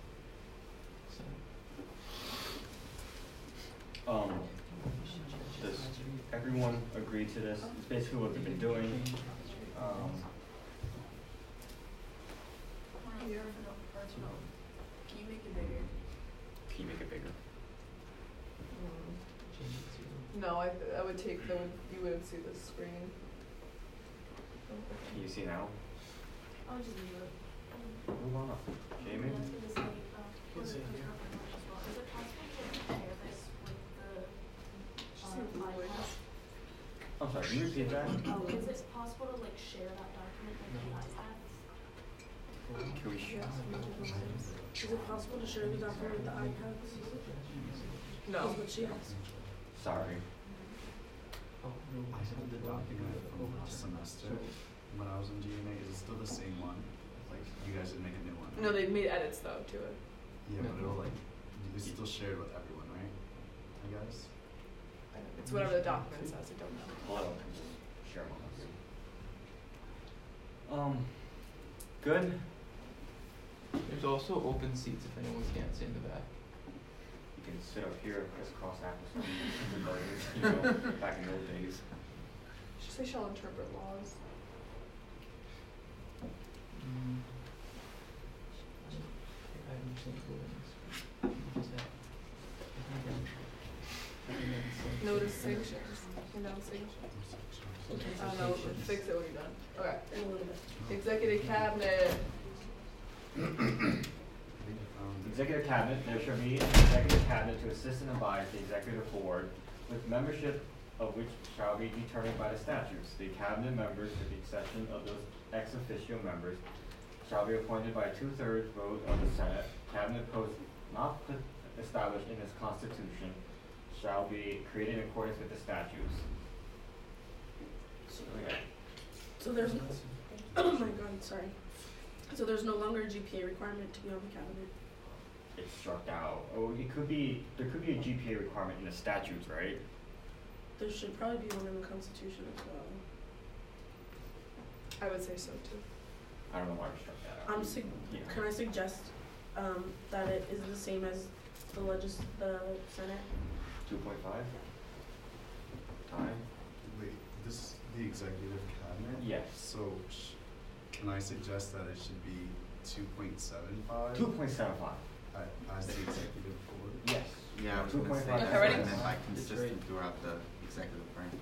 Um, does everyone agree to this? It's basically what we've been doing. Um,
Can you make it bigger?
can you make it bigger?
No, I, I would take the, you wouldn't see the screen.
Can you see now?
I'll just leave it.
Move on up. Jamie?
I was gonna say, uh, for the conference as well, is it possible to share this with the, uh, iPads?
I'm sorry, can you repeat that?
Oh, is it possible to like share that document with the iPads?
Can we share?
Is it possible to share the document with the iPads?
No.
That's what she asked.
Sorry.
I have the document from last semester when I was in G N A. Is it still the same one? Like, you guys didn't make a new one?
No, they've made edits though to it.
Yeah, but it'll like, it's still shared with everyone, right? I guess?
It's whatever the document says, I don't know.
Well, I don't think so. Share one with you. Um, good.
There's also open seats if anyone can't sit in the back.
You can sit up here, crisscross apples, you know, back in the old days.
Should say shall interpret laws.
Mm. I understand rulings.
Notice sanctions. Announce sanctions. I don't know, fix it when you're done. Okay. Executive cabinet.
Executive cabinet, there shall be an executive cabinet to assist and advise the executive board with membership of which shall be determined by the statutes. The cabinet members, with the exception of those ex officio members, shall be appointed by a two-thirds vote of the Senate. Cabinet posts not put, established in this constitution shall be created in accordance with the statutes.
So,
Okay.
so there's no, oh my god, sorry. So there's no longer a G P A requirement to be on the cabinet.
It's struck out. Oh, it could be, there could be a G P A requirement in the statutes, right?
There should probably be one in the Constitution as well.
I would say so too.
I don't know why we struck that out.
Um, su-
Yeah.
Can I suggest um, that it is the same as the legis- the Senate?
Two point five? time.
Wait, this is the executive cabinet?
Yes.
So, sh- can I suggest that it should be two point seven five?
Two point seven five.
As the executive board?
Yes.
Yeah, I was
two
gonna
point
say
five.
that's
Okay, ready?
what I meant by
It's
consistent
right.
throughout the executive branch.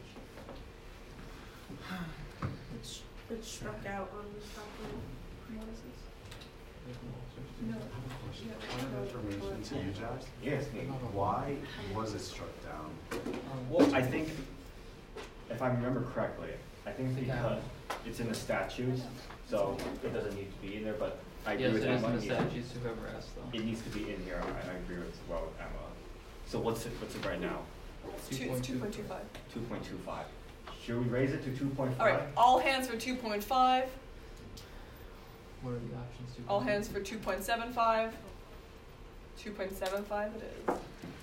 It's, it's struck out on this document. What is this? No.
Point of information to you, Jax.
Yes.
Why was it struck down?
Well, I think, if I remember correctly, I think because it's in the statutes, so it doesn't need to be in there, but I agree
Yes,
with
it is
Emma.
in the
it needs-
statutes, whoever asked though.
It needs to be in here, I, I agree with, well with Emma. So what's it, what's it right now?
Two, it's two point two five.
Two point two five. Should we raise it to two point
All
five?
right, all hands for two point five.
What are the options? to-
All hands for two point seven five. two point seven five it is.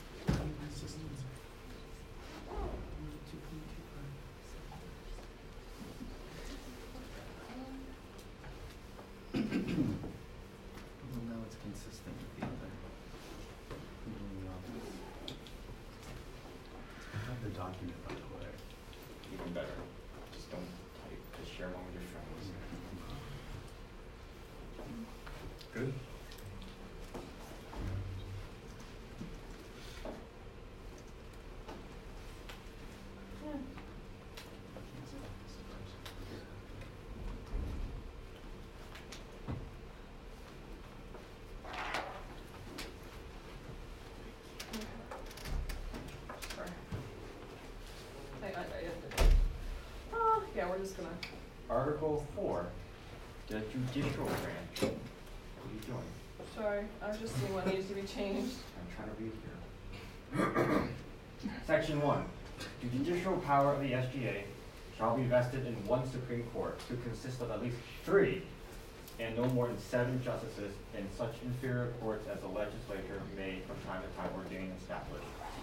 Well, now it's consistent with the other. Even in the office.
I have the document, by the way.
Even better. Just don't type, just share one with your friends. Good?
Sorry. I, I, I ended it. Oh, yeah, we're just gonna.
Article four, the judicial branch. What are you doing?
Sorry, I was just seeing what needs to be changed.
I'm trying to read here. Section one, the judicial power of the S G A shall be vested in one Supreme Court to consist of at least three and no more than seven justices in such inferior courts as the legislature may from time to time ordain and establish.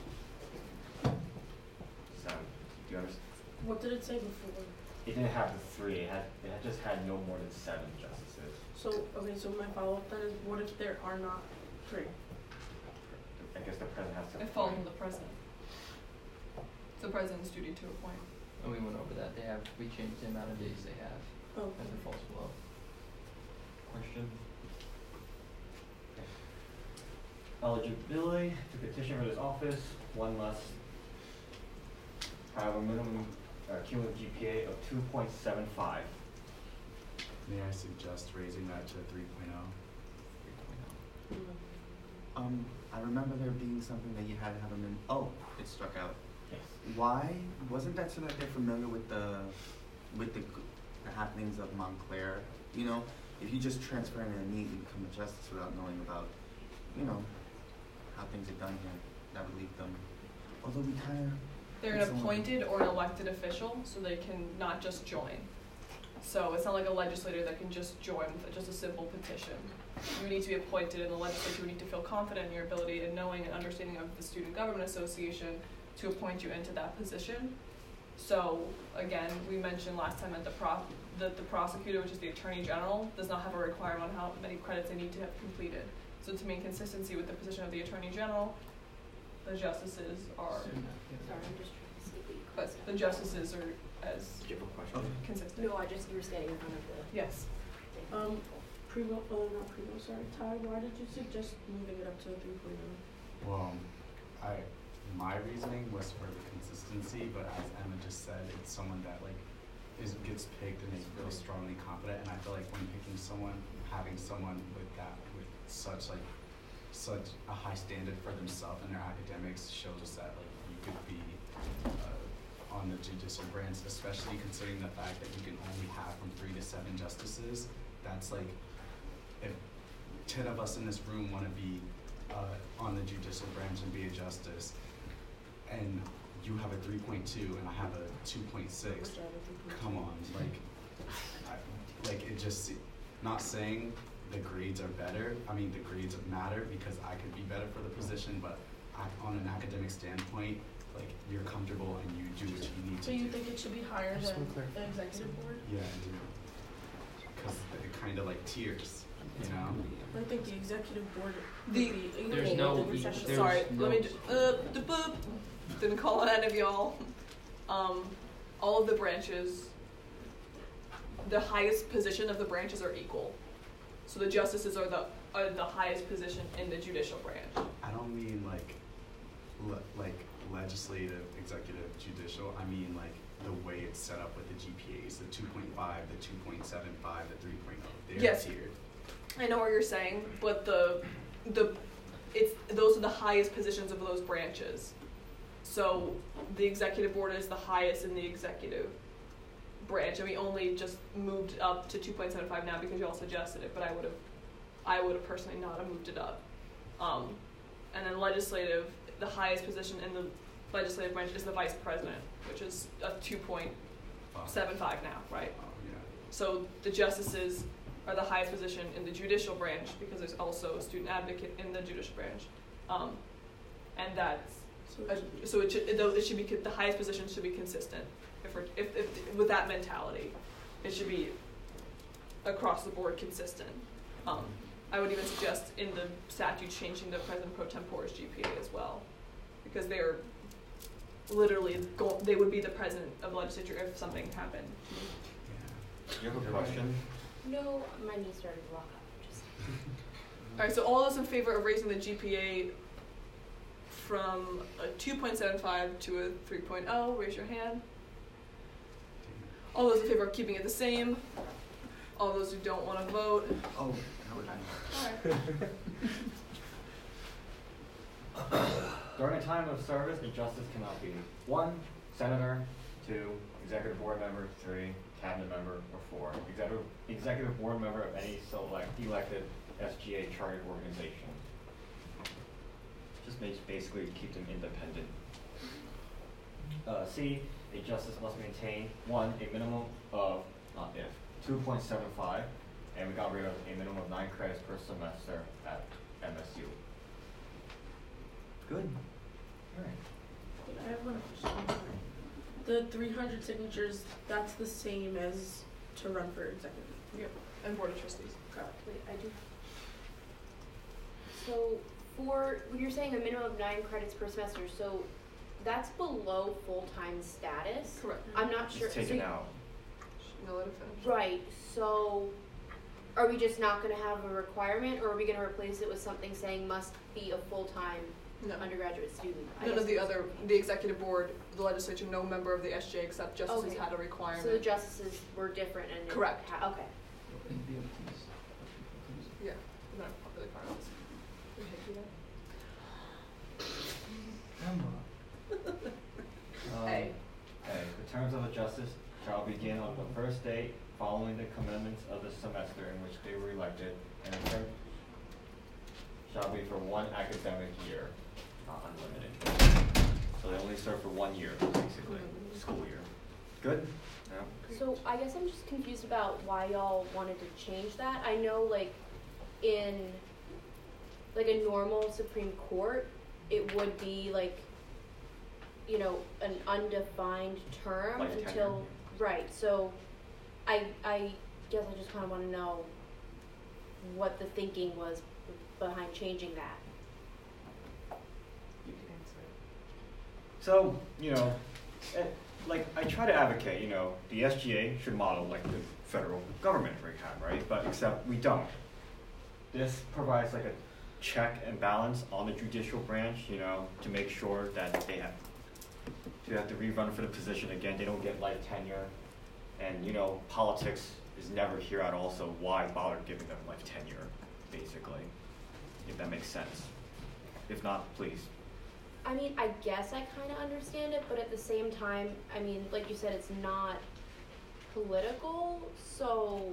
So, do you understand?
What did it say before?
It didn't have the three, it had, it had just had no more than seven justices.
So, okay, so my follow-up then is, what if there are not three?
I guess the president has to.
It falls on the president. It's the president's duty to appoint.
And we went over that. They have, we changed the amount of days they have.
Oh.
As it falls below.
Question? Eligibility to petition for this office, one must have a minimum uh, cumulative G P A of two point seven five.
May I suggest raising that to three oh?
Um, I remember there being something that you had to have them in. Oh, it struck out.
Yes.
Why wasn't that so that they're familiar with the with the, the happenings of Montclair? You know, if you just transfer in and immediately become a justice without knowing about, you know, how things are done here, that would leave them. Although we kind of.
They're an appointed or an elected official, so they can not just join. So it's not like a legislator that can just join with just a simple petition. You need to be appointed in the legislature. You need to feel confident in your ability and knowing and understanding of the Student Government Association to appoint you into that position. So again, we mentioned last time that the pro that the prosecutor, which is the Attorney General, does not have a requirement on how many credits they need to have completed. So to maintain consistency with the position of the Attorney General, the justices are.
Sorry, I'm just trying to see what you
But the justices are as
Do you have a question?
consistent.
No, I just, you were standing in front of the.
Yes.
Um, Primo, oh, not Primo, sorry, Ty, why did you suggest moving it up to a three point oh?
Well, I, my reasoning was for the consistency, but as Emma just said, it's someone that like is gets picked and they feel strongly confident, and I feel like when picking someone, having someone with that with such like such a high standard for themselves and their academics shows us that like you could be uh, on the judicial branch, especially considering the fact that you can only have from three to seven justices. That's like if ten of us in this room want to be uh, on the judicial branch and be a justice, and you have a three point two and I have a two point six. Come on, like, I, like it just. Not saying the grades are better. I mean, the grades matter because I could be better for the position, but I, on an academic standpoint, like you're comfortable and you do what you need
So
to
you
do.
think it should be higher than the executive board?
Yeah, I do. Because it kind of like tiers, you know.
I think the executive board would
The-
be.
There's
equal
no-
to the
there's
session.
Sorry,
no-
let me. Ju- uh, the boop. Didn't call on any of y'all. um, all of the branches, the highest position of the branches are equal. So the justices are the are the highest position in the judicial branch.
I don't mean like, le- like legislative, executive, judicial. I mean like the way it's set up with the G P As, the two point five, the two point seven five, the three point oh. They're
Yes.
tiered.
I know what you're saying, but the the it's those are the highest positions of those branches. So the executive board is the highest in the executive branch, and we only just moved up to two point seven five now because you all suggested it. But I would have, I would have personally not have moved it up. Um, and then legislative, the highest position in the legislative branch is the vice president, which is a two point seven five now, right?
Oh, yeah.
So the justices are the highest position in the judicial branch because there's also a student advocate in the judicial branch, um, and that's a, so it should it, it should be the highest position should be consistent. If, we're, if if with that mentality, it should be across the board consistent. Um, I would even suggest in the statute changing the president pro tempore's G P A as well, because they're literally go, they would be the president of the legislature if something happened.
You have a question?
No, my knee started to lock up. Just.
All right, so all those in favor of raising the G P A from a two point seven five to a three point oh, raise your hand. All those in favor of keeping it the same. All those who don't want to vote.
Oh, how would I
know? All right.
During a time of service, the justice cannot be one, senator, two, executive board member, three, cabinet member, or four, executive, executive board member of any select elected S G A chartered organization. Just makes basically keep them independent. Uh, C, a justice must maintain one, a minimum of, not if, two point seven five, and we got rid of a minimum of nine credits per semester at M S U. Good. All right.
I have one question. The three hundred signatures, that's the same as to run for executive.
Yep, and board of trustees.
Correct.
Wait, I do. So for when you're saying a minimum of nine credits per semester, so that's below full-time status.
Correct.
I'm not sure.
It's taken
so,
out.
No, let it finish.
Right. So are we just not going to have a requirement, or are we going to replace it with something saying must be a full-time
no.
undergraduate student? I
None
guess
of the other, the executive board, the legislature, no member of the S J except justices
Okay.
had a requirement.
So the justices were different and
Correct.
Ha- okay.
Yeah, not really part of this.
Um,
A.
A. The terms of a justice shall begin on the first day following the commencement of the semester in which they were elected, and the term shall be for one academic year, not unlimited. So they only serve for one year, basically, school year. Good? Yeah.
So I guess I'm just confused about why y'all wanted to change that. I know, like, in like a normal Supreme Court, it would be like, you know, an undefined term
Like
until
tenure.
right. So I I guess I just kind of want to know what the thinking was behind changing that.
You can answer it. So, you know, eh, like I try to advocate, you know, the S G A should model like the federal government we have, right? But except we don't. This provides like a check and balance on the judicial branch, you know, to make sure that they have to have to rerun for the position again. They don't get life tenure, and you know, politics is never here at all. So why bother giving them life tenure, basically, if that makes sense. If not, please.
I mean, I guess I kind of understand it, but at the same time, I mean, like you said, it's not political, so.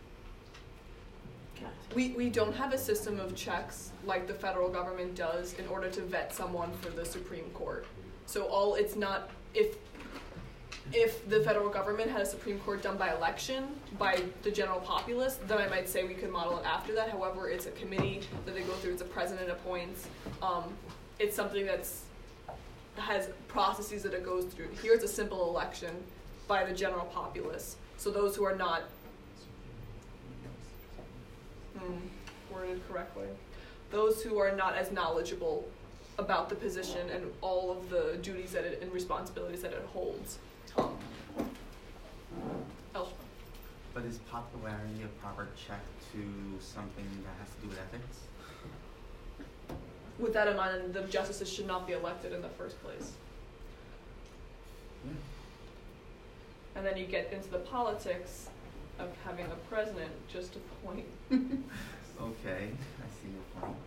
We, we don't have a system of checks like the federal government does in order to vet someone for the Supreme Court. So all it's not, if if the federal government had a Supreme Court done by election, by the general populace, then I might say we could model it after that. However, it's a committee that they go through, it's a president appoints. Um, it's something that's has processes that it goes through. Here it's a simple election by the general populace. So those who are not Hmm, worded correctly. Those who are not as knowledgeable about the position and all of the duties that it and responsibilities that it holds. Um, else.
But is popularity a proper check to something that has to do with ethics?
With that in mind, the justices should not be elected in the first place.
Yeah.
And then you get into the politics of having a president just to point.
Okay, I see your point.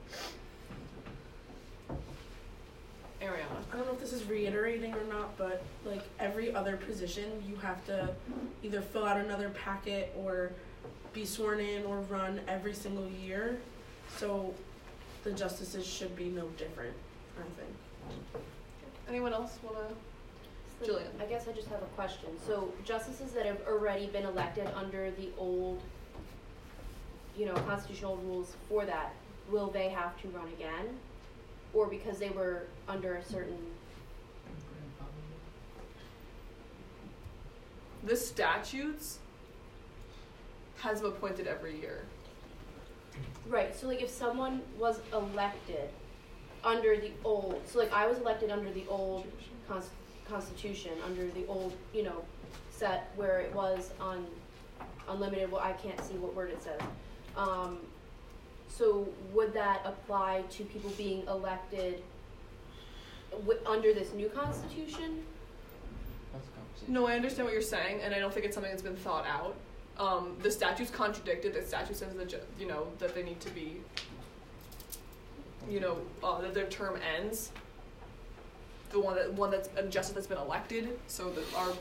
Ariana.
I don't know if this is reiterating or not, but like every other position, you have to either fill out another packet or be sworn in or run every single year. So the justices should be no different, I think.
Anyone else want to?
So
Jillian.
I guess I just have a question. So justices that have already been elected under the old, you know, constitutional rules for that, will they have to run again? Or because they were under a certain...
The statutes has them appointed every year.
Right, so like if someone was elected under the old, so like I was elected under the old cons- constitution, under the old, you know, set where it was on unlimited, well I can't see what word it says. Um, so would that apply to people being elected w- under this new constitution?
No, I understand what you're saying, and I don't think it's something that's been thought out. Um, the statute's contradicted. The statute says that, ju- you know, that they need to be, you know, uh, that their term ends. The one that one that's a justice that's been elected. So that our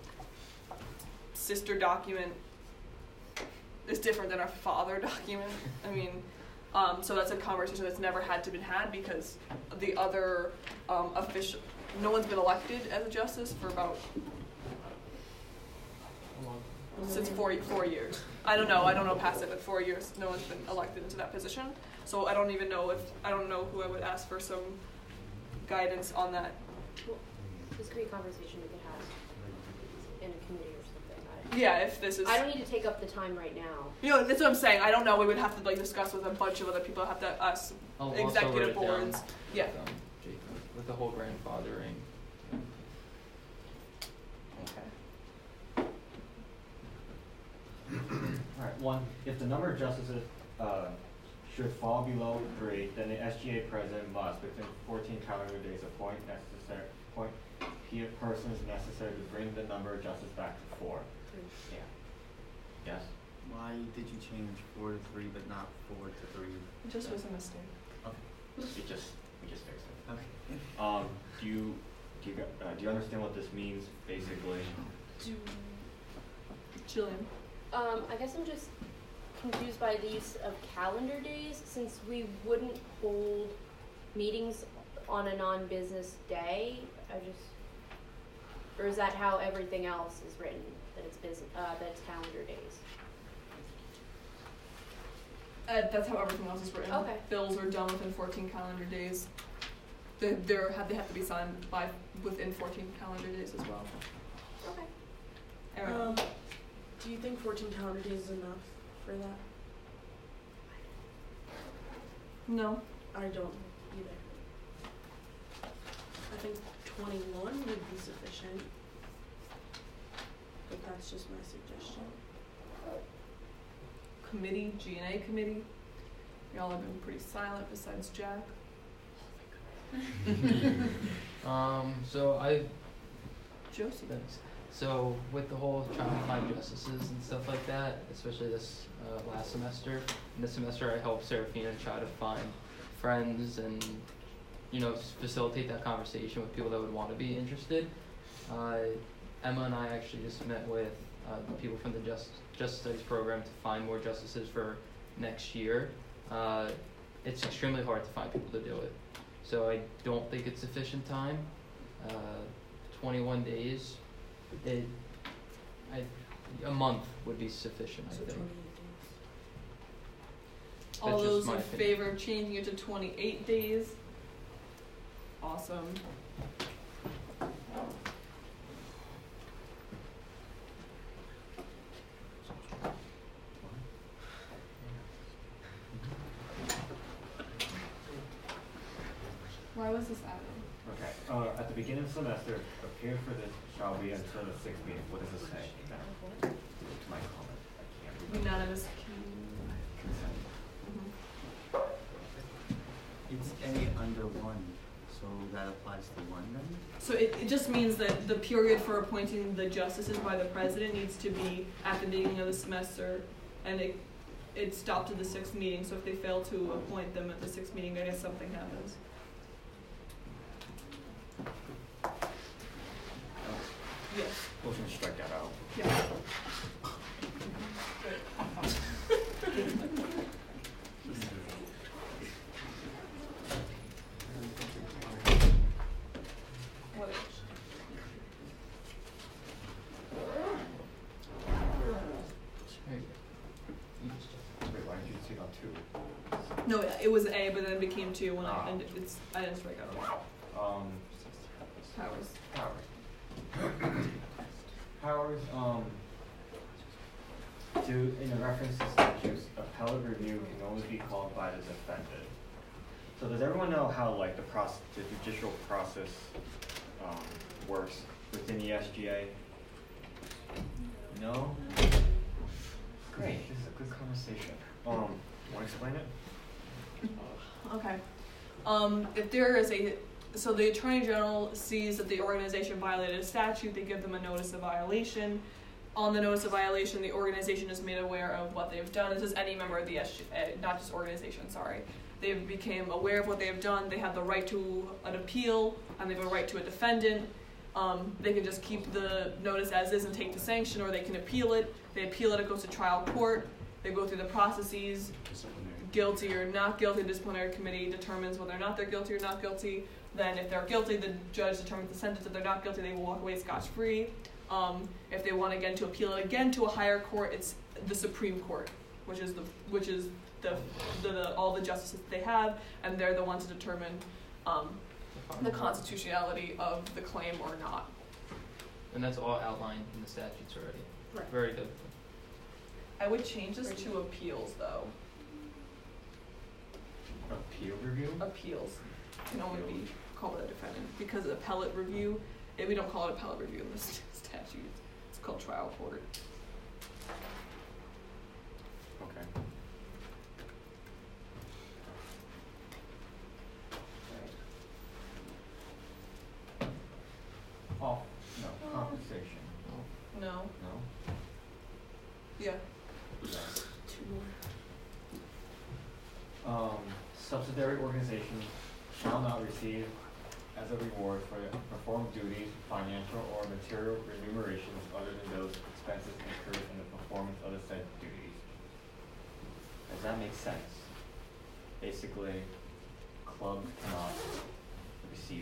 sister document is different than our father document. I mean, um, so that's a conversation that's never had to been had because the other um, official, no one's been elected as a justice for about. Since four four years. I don't know. I don't know past it, but four years, no one's been elected into that position. So I don't even know if I don't know who I would ask for some guidance on that.
Well, this could be a conversation we could have in a committee or something. I,
Yeah, if this is.
I don't need to take up the time right now.
You know, that's what I'm saying. I don't know. We would have to like discuss with a bunch of other people. Have to us
I'll also write
executive
it down
boards. Yeah.
with, um, Jacob, with the whole grandfathering.
Alright, one, if the number of justices, uh, should fall below three, then the S G A president must, within fourteen calendar days, appoint necessary, appoint key persons necessary to bring the number of justices back to four. Yeah. Yes?
Why did you change four to three but not four to three?
It just was a mistake.
Okay. We just, we just fixed it.
Okay.
Um, do you, do you, uh, do you understand what this means, basically?
Do Jillian.
Um, I guess I'm just confused by the use of calendar days, since we wouldn't hold meetings on a non-business day. I just, or is that how everything else is written? That it's business, uh, that it's calendar days.
Uh, that's how everything else is written.
Okay.
Bills are done within fourteen calendar days. They they're have they have to be signed by within fourteen calendar days as well.
Okay.
Erin.
Um, do you think fourteen calendar days is enough for that?
No.
I don't either. I think twenty-one would be sufficient. But that's just my suggestion.
Committee, G and A committee. Y'all have been pretty silent besides Jack.
Um, so I,
Josie.
thanks. So with the whole trying to find justices and stuff like that, especially this uh, last semester, and this semester I helped Serafina try to find friends and, you know, facilitate that conversation with people that would want to be interested. Uh, Emma and I actually just met with uh, the people from the Just, Justice Studies program to find more justices for next year. Uh, it's extremely hard to find people to do it. So I don't think it's sufficient time. Uh, twenty-one days, it, I, a month would be sufficient, I
So
think.
twenty-eight days.
All
That's just
those
my
in
opinion.
favor of changing it to twenty-eight days? Awesome. Why was this added?
Okay, uh, at the beginning of the semester, appear for this shall be until the sixth meeting. What does this say? To my comment, I can't remember.
Unanimous.
It's A under one, so that applies to one then?
So it, it just means that the period for appointing the justices by the president needs to be at the beginning of the semester, and it it stopped at the sixth meeting. So if they fail to appoint them at the sixth meeting, I guess something happens. Yes.
Motion to strike that out.
Yeah. What?
Wait, why did you take out two?
No, it was A, but then it became two when
Ah.
I and it's I didn't strike out.
Um,
Powers.
Powers. Powers, um, to, in a reference to statutes, appellate review can only be called by the defendant. So does everyone know how, like, the process, the judicial process, um, works within the S G A? No? Great, this is a good conversation. Um, wanna explain it?
Okay. Um, if there is a, so the Attorney General sees that the organization violated a statute, they give them a notice of violation. On the notice of violation, the organization is made aware of what they've done. This is any member of the S G A, not just organization, sorry. They became aware of what they have done, they have the right to an appeal, and they have a right to a defendant. Um, they can just keep the notice as is and take the sanction, or they can appeal it. They appeal it, it goes to trial court. They go through the processes, guilty or not guilty. The disciplinary committee determines whether or not they're guilty or not guilty. Then if they're guilty, the judge determines the sentence. If they're not guilty, they will walk away scotch-free. Um, if they want again to appeal it again to a higher court, it's the Supreme Court, which is the which is the, the, the all the justices they have, and they're the ones to determine um, the constitutionality of the claim or not.
And that's all outlined in the statutes already.
Right.
Very good.
I would change this to appeals, though.
Appeal review?
Appeals can only be called a defendant, because appellate review, eh, we don't call it appellate review in the st- statute. It's called trial court.
Okay. Oh, no, compensation.
No.
No?
Yeah.
Two more. Um, subsidiary organizations shall not receive as a reward for performed duties, financial or material remunerations other than those expenses incurred in the performance of the said duties. Does that make sense? Basically, clubs cannot receive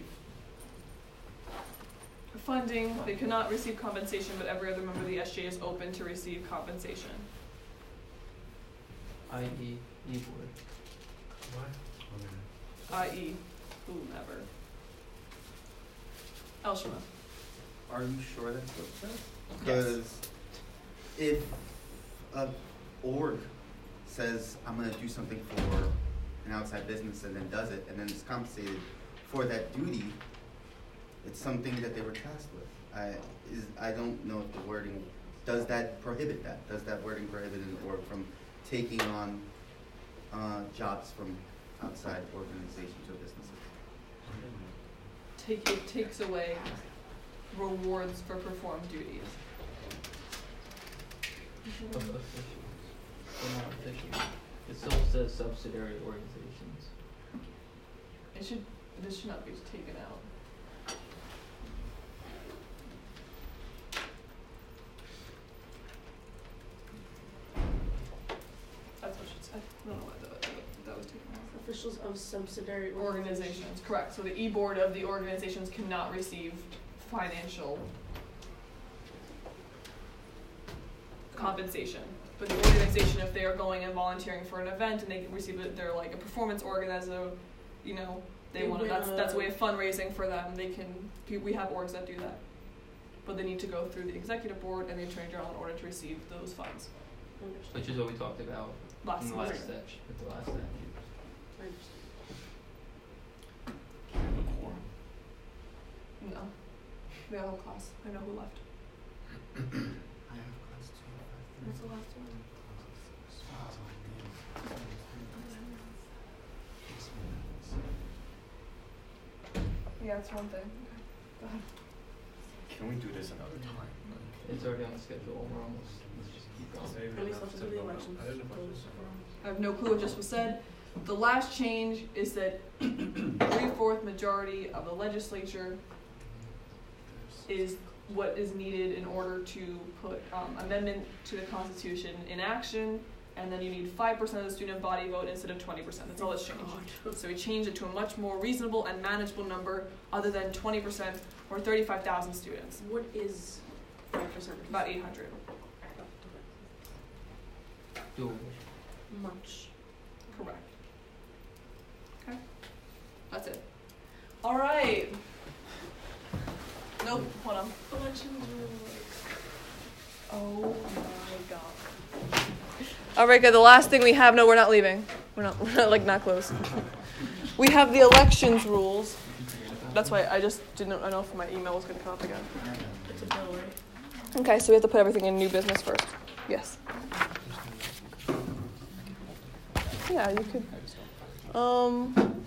Funding, they cannot receive compensation, but every other member of the S J is open to receive compensation.
I E e-board.
that is, whomever. Elshima.
Are you sure that's what it says? Because if a org says, I'm gonna do something for an outside business and then does it, and then is compensated for that duty, it's something that they were tasked with. I is I don't know if the wording, does that prohibit that? Does that wording prohibit an org from taking on uh, jobs from outside organizations or businesses?
Take, it takes away rewards for performed duties.
Of officials. They're not officials. It still says subsidiary organizations.
It should, this should not be taken out. That's what should say. I don't know why that, that was taken out.
Officials of subsidiary
Organizations, correct. So the e-board of the organizations cannot receive financial compensation. But the organization, if they are going and volunteering for an event and they receive it, they're like a performance org as a, you know, they,
They
want to,
win
that's,
a-
that's a way of fundraising for them. They can, we have orgs that do that. But they need to go through the executive board and the attorney general in order to receive those funds.
Which is what we talked about
Last
in the last
semester.
statute, with the last statute.
We have a whole class. I know who left. What's the last one? Yeah, it's one thing. Go ahead.
Can we do this another time?
It's already on the schedule. We're almost. Let's just keep going.
At least let's do the elections.
I have no clue what just was said. The last change is that three-fourth majority of the legislature is what is needed in order to put um, amendment to the Constitution in action, and then you need five percent of the student body vote instead of twenty percent. That's all that's changed. So we changed it to a much more reasonable and manageable number other than twenty percent or thirty-five thousand students.
What is five percent?
About eight hundred.
Doable.
Much.
Correct. Okay. That's it. All right. Nope. Hold on.
Elections
Oh my god. All right, good. The last thing we have. No, we're not leaving. We're not. We're not like not close. We have the elections rules. That's why I just didn't. I know if my email was going to come up again.
It's a bill, right?
Okay, so we have to put everything in new business first. Yes. Yeah, you could. Um.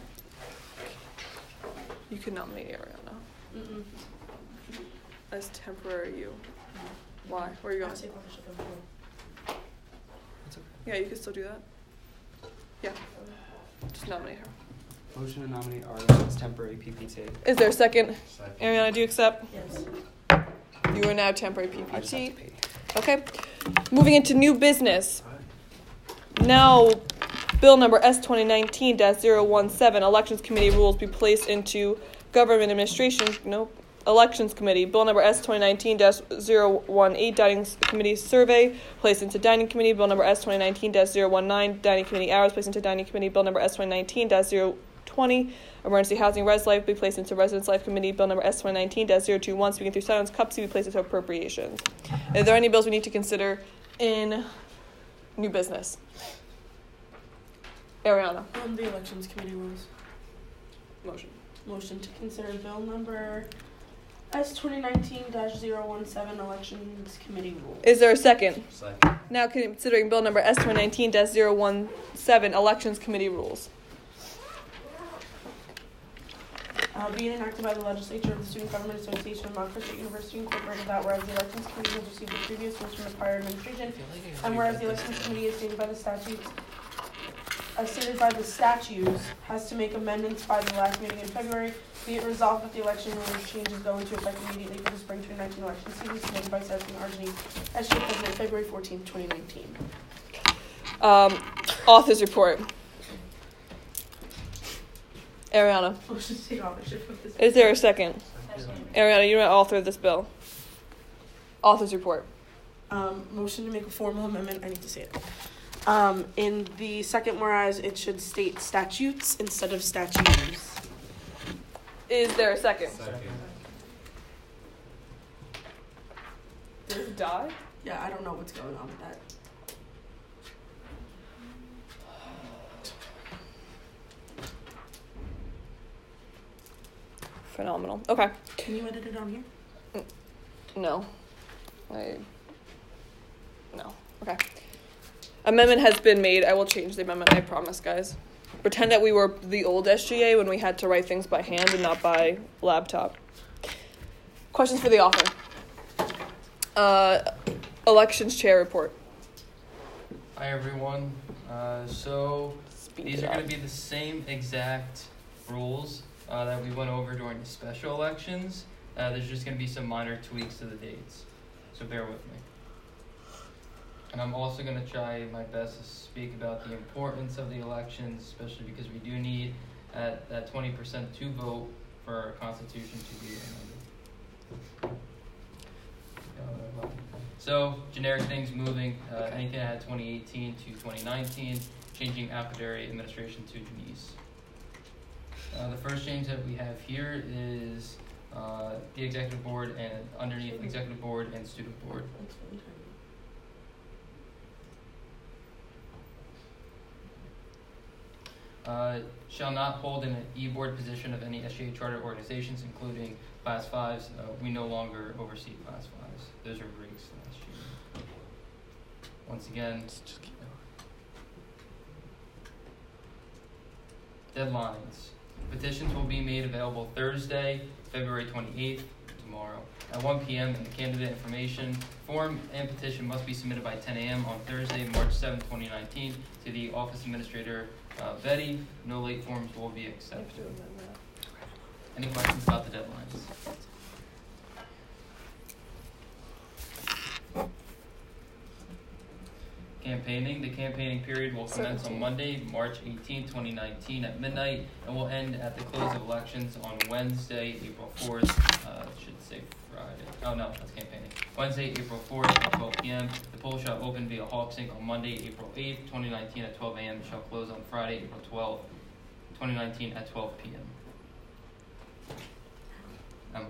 You could nominate Ariana
Mm-mm.
as temporary you. Why? Where are you going?
I say partnership of the board.
Yeah, you could still do that. Yeah. Just nominate her.
Motion to nominate Ariana as temporary P P T.
Is there a second?
Second.
Ariana, do you accept?
Yes.
You are now temporary P
I just have
P
to
T.
pay.
Okay. Moving into new business. Now, Bill number S twenty nineteen dash zero one seven, Elections Committee rules be placed into Government Administration, nope, Elections Committee. Bill number S twenty nineteen dash zero one eight, Dining Committee Survey, placed into Dining Committee. Bill number S twenty nineteen dash zero one nine, Dining Committee Hours, placed into Dining Committee. Bill number S twenty nineteen dash zero twenty, Emergency Housing Res Life, be placed into Residence Life Committee. Bill number S twenty nineteen dash zero two one, Speaking Through Silence, C U P C, be placed into Appropriations. Are there any bills we need to consider in new business? Ariana.
Um, the elections committee rules.
Motion.
Motion to consider bill number S twenty nineteen dash zero one seven, elections committee rules.
Is there a second?
Second.
Now considering bill number S twenty nineteen dash zero one seven, Elections Committee rules.
Uh, being enacted by the legislature of the Student Government Association of Montclair State University Incorporated, that whereas the elections committee has received the previous rules from the prior administration, and whereas the elections committee is stated by the statutes as stated by the statutes, has to make amendments by the last meeting in February. Be it resolved that the election rules changes go into effect immediately for the spring twenty nineteen election season, submitted by Sarah Arjani, as State President, February fourteenth, twenty nineteen.
Um, author's report. Ariana.
Motion to take authorship of this.
Is there a second?
Second.
Ariana, you're an author of this bill. Author's report.
Um, motion to make a formal amendment. I need to say it. Um, in the second whereas, it should state statutes instead of statutes.
Is there a second?
Second.
Did it die?
Yeah, I don't know what's going on with that.
Phenomenal. Okay.
Can you edit it on here?
No. I. No. Okay. Amendment has been made. I will change the amendment, I promise, guys. Pretend that we were the old S G A when we had to write things by hand and not by laptop. Questions for the author? Uh, elections chair report.
Hi, everyone. Uh, so
Speed
these
it
are
up.
going to be the same exact rules uh, that we went over during the special elections. Uh, there's just going to be some minor tweaks to the dates. So bear with me. And I'm also going to try my best to speak about the importance of the elections, especially because we do need uh, that twenty percent to vote for our Constitution to be amended. So, generic things moving, uh, anything that had twenty eighteen to twenty nineteen, changing Apodary administration to Denise. Uh, the first change that we have here is uh, the executive board and underneath executive board and student board. Uh, shall not hold an e-board position of any S G A charter organizations, including Class fives. Uh, we no longer oversee Class fives. Those are rigs last year. Once again, deadlines. Petitions will be made available Thursday, February twenty-eighth, tomorrow, at one p.m. and the candidate information form and petition must be submitted by ten a.m. on Thursday, March seventh, twenty nineteen, to the Office Administrator uh, Betty. No late forms will be accepted. Any questions about the deadlines? Campaigning. The campaigning period will commence on Monday, March eighteenth, twenty nineteen at midnight and will end at the close of elections on Wednesday, April fourth. Uh, should say Friday. Oh no, that's campaigning. Wednesday, April fourth at twelve p.m. The poll shall open via HawkSync on Monday, April eighth, twenty nineteen at twelve a.m. Shall close on Friday, April twelfth, twenty nineteen at twelve p.m. Emma.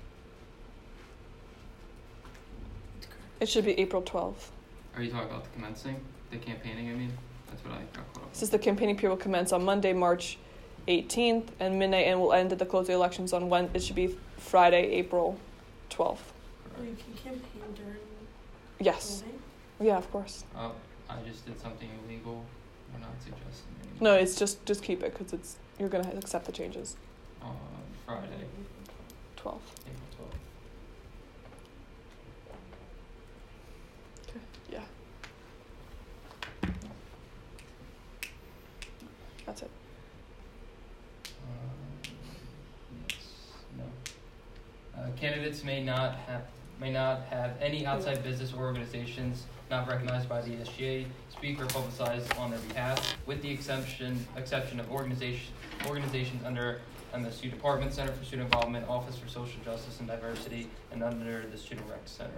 It should be April twelfth.
Are you talking about the commencing? The campaigning, I mean? That's what I got caught up.
This is the campaigning period will commence on Monday, March eighteenth, and midnight, and will end at the close of the elections on when it should be Friday, April twelfth.
Oh, you can campaign during
Yes.
voting?
Yeah, of course.
Oh, I just did something illegal. We're not suggesting anything.
No, it's just just keep it because it's you're gonna accept the changes.
On Friday.
twelfth.
April twelfth.
Okay. Yeah. That's it.
Um, yes. No. Uh, candidates may not have may not have any outside business or organizations not recognized by the S G A speak or publicize on their behalf, with the exception exception of organization organizations under M S U Department, Center for Student Involvement, Office for Social Justice and Diversity, and under the Student Rec Center.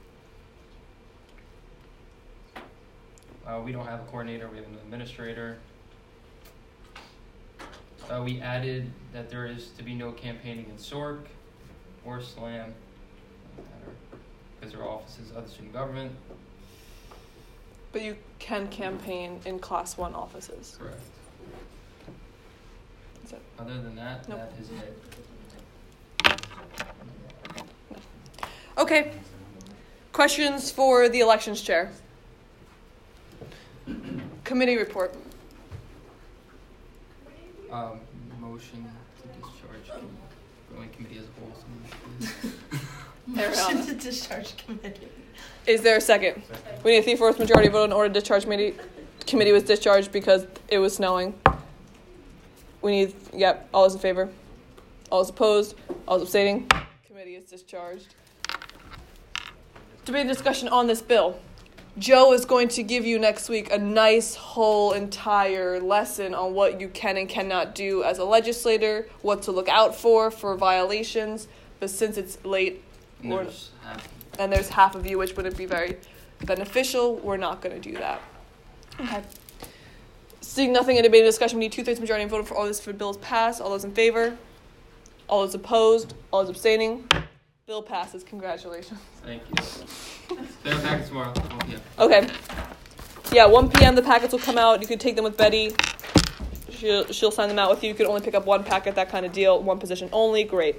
Uh, we don't have a coordinator, we have an administrator. Uh, we added that there is to be no campaigning in S O R C or SLAM, because there are offices of the student government.
But you can campaign in class one offices.
Correct.
That's it.
Other than that,
Nope.
that is it.
Okay. Questions for the elections chair? Committee report.
Um, motion to discharge going committee as a whole.
Ariana.
Motion to discharge committee.
Is there a second? Second. We need a three-fourths majority vote in order to discharge committee. Committee was discharged because it was snowing. We need, yep, all those in favor? All those opposed? All those abstaining? Committee is discharged. Debate and discussion on this bill. Joe is going to give you next week a nice whole entire lesson on what you can and cannot do as a legislator, what to look out for for violations. But since it's late,
And
we're,
there's half.
and there's half of you, which wouldn't be very beneficial, we're not going to do that. Okay. Seeing nothing in debate and discussion, we need two-thirds majority and voted for all this for bills passed. All those in favor? All those opposed? All those abstaining? Bill passes. Congratulations.
Thank you. They're back tomorrow. one p.m.
Okay. Yeah, one p.m. the packets will come out. You could take them with Betty. She'll, she'll sign them out with you. You can only pick up one packet, that kind of deal. One position only. Great.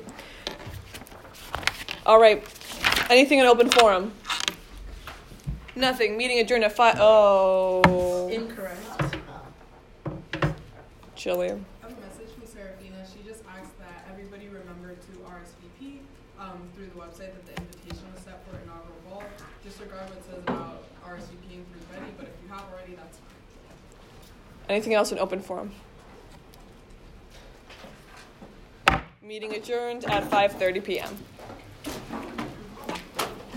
All right. Anything in open forum? Nothing. Meeting adjourned at five. Oh.
Incorrect.
Jillian.
I have a message from Serafina. She just asked that everybody remember to R S V P um, through the website that the invitation was set for inaugural ball. Disregard what it says about R S V Ping through Betty, but if you have already, that's fine.
Anything else in open forum? Meeting adjourned at five thirty p.m.